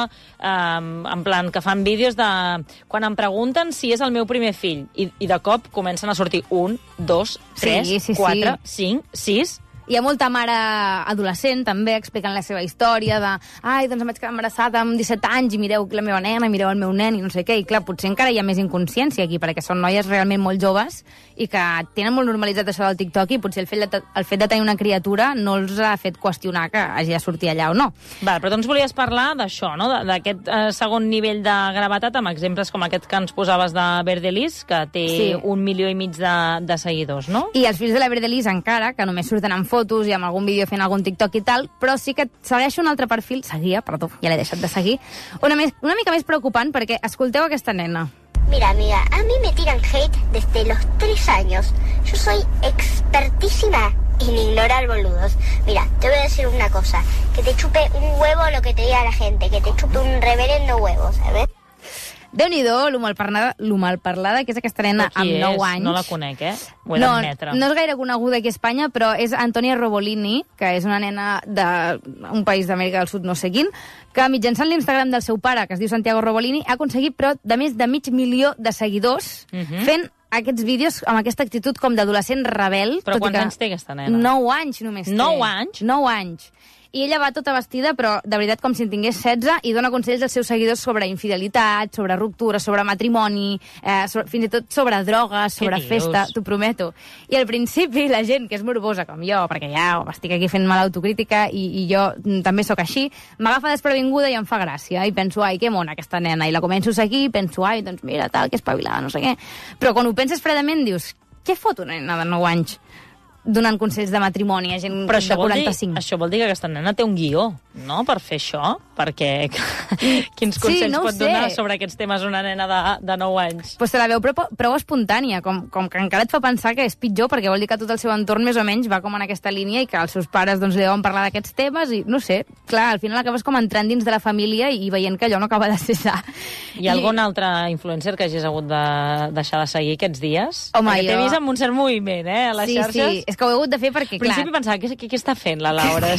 S1: en plan, que fan vídeos de... Quan em pregunten si és el meu primer fill, i de cop comencen a sortir 1, 2, 3, 4, 5, 6...
S12: Hi ha molta mare adolescent, també, explicant la seva història de doncs em vaig quedar embarassada amb 17 anys i mireu la meva nena, mireu el meu nen i no sé què. I clar, potser encara hi ha més inconsciència aquí, perquè són noies realment molt joves i que tenen molt normalitzat això del TikTok i potser el fet de tenir una criatura no els ha fet qüestionar que hagi de sortir allà o no.
S1: Val, però doncs volies parlar d'això, no? D'aquest segon nivell de gravetat amb exemples com aquest que ens posaves de Verdelis, que té 1,5 milió de seguidors, no?
S12: I els fills de la Verdelis encara, que només surten amb fotos i amb algun vídeo fent algun TikTok i tal, però sí que segueixo un altre perfil, ja l'he deixat de seguir, una mica més preocupant, perquè escolteu aquesta nena.
S2: Mira, amiga, a mí me tiran hate desde los 3 años. Yo soy expertísima en ignorar boludos. Mira, te voy a decir una cosa, que te chupe un huevo lo que te diga la gente, que te chupe un reverendo huevo, ¿sabes?
S12: Déu-n'hi-do, lo malparlada que és aquesta nena amb 9 anys.
S1: No la conec, Ho he d'admetre.
S12: No és gaire coneguda aquí a Espanya, però és Antonia Robolini, que és una nena d'un país d'Amèrica del Sud, no sé quin, que mitjançant l'Instagram del seu pare, que es diu Santiago Robolini, ha aconseguit, però, de més de 500.000 de seguidors fent aquests vídeos amb aquesta actitud com d'adolescent rebel.
S1: Però quants anys té aquesta nena?
S12: 9 anys només té.
S1: 9 anys?
S12: 9 anys. I ella va tota vestida, però de veritat com si en tingués 16, i dona consells als seus seguidors sobre infidelitat, sobre ruptura, sobre matrimoni, fins i tot sobre drogues, sobre festa, t'ho prometo. I al principi la gent que és morbosa com jo, perquè ja estic aquí fent mala autocrítica i jo també sóc així, m'agafa desprevinguda i em fa gràcia. I penso, ai, que mona aquesta nena. I la començo a seguir i penso, ai, doncs mira, tal, que espavilada, no sé què. Però quan ho penses fredament dius, què fot una nena de 9 anys donant consells de matrimoni a gent de 45.
S1: Això vol dir que aquesta nena té un guió, no?, per fer això? Perquè quins consells pot donar sobre aquests temes una nena de 9 anys?
S12: Pues se la veu prou espontània, com que encara et fa pensar que és pitjor, perquè vol dir que tot el seu entorn més o menys va com en aquesta línia i que els seus pares doncs, li deuen parlar d'aquests temes i no sé, clar, al final acabes com entrant dins de la família i veient que allò no acaba de cessar.
S1: Hi ha algun altre influencer que hagis hagut de deixar de seguir aquests dies?
S12: Home,
S1: perquè t'he vist amb un cert moviment, a les xarxes.
S12: Sí, és que ho he hagut de fer perquè, clar...
S1: Al principi pensava, què està fent la Laura?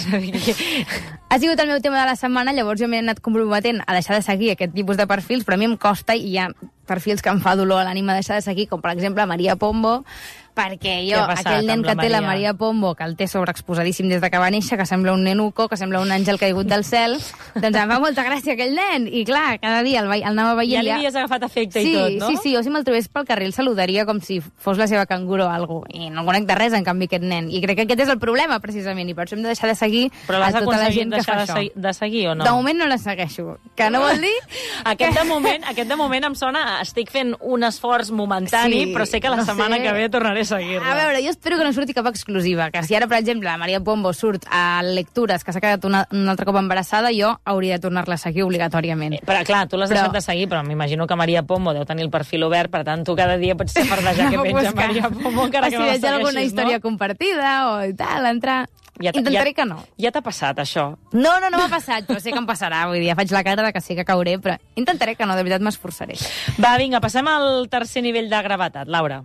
S12: Ha sigut el meu tema de la setmana, llavors jo m'he anat comprometent a deixar de seguir aquest tipus de perfils, però a mi em costa i hi ha perfils que em fa dolor a l'ànima deixar de seguir, com per exemple Maria Pombo, perquè jo, aquell nen que té la Maria Pombo, que el té sobreexposadíssim des que va néixer, que sembla un nenuco, que sembla un àngel caigut del cel, doncs em fa molta gràcia aquell nen. I clar, cada dia el anava veient...
S1: Ja li havies agafat efecte i tot, no?
S12: Sí, jo si me'l trobés pel carrer el saludaria com si fos la seva canguro o alguna cosa. I no conec de res, en canvi, aquest nen. I crec que aquest és el problema, precisament, i per això hem de deixar de seguir a tota la gent que fa això.
S1: Però l'has de seguir o no?
S12: De moment no la segueixo, que no vol dir...
S1: Aquest de moment em sona, estic fent un esforç momentani, però sé que la setmana que ve tornaré a seguir-la.
S12: A veure, jo espero que no surti cap exclusiva, que si ara, per exemple, la Maria Pombo surt a Lectures, que s'ha quedat un altre cop embarassada, jo hauria de tornar-la a seguir obligatòriament.
S1: Però clar, tu l'has deixat de seguir, però m'imagino que Maria Pombo deu tenir el perfil obert, per tant, tu cada dia pots fardejar que penja Maria Pombo, encara que no la segueixis, no?
S12: Si veig alguna història compartida o tal, entrar... Intentaré que no.
S1: Ja t'ha passat, això?
S12: No m'ha passat, però sé que em passarà. Vull dir, ja faig la cara de que sí que cauré, però intentaré que no, de veritat m'esforçaré.
S1: Va, vinga, passem al tercer nivell de gravetat. Laura.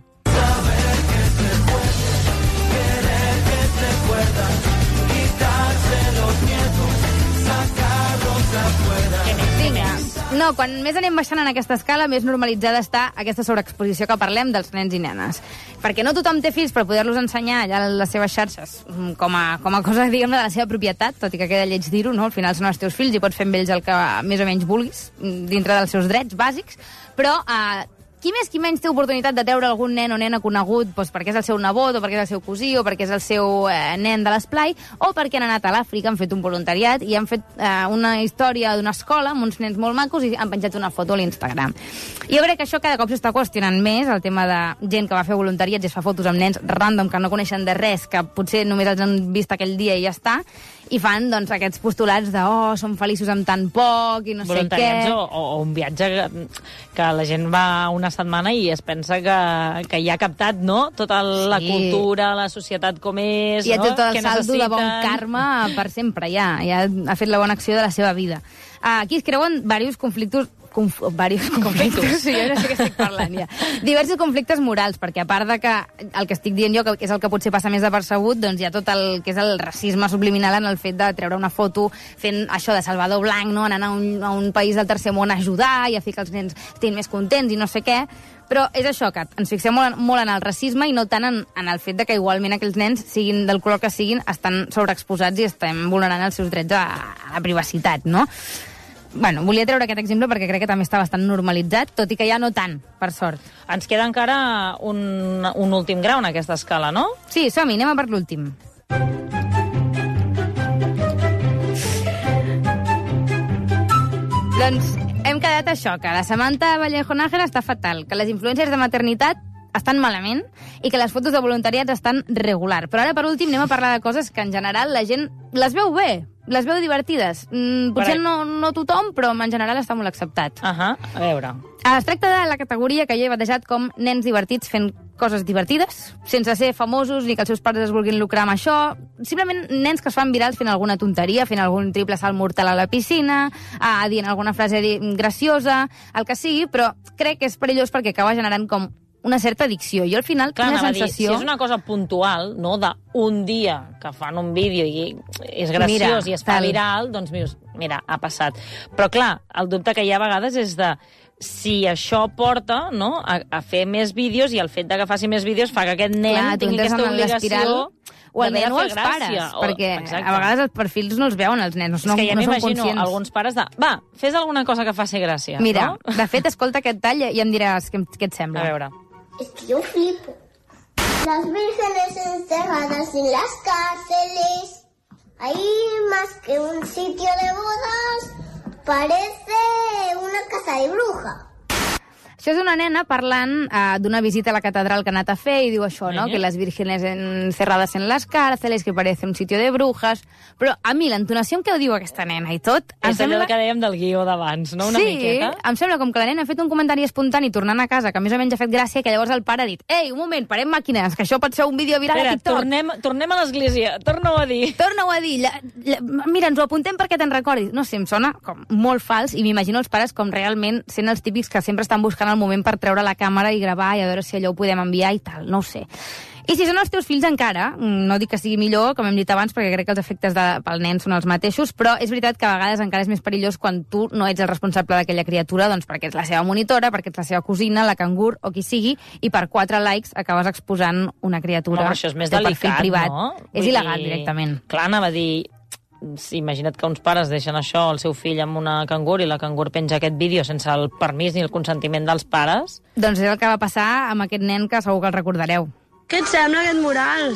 S12: No, quan més anem baixant en aquesta escala, més normalitzada està aquesta sobreexposició que parlem dels nens i nenes. Perquè no tothom té fills per poder-los ensenyar allà a les seves xarxes com a cosa, diguem-ne, de la seva propietat, tot i que queda lleig dir-ho, no? Al final són els teus fills i pots fer amb ells el que més o menys vulguis, dintre dels seus drets bàsics, però... qui més qui menys té oportunitat de treure algun nen o nena conegut doncs perquè és el seu nebot, o perquè és el seu cosí, o perquè és el seu nen de l'esplai, o perquè han anat a l'Àfrica, han fet un voluntariat i han fet una història d'una escola amb uns nens molt macos i han penjat una foto a l'Instagram. Jo crec que això cada cop s'està qüestionant més, el tema de gent que va fer voluntariats i es fa fotos amb nens random que no coneixen de res, que potser només els han vist aquell dia i ja està, i fan doncs, aquests postulats de som feliços amb tan poc i no sé què.
S1: O un viatge que la gent va una setmana i es pensa que ja ha captat, no?, tota la cultura, la societat com és,
S12: no? I tot el saldo de bon karma per sempre, ja ha fet la bona acció de la seva vida. Aquí es creuen diversos conflictes, sí, jo no sé què estic parlant ja. Diversos conflictes morals, perquè a part de que el que estic dient jo, que és el que potser passa més depercebut, doncs hi ha tot el que és el racisme subliminal en el fet de treure una foto fent això de Salvador Blanc, no? Anant a un país del tercer món a ajudar i a fer que els nens estiguin més contents i no sé què. Però és això, que ens fixem molt en el racisme i no tant en el fet de que igualment aquells nens, siguin del color que siguin, estan sobreexposats i estem vulnerant els seus drets a la privacitat, no? Bueno, volia treure aquest exemple perquè crec que també està bastant normalitzat, tot i que ja no tant, per sort.
S1: Ens queda encara un últim grau en aquesta escala, no?
S12: Sí, som-hi, anem a per l'últim. Doncs hem quedat això, que la Samantha Vallejo Nájera està fatal, que les influències de maternitat estan malament i que les fotos de voluntariats estan regular. Però ara, per últim, anem a parlar de coses que en general la gent les veu bé, les veu divertides. Potser no tothom, però en general està molt acceptat.
S1: A veure.
S12: Es tracta de la categoria que jo he batejat com nens divertits fent coses divertides, sense ser famosos ni que els seus pares es vulguin lucrar amb això. Simplement nens que es fan virals fent alguna tonteria, fent algun triple salt mortal a la piscina, dient alguna frase graciosa, el que sigui, però crec que és perillós perquè acaba generant com una certa addicció. Jo al final tinc la sensació...
S1: Si és una cosa puntual, no, d'un dia que fan un vídeo i és graciós i es fa viral, doncs mira, ha passat. Però clar, el dubte que hi ha a vegades és de si això porta, no, a fer més vídeos i el fet que faci més vídeos fa que aquest nen tingui aquesta obligació
S12: o el nen o els pares, perquè a vegades els perfils no els veuen els nens, no són conscients. És que ja m'imagino alguns
S1: pares de fes alguna cosa que faci gràcia.
S12: Mira, de fet, escolta aquest tall i em diràs què et sembla.
S1: A veure.
S2: Es que yo flipo. Las vírgenes encerradas en las cárceles. Ahí más que un sitio de bodas, parece una casa de bruja.
S12: Això és una nena parlant d'una visita a la catedral que ha anat a fer i diu això, no? Que les vírgenes encerrades en les cárceles, que parece un sitio de brujas... Però a mi l'entonació amb què ho diu aquesta nena i tot...
S1: És allò que dèiem del guió d'abans, no? Una miqueta.
S12: Sí, em sembla com que la nena ha fet un comentari espontani tornant a casa, que més o menys ha fet gràcia, que llavors el pare ha dit «Ei, un moment, parem màquines, que això pot ser un vídeo viral a TikTok».
S1: Tornem a l'església, torna-ho a dir.
S12: Torna-ho a dir. Mira, ens ho apuntem perquè te'n recordis. No sé, em sona com molt fals i m'imagino els pares com realment sent els típics que sempre estan buscant el moment per treure la càmera i gravar i a veure si allò ho podem enviar i tal, no ho sé. I si són els teus fills encara, no dic que sigui millor, com hem dit abans, perquè crec que els efectes pel nen són els mateixos, però és veritat que a vegades encara és més perillós quan tu no ets el responsable d'aquella criatura, doncs perquè ets la seva monitora, perquè ets la seva cosina, la cangur o qui sigui, i per 4 likes acabes exposant una criatura.
S1: No, això és més delicat,
S12: privat.
S1: No?
S12: És il·legal, directament.
S1: Clar, anava a dir... Imagina't que uns pares deixen això al seu fill amb una cangur i la cangur penja aquest vídeo sense el permís ni el consentiment dels pares.
S12: Doncs és el que va passar amb aquest nen que segur que el recordareu.
S19: Què et sembla aquest mural?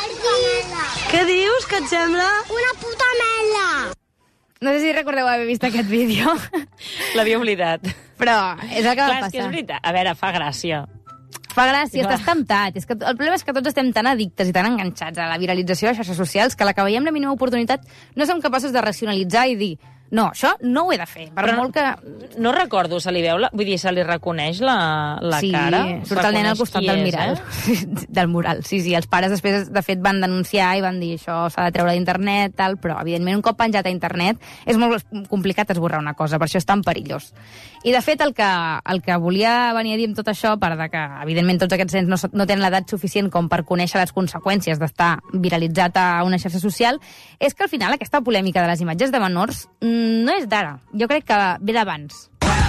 S19: Què dius? Què et sembla?
S2: Una puta merda!
S12: No sé si recordeu haver vist aquest vídeo.
S1: L'havia oblidat.
S12: Però és el que va passar.
S1: És que és veritat. A veure, fa gràcia.
S12: Fa gràcia, estàs temptat. És que el problema és que tots estem tan addictes i tan enganxats a la viralització de xarxes socials que a la que veiem la mínima oportunitat no som capaços de racionalitzar i dir no, això no ho he de fer.
S1: Però molt que... No recordo, se li veu vull dir, se li reconeix la cara?
S12: Sí, surt el nen al costat del miral. Del mural, sí. Els pares després, de fet, van denunciar i van dir això s'ha de treure d'internet, tal, però, evidentment, un cop penjat a internet és molt complicat esborrar una cosa, per això és tan perillós. I, de fet, el que volia venir a dir amb tot això, per que, evidentment, tots aquests nens no tenen l'edat suficient com per conèixer les conseqüències d'estar viralitzat a una xarxa social, és que, al final, aquesta polèmica de les imatges de menors no és d'ara. Jo crec que ve d'abans.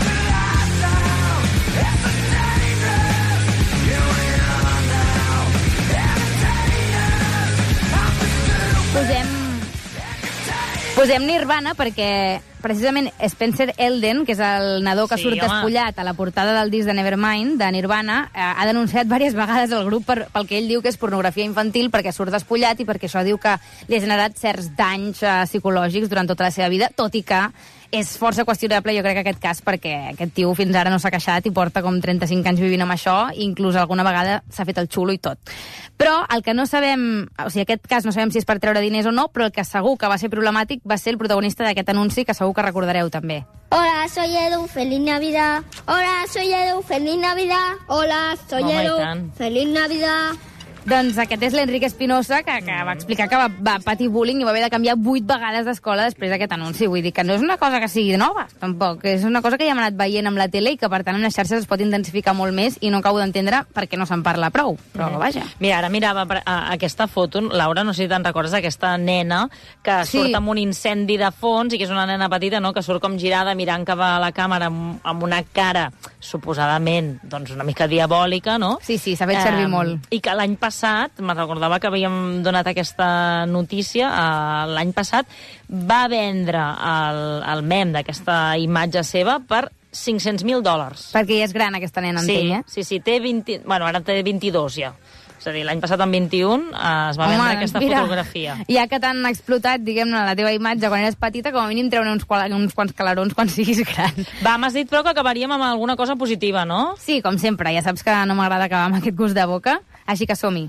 S12: Posem Nirvana perquè precisament Spencer Elden, que és el nadó que surt despullat a la portada del disc de Nevermind, de Nirvana, ha denunciat diverses vegades el grup pel que ell diu que és pornografia infantil, perquè surt despullat i perquè això diu que li ha generat certs danys psicològics durant tota la seva vida, tot i que és força qüestionable, jo crec, aquest cas, perquè aquest tio fins ara no s'ha queixat i porta com 35 anys vivint amb això, i inclús alguna vegada s'ha fet el xulo i tot. Però el que no sabem, o sigui, aquest cas no sabem si és per treure diners o no, però el que segur que va ser problemàtic va ser el protagonista d'aquest anunci, que segur que recordareu també.
S2: Hola, soy Edu, feliz Navidad. Hola, soy Edu, feliz Navidad. Hola, soy Edu, feliz Navidad.
S12: Doncs aquest és l'Enrique Espinosa, que va explicar que va patir bullying i va haver de canviar 8 vegades d'escola després d'aquest anunci. Vull dir que no és una cosa que sigui nova, tampoc. És una cosa que ja hem anat veient amb la tele i que, per tant, en les xarxes es pot intensificar molt més i no acabo d'entendre per què no se'n parla prou. Però, vaja.
S1: Mira, ara mirava aquesta foto, Laura, no sé si te'n recordes d'aquesta nena que surt amb un incendi de fons i que és una nena petita, no?, que surt com girada mirant cap a la càmera amb una cara suposadament doncs una mica diabòlica, no?
S12: Sí, s'ha fet servir molt.
S1: I que l'any passat passat, me'n recordava que havíem donat aquesta notícia, l'any passat va vendre el mem d'aquesta imatge seva per $500,000.
S12: Perquè ja és gran aquesta nena, entenc,
S1: Sí, té 20... Bueno, ara té 22 ja. És a dir, l'any passat, en 21, es va vendre aquesta fotografia.
S12: Ja que t'han explotat, diguem-ne, la teva imatge quan eres petita, com a mínim treure uns quants calarons quan siguis gran.
S1: Va, m'has dit, però, que acabaríem amb alguna cosa positiva, no?
S12: Sí, com sempre. Ja saps que no m'agrada acabar amb aquest gust de boca, així que som-hi.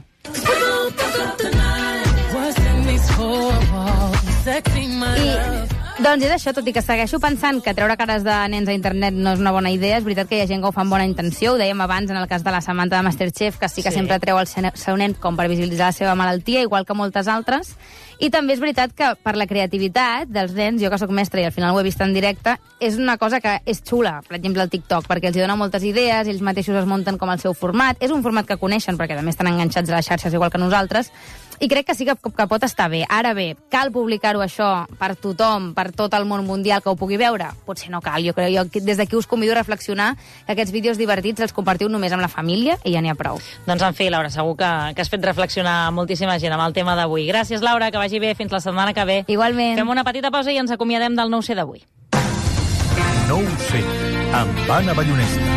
S12: Doncs és això, tot i que segueixo pensant que treure cares de nens a internet no és una bona idea, és veritat que hi ha gent que ho fa amb bona intenció, ho dèiem abans en el cas de la Samantha de Masterchef, que sí que sempre treu el seu nen com per visibilitzar la seva malaltia, igual que moltes altres, i també és veritat que per la creativitat dels nens, jo que sóc mestra i al final ho he vist en directe, és una cosa que és xula, per exemple el TikTok, perquè els hi dona moltes idees, ells mateixos es munten com el seu format, és un format que coneixen perquè també estan enganxats a les xarxes igual que nosaltres, i crec que sí que pot estar bé. Ara bé, cal publicar-ho això per tothom, per tot el món mundial que ho pugui veure? Potser no cal. Jo des d'aquí us convido a reflexionar que aquests vídeos divertits els compartiu només amb la família i ja n'hi ha prou.
S1: Doncs en fi, Laura, segur que has fet reflexionar moltíssima gent amb el tema d'avui. Gràcies, Laura, que vagi bé. Fins la setmana que ve.
S12: Igualment.
S1: Fem una petita pausa i ens acomiadem del 9C d'avui.
S5: 9C, amb Anna Ballonesta.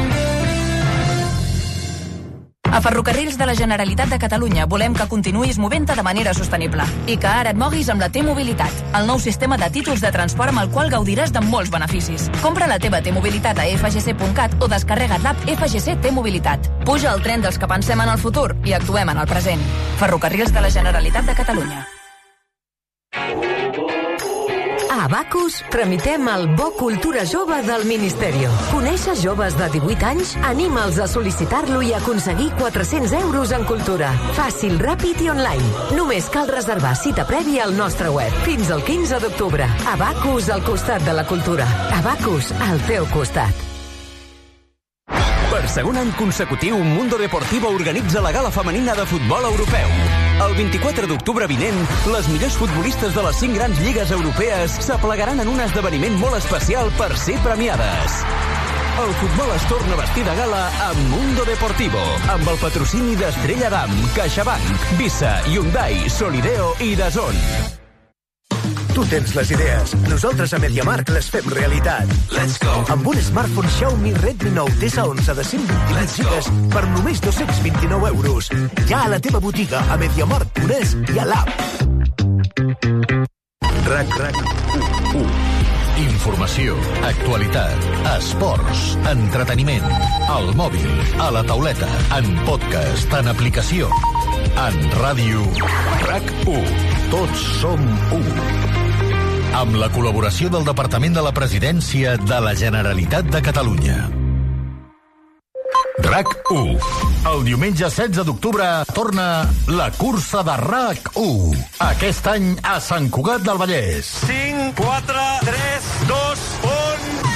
S7: A Ferrocarrils de la Generalitat de Catalunya volem que continuïs movent-te de manera sostenible i que ara et moguis amb la T-Mobilitat, el nou sistema de títols de transport amb el qual gaudiràs de molts beneficis. Compra la teva T-Mobilitat a fgc.cat o descarrega't l'app FGC T-Mobilitat. Puja al tren dels que pensem en el futur i actuem en el present. Ferrocarrils de la Generalitat de Catalunya.
S17: A Abacus tramitem el Bo Cultura Jove del Ministerio. Coneixes joves de 18 anys? Anima'ls a sol·licitar-lo i aconseguir 400 euros en cultura. Fàcil, ràpid i online. Només cal reservar cita prèvia al nostre web. Fins al 15 d'octubre. Abacus al costat de la cultura. Abacus al teu costat.
S8: Per segon any consecutiu, Mundo Deportivo organitza la gala femenina de futbol europeu. El 24 d'octubre vinent, les millors futbolistes de les 5 grans lligues europees s'aplegaran en un esdeveniment molt especial per ser premiades. El futbol es torna a vestir de gala amb Mundo Deportivo, amb el patrocini d'Estrella Damm, CaixaBank, Visa, Hyundai, Solideo i DAZN.
S3: Tu tens les idees. Nosaltres a MediaMarkt les fem realitat. Let's go! Amb un smartphone Xiaomi Redmi 9 TS11 de 128 gigas per només 229 euros. Ja a la teva botiga, a MediaMarkt.es i a l'app.
S5: RAC1. Informació, actualitat, esports, entreteniment, al mòbil, a la tauleta, en podcast, en aplicació, en ràdio. RAC1. Tots som u. Amb la col·laboració del Departament de la Presidència de la Generalitat de Catalunya. RAC1. El diumenge 16 d'octubre torna la cursa de RAC1. Aquest any a Sant Cugat del Vallès.
S20: 5, 4, 3, 2, 1...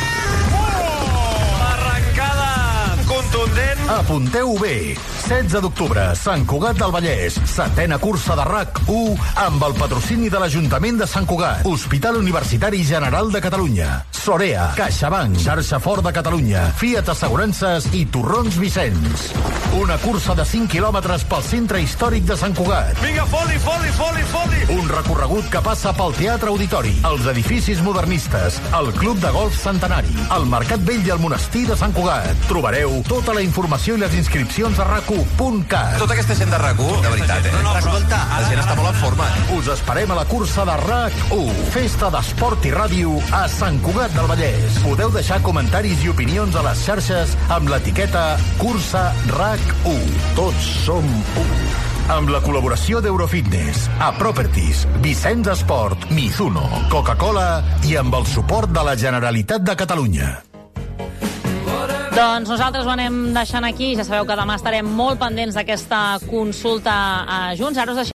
S20: Arrencada contundent.
S5: Apunteu bé. 16 d'octubre, Sant Cugat del Vallès. 7ª cursa de RAC1 amb el patrocini de l'Ajuntament de Sant Cugat, Hospital Universitari General de Catalunya, Sorea, CaixaBank, Xarxa Fort de Catalunya, Fiat Assegurances i Torrons Vicenç. Una cursa de 5 quilòmetres pel centre històric de Sant Cugat.
S20: Vinga, foli!
S5: Un recorregut que passa pel Teatre Auditori, els edificis modernistes, el Club de Golf Centenari, el Mercat Vell i el Monestir de Sant Cugat. Trobareu tota la informació i les inscripcions a RAC1.cat.
S21: Tota aquesta gent de RAC1, de veritat, escolta, la gent està molt en forma.
S5: Us esperem a la cursa de RAC1, festa d'esport i ràdio a Sant Cugat del Vallès. Podeu deixar comentaris i opinions a les xarxes amb l'etiqueta Cursa RAC1. Tots som u. Amb la col·laboració d'Eurofitness, Aproperties, Vicenç Esport, Mizuno, Coca-Cola i amb el suport de la Generalitat de Catalunya.
S1: Doncs nosaltres ho anem deixant aquí. Ja sabeu que demà estarem molt pendents d'aquesta consulta a Junts. Ara us deixem